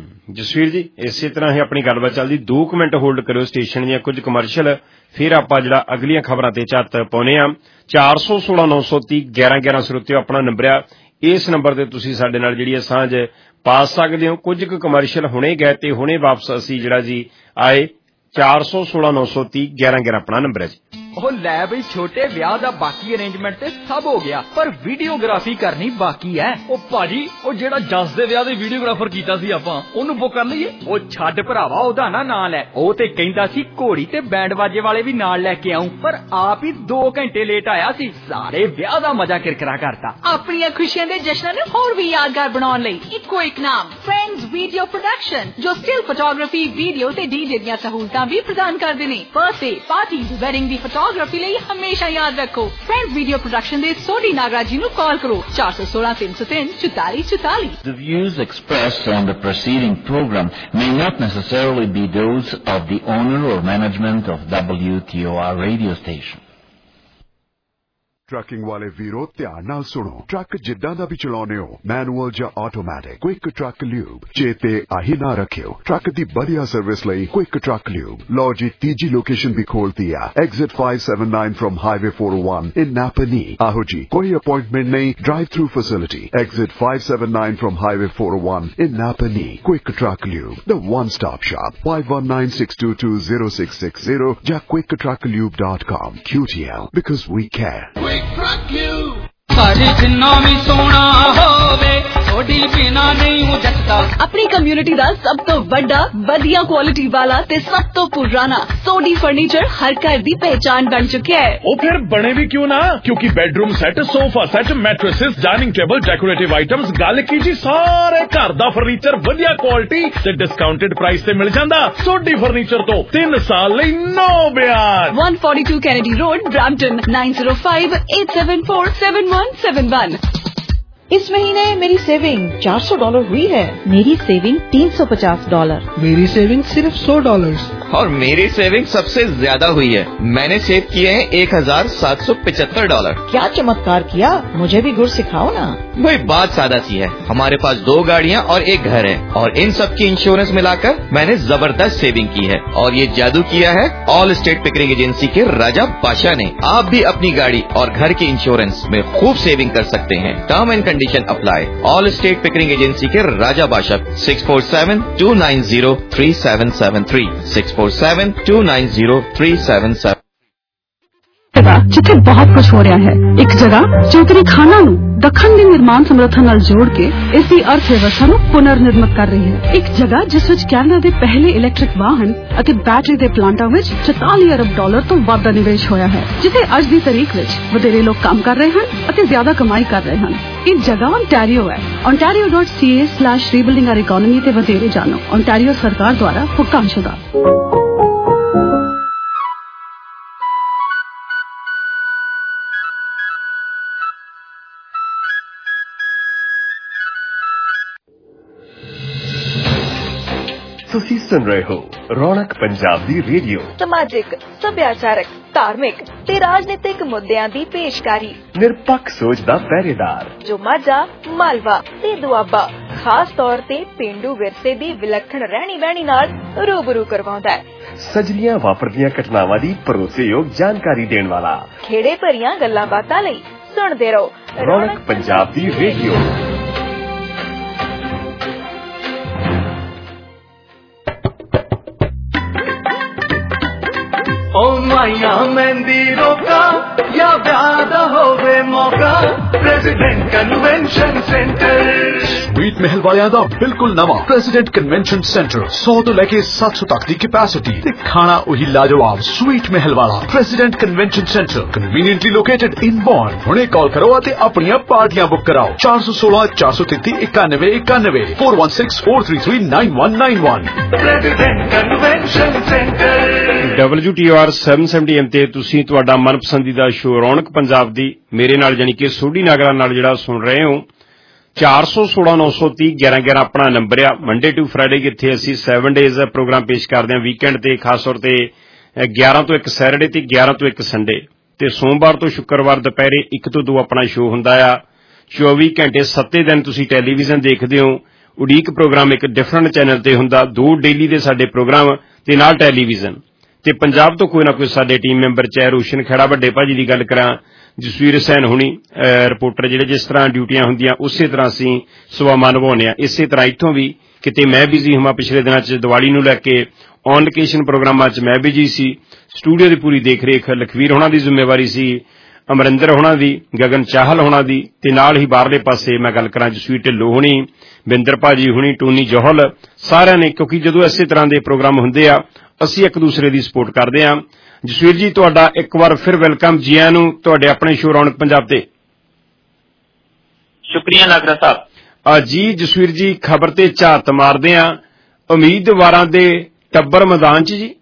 जसवीर जी इसे तरह ही अपनी गलबात चलदी, दो क मिनट होल्ड करो स्टेशन दीआं कुछ कमर्शियल, फिर आपां जिहड़ा अगलियां खबरां ते झत पाउने आ। चार सौ सोलह नौ सौ तीह ग्यारह ग्यारह श्रोतिओ अपना नंबर आ, इस नंबर ते तुसीं साडे नाल जिहड़ी सांझ पा सकदे हो। कुछ क कमर्शियल हुणे गए ते हुणे वापस असीं जिहड़ा जी आए। चार सौ सोलह नौ सौ तीह ग्यारह ग्यारह अपना नंबर है जी। ਉਹ ਲੈ ਬਈ ਛੋਟੇ ਵਿਆਹ ਦਾ ਬਾਕੀ ਅਰੇਂਜਮੈਂਟ ਤੇ ਸਭ ਹੋ ਗਿਆ, ਪਰ ਵੀਡੀਓਗ੍ਰਾਫੀ ਕਰਨੀ ਬਾਕੀ ਹੈ। ਉਹ ਭਾਜੀ ਉਹ ਜਿਹੜਾ ਜੱਸ ਦੇ ਵਿਆਹ ਦੇ ਵੀਡੀਓਗ੍ਰਾਫਰ ਕੀਤਾ ਸੀ ਆਪਾਂ ਉਹਨੂੰ ਬੁੱਕ ਕਰ ਲਈਏ। ਉਹ ਛੱਡ ਭਰਾਵਾ ਉਹਦਾ ਨਾ ਨਾਂ ਲੈ, ਉਹ ਤੇ ਕਹਿੰਦਾ ਸੀ ਘੋੜੀ ਤੇ ਬੈਂਡ ਬਾਜੇ ਵਾਲੇ ਵੀ ਨਾਲ ਲੈ ਕੇ ਆਉਂ, ਪਰ ਆਪ ਹੀ ਦੋ ਘੰਟੇ ਲੇਟ ਆਇਆ ਸੀ। ਸਾਰੇ ਵਿਆਹ ਦਾ ਮਜ਼ਾ ਕਿਰਕਿਰਾ ਕਰਤਾ। ਆਪਣੀਆਂ ਖੁਸ਼ੀਆਂ ਦੇ ਜਸ਼ਨਾਂ ਨੂੰ ਹੋਰ ਵੀ ਯਾਦਗਾਰ ਬਣਾਉਣ ਲਈ ਇੱਕੋ ਇੱਕ ਨਾਮ ਫਰੈਂਡਸ ਵੀਡੀਓ ਪ੍ਰੋਡਕਸ਼ਨ, ਜੋ ਸਟਿਲ ਫੋਟੋਗ੍ਰਾਫੀ, ਵੀਡੀਓ ਤੇ ਡੀਜੇ ਦੀਆਂ ਸਹੂਲਤਾਂ ਵੀ ਪ੍ਰਦਾਨ ਕਰਦੇ ਨੇ। ਬਰਥਡੇ ਪਾਰਟੀ ਵੈਡਿੰਗ ਦੀ फोटोग्राफी ਲਈ ਹਮੇਸ਼ਾ ਯਾਦ ਰੱਖੋ ਫਰੈਂਡਸ ਵੀਡੀਓ ਪ੍ਰੋਡਕਸ਼ਨ ਦੇ ਸੋਢੀ ਨਾਗਰਾ ਜੀ ਨੂੰ ਕਾਲ ਕਰੋ ਚਾਰ ਸੌ ਸੋਲਾਂ ਤਿੰਨ ਸੌ ਤਿੰਨ ਚੁਤਾਲੀ ਚੁਤਾਲੀ। The views expressed on the preceding program may not necessarily be those of the owner or management of W T O R radio station. Trucking वाले वीरो ध्यान नाल सुनो, ट्रक जिद्दां दा भी चलाउने हो, मैनुअल या ऑटोमैटिक, क्विक ट्रक ल्यूब चेते आही ना रखियो। ट्रक दी बढ़िया सर्विस लई क्विक ट्रक ल्यूब लो जी तीजी लोकेशन भी खोलती है, exit five seven nine from highway four O one in Napanee. आहो जी कोई अपॉइंटमेंट नहीं, drive through facility, exit five seven nine from highway four O one in Napanee. Quick truck lube the one stop shop, five one nine six two two zero six six zero या quick truck lube dot com. Q T L because we care. जिन्ना भी सोना होवे थोड़ी बिना नहीं जचता। अपनी community दा सब तो बड़ा वधिया क्वालिटी वाला ते सब तो पुराना सोडी फर्नीचर हर घर दी पहचान बन चुका है। ओ फिर बने भी क्यों ना, क्योंकि bedroom set, sofa set, mattresses, dining table, decorative items, गल की जी सारे घर दा फर्नीचर वधिया क्वालिटी ते डिस्काउंटेड प्राइस ते मिल जांदा। सोडी फर्नीचर तो तीन साल लई नो ब्याज। one forty-two Kennedy Road, Brampton nine zero five eight seven four seven one seven one। इस महीने मेरी सेविंग चार सौ डॉलर हुई है। मेरी सेविंग तीन सौ पचास डॉलर। मेरी सेविंग सिर्फ सौ डॉलर। और मेरी सेविंग सबसे ज्यादा हुई है, मैंने सेव किए हैं एक हजार सात सौ पचहत्तर डॉलर। क्या चमत्कार किया, मुझे भी गुर सिखाओ ना। भाई बात सादा सी है, हमारे पास दो गाड़ियाँ और एक घर है और इन सब की इंश्योरेंस मिलाकर मैंने जबरदस्त सेविंग की है। और ये जादू किया है ऑल स्टेट पिकरिंग एजेंसी के राजा बादशाह ने। आप भी अपनी गाड़ी और घर की इंश्योरेंस में खूब सेविंग कर सकते हैं। Term and condition apply. Allstate Pickering agency के Raja Bashak six four seven two nine zero three seven seven three six four seven two nine zero three seven seven. ਜਗ੍ਹਾ ਜਿੱਥੇ ਬਹੁਤ ਕੁਝ ਹੋ ਰਿਹਾ ਹੈ, ਇੱਕ ਜਗ੍ਹਾ ਜੋ ਉਤਰੀ ਖਾਨਾ ਨੂੰ ਦੱਖਣ ਦੀ ਨਿਰਮਾਣ ਸਮਰੱਥਾ ਨਾਲ ਜੋੜ ਕੇ ਇਸ ਦੀ ਅਰਥ ਵਿਵਸਥਾ ਨੂੰ ਪੁਨਰ ਨਿਰਮਿਤ ਕਰ ਰਹੀ ਹੈ। ਇੱਕ ਜਗ੍ਹਾ ਜਿਸ ਵਿੱਚ ਕੈਨੇਡਾ ਦੇ ਪਹਿਲੇ ਇਲੈਕਟ੍ਰਿਕ ਵਾਹਨ ਅਤੇ ਬੈਟਰੀ ਦੇ ਪਲਾਂਟਾਂ ਵਿੱਚ ਚੁਤਾਲੀ ਅਰਬ ਡਾਲਰ ਤੋਂ ਵੱਧ ਦਾ ਨਿਵੇਸ਼ ਹੋਇਆ ਹੈ, ਜਿੱਥੇ ਅੱਜ ਦੀ ਤਾਰੀਖ ਵਿੱਚ ਵਧੇਰੇ ਲੋਕ ਕੰਮ ਕਰ ਰਹੇ ਹਨ ਅਤੇ ਜ਼ਿਆਦਾ ਕਮਾਈ ਕਰ ਰਹੇ ਹਨ। ਇਹ ਜਗ੍ਹਾ ਓਨਟਾਰੀਓ ਹੈ। ontario dot c a slash rebuilding our economy ਤੇ ਵਧੇਰੇ ਜਾਣੋ। ਓਨਟਾਰੀਓ ਸਰਕਾਰ ਦੁਆਰਾ ਭੁਗਤਾਨਸ਼ੁਦਾ। ਤੁਸੀਂ ਸੁਣ ਰਹੇ ਹੋ ਰੌਣਕ ਪੰਜਾਬ ਦੀ ਰੇਡੀਓ। ਸਮਾਜਿਕ, ਸੱਭਿਆਚਾਰਕ, ਧਾਰਮਿਕ ਤੇ ਰਾਜਨੀਤਿਕ ਮੁੱਦਿਆਂ ਦੀ ਪੇਸ਼ਕਾਰੀ। ਨਿਰਪੱਖ ਸੋਚ ਦਾ ਪਹਿਰੇਦਾਰ ਜੋ ਮਾਝਾ, ਮਾਲਵਾ ਤੇ ਦੁਆਬਾ ਖਾਸ ਤੌਰ ਤੇ ਪੇਂਡੂ ਵਿਰਸੇ ਦੀ ਵਿਲੱਖਣ ਰਹਿਣੀ ਬਹਿਣੀ ਨਾਲ ਰੂਬਰੂ ਕਰਵਾਉਂਦਾ ਹੈ। ਸਜਲੀਆਂ ਵਾਪਰਦੀਆਂ ਘਟਨਾਵਾਂ ਦੀ ਭਰੋਸੇਯੋਗ ਜਾਣਕਾਰੀ ਦੇਣ ਵਾਲਾ। ਖੇੜੇ ਭਰੀਆਂ ਗੱਲਾਂ ਬਾਤਾਂ ਲਈ ਸੁਣਦੇ ਰਹੋ ਰੌਣਕ ਪੰਜਾਬ ਦੀ ਰੇਡੀਓ। ओ माइया मेहंदी रोका या ब्याह दा होवे मौका, प्रेसिडेंट कन्वेंशन सेंटर। स्वीट महल वालियां दा बिल्कुल नवा प्रेसिडेंट कन्वेंशन सेंटर सौ तो लेके सात सौ तक दी कैपेसिटी ते खाना वही लाजवाब स्वीट महल वाला president convention centre conveniently located in Bond. हुणे कॉल करो ते अपनियां पार्टियां बुक कराओ चार सौ सोलह चार सौ तेती इक्यानवे इक्यानवे four one six four three three nine one nine one. President convention centre W T R seven seventy M ते तुसीं तुहाडा मनपसंदीदा शो रौनक पंजाब दी मेरे नाल जानी कि सोढी नागरा नाल जिहड़ा सुन रहे हो। चार सौ सोलह नौ सौ तीह ग्यारह ग्यारह अपना नंबर आ। मंडे टू फ्राइडे जिथे असीं सैवन डेज प्रोग्राम पेश करते हैं वीकेंड ते खास तौर ते ग्यारह तो एक सैटरडे ते ग्यारह तो एक संडे ते सोमवार तो शुक्रवार दोपहरे एक तो दो अपना शो हुंदा आ। चौबी घंटे सत्ते दिन तुसीं टैलीविजन देखदे हो। उड़ीक प्रोग्राम एक डिफरेंट चैनल ते हुंदा, दो डेली दे साडे प्रोग्राम ते नाल टैलीविजन ते पंजाब तो कोई ना कोई साडे टीम मैंबर चाहे रोशन खेड़ा वड्डे भाजी की गल करा, जसवीर हुसैन हुणी रिपोर्टर जिहड़े जिस तरह ड्यूटियां हुंदियां उसे तरह असीं सवामां निभाउने आ। इसे तरह इत्थों भी किते मैं बिजी हुआ पिछले दिनां च दिवाली नूं लैके ऑन लोकेशन प्रोग्रामां च मैं बिजी सी। स्टूडियो की पूरी देख रेख लखवीर होना दी जिम्मेवारी सी, अमरिंदर होना दी, गगन चाहल होना दी ते नाल ही बाहरले पासे मैं गल करा जसवीर ढिल्लों हुणी, बिंदर भाजी हुणी, टोनी जौहल सारिआं ने, क्योंकि जदों इसे तरह के प्रोग्राम हुंदे आ ਅਸੀਂ ਇੱਕ ਦੂਸਰੇ ਦੀ ਸਪੋਰਟ ਕਰਦੇ ਹਾਂ। ਜਸਵੀਰ ਜੀ ਤੁਹਾਡਾ ਇੱਕ ਵਾਰ ਫਿਰ ਵੈਲਕਮ ਜੀ ਆਇਆਂ ਨੂੰ ਤੁਹਾਡੇ ਆਪਣੇ ਸ਼ੋਅ ਰੌਣਕ ਪੰਜਾਬ ਤੇ। ਸ਼ੁਕਰੀਆ ਨਾਗਰਾ ਸਾਹਿਬ। ਜੀ ਜਸਵੀਰ ਜੀ ਖਬਰ ਤੇ ਝਾਤ ਮਾਰਦੇ ਹਾਂ, ਉਮੀਦਵਾਰਾਂ ਦੇ ਟੱਬਰ ਮੈਦਾਨ 'ਚ ਜੀ।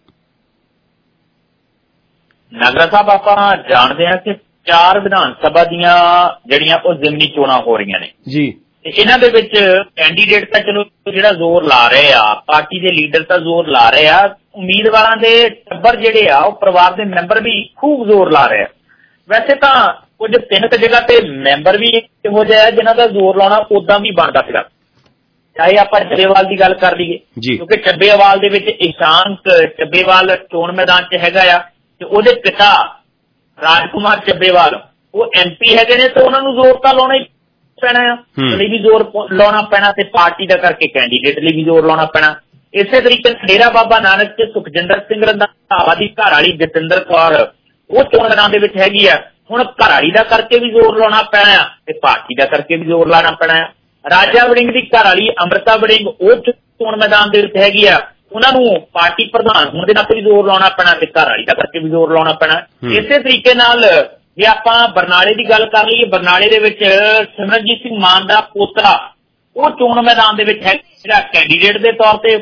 ਨਾਗਰਾ ਸਾਹਿਬ ਆਪਾਂ ਜਾਣਦੇ ਹਾਂ ਕਿ ਚਾਰ ਵਿਧਾਨ ਸਭਾ ਦੀਆਂ ਜਿਹੜੀਆਂ ਉਹ ਜ਼ਿਮਨੀ ਚੋਣਾਂ ਹੋ ਰਹੀਆਂ ਨੇ ਜੀ। ਇਹਨਾਂ ਦੇ ਵਿੱਚ ਕੈਂਡੀਡੇਟ ਤਾਂ ਚਲੋ ਜਿਹੜਾ ਜ਼ੋਰ ਲਾ ਰਹੇ ਆ, ਪਾਰਟੀ ਦੇ ਲੀਡਰ ਤਾਂ ਜ਼ੋਰ ਲਾ ਰਹੇ ਆ, ਉਮੀਦਵਾਰਾਂ ਦੇ ਟੱਬਰ ਜਿਹੜੇ ਆ ਉਹ ਪਰਿਵਾਰ ਦੇ ਮੈਂਬਰ ਵੀ ਖੂਬ ਜ਼ੋਰ ਲਾ ਰਹੇ ਆ। ਵੈਸੇ ਤਾਂ ਕੁਝ ਤਿੰਨ ਕੁ ਜਗ੍ਹਾ ਤੇ ਮੈਂਬਰ ਵੀ ਇਹੋ ਜਿਹਾ ਜਿਨ੍ਹਾਂ ਦਾ ਜ਼ੋਰ ਲਾਉਣਾ ਉਦਾਂ ਵੀ ਬਣਦਾ ਸੀਗਾ, ਚਾਹੇ ਆਪਾਂ ਚੱਬੇਵਾਲ ਦੀ ਗੱਲ ਕਰ ਲਈਏ, ਕਿਉਂਕਿ ਚੱਬੇਵਾਲ ਦੇ ਵਿੱਚ ਇਸ਼ਾਂਕ ਚੱਬੇਵਾਲ ਚੋਣ ਮੈਦਾਨ 'ਚ ਹੈਗਾ ਆ ਤੇ ਉਹਦੇ ਪਿਤਾ ਰਾਜਕੁਮਾਰ ਚੱਬੇਵਾਲ ਉਹ ਐਮ ਪੀ ਹੈਗੇ ਨੇ, ਤੇ ਉਹਨਾਂ ਨੂੰ ਜ਼ੋਰ ਤਾਂ ਲਾਉਣਾ ਹੀ ਪੈਣਾ ਆ, ਲਈ ਵੀ ਜ਼ੋਰ ਲਾਉਣਾ ਪੈਣਾ ਤੇ ਪਾਰਟੀ ਦਾ ਕਰਕੇ ਕੈਂਡੀਡੇਟ ਲਈ ਵੀ ਜ਼ੋਰ ਲਾਉਣਾ ਪੈਣਾ। ਇਸੇ ਤਰੀਕੇ ਡੇਰਾ ਬਾਬਾ ਨਾਨਕ ਚ ਸੁਖਜਿੰਦਰ ਸਿੰਘ ਰੰਧਾਵਾ ਦੀ ਘਰ ਵਾਲੀ ਜਤਿੰਦਰ ਕੌਰ ਉਹ ਚੋਣ ਮੈਦਾਨ ਦੇ ਵਿੱਚ ਹੈਗੀ ਆ। ਹੁਣ ਘਰ ਵਾਲੀ ਦਾ ਕਰਕੇ ਵੀ ਜ਼ੋਰ ਲਾਉਣਾ ਪੈਣਾ ਤੇ ਪਾਰਟੀ ਦਾ ਕਰਕੇ ਵੀ ਜ਼ੋਰ ਲਾਉਣਾ ਪੈਣਾ ਆ। ਰਾਜਾ ਵੜਿੰਗ ਦੀ ਘਰ ਵਾਲੀ ਅੰਮ੍ਰਿਤਾ ਵੜਿੰਗ ਉਹ ਚੋਣ ਮੈਦਾਨ ਦੇ ਵਿੱਚ ਹੈਗੀ ਆ, ਉਹਨਾਂ ਨੂੰ ਪਾਰਟੀ ਪ੍ਰਧਾਨ ਹੋਣ ਦੇ ਨਾਤੇ ਵੀ ਜ਼ੋਰ ਲਾਉਣਾ ਪੈਣਾ ਤੇ ਘਰ ਵਾਲੀ ਦਾ ਕਰਕੇ ਵੀ ਜ਼ੋਰ ਲਾਉਣਾ ਪੈਣਾ। ਇਸੇ ਤਰੀਕੇ ਨਾਲ ਜੇ ਆਪਾਂ ਬਰਨਾਲੇ ਦੀ ਗੱਲ ਕਰ ਲਈਏ, ਬਰਨਾਲੇ ਦੇ ਵਿੱਚ ਸਿਮਰਨਜੀਤ ਸਿੰਘ ਮਾਨ ਦਾ ਪੋਤਰਾ ਉਹ ਚੋਣ ਮੈਦਾਨ ਦੇ ਵਿੱਚ ਹੈ, ਜਿਹੜਾ ਕੈਂਡੀਡੇਟ ਦੇ ਤੌਰ ਤੇ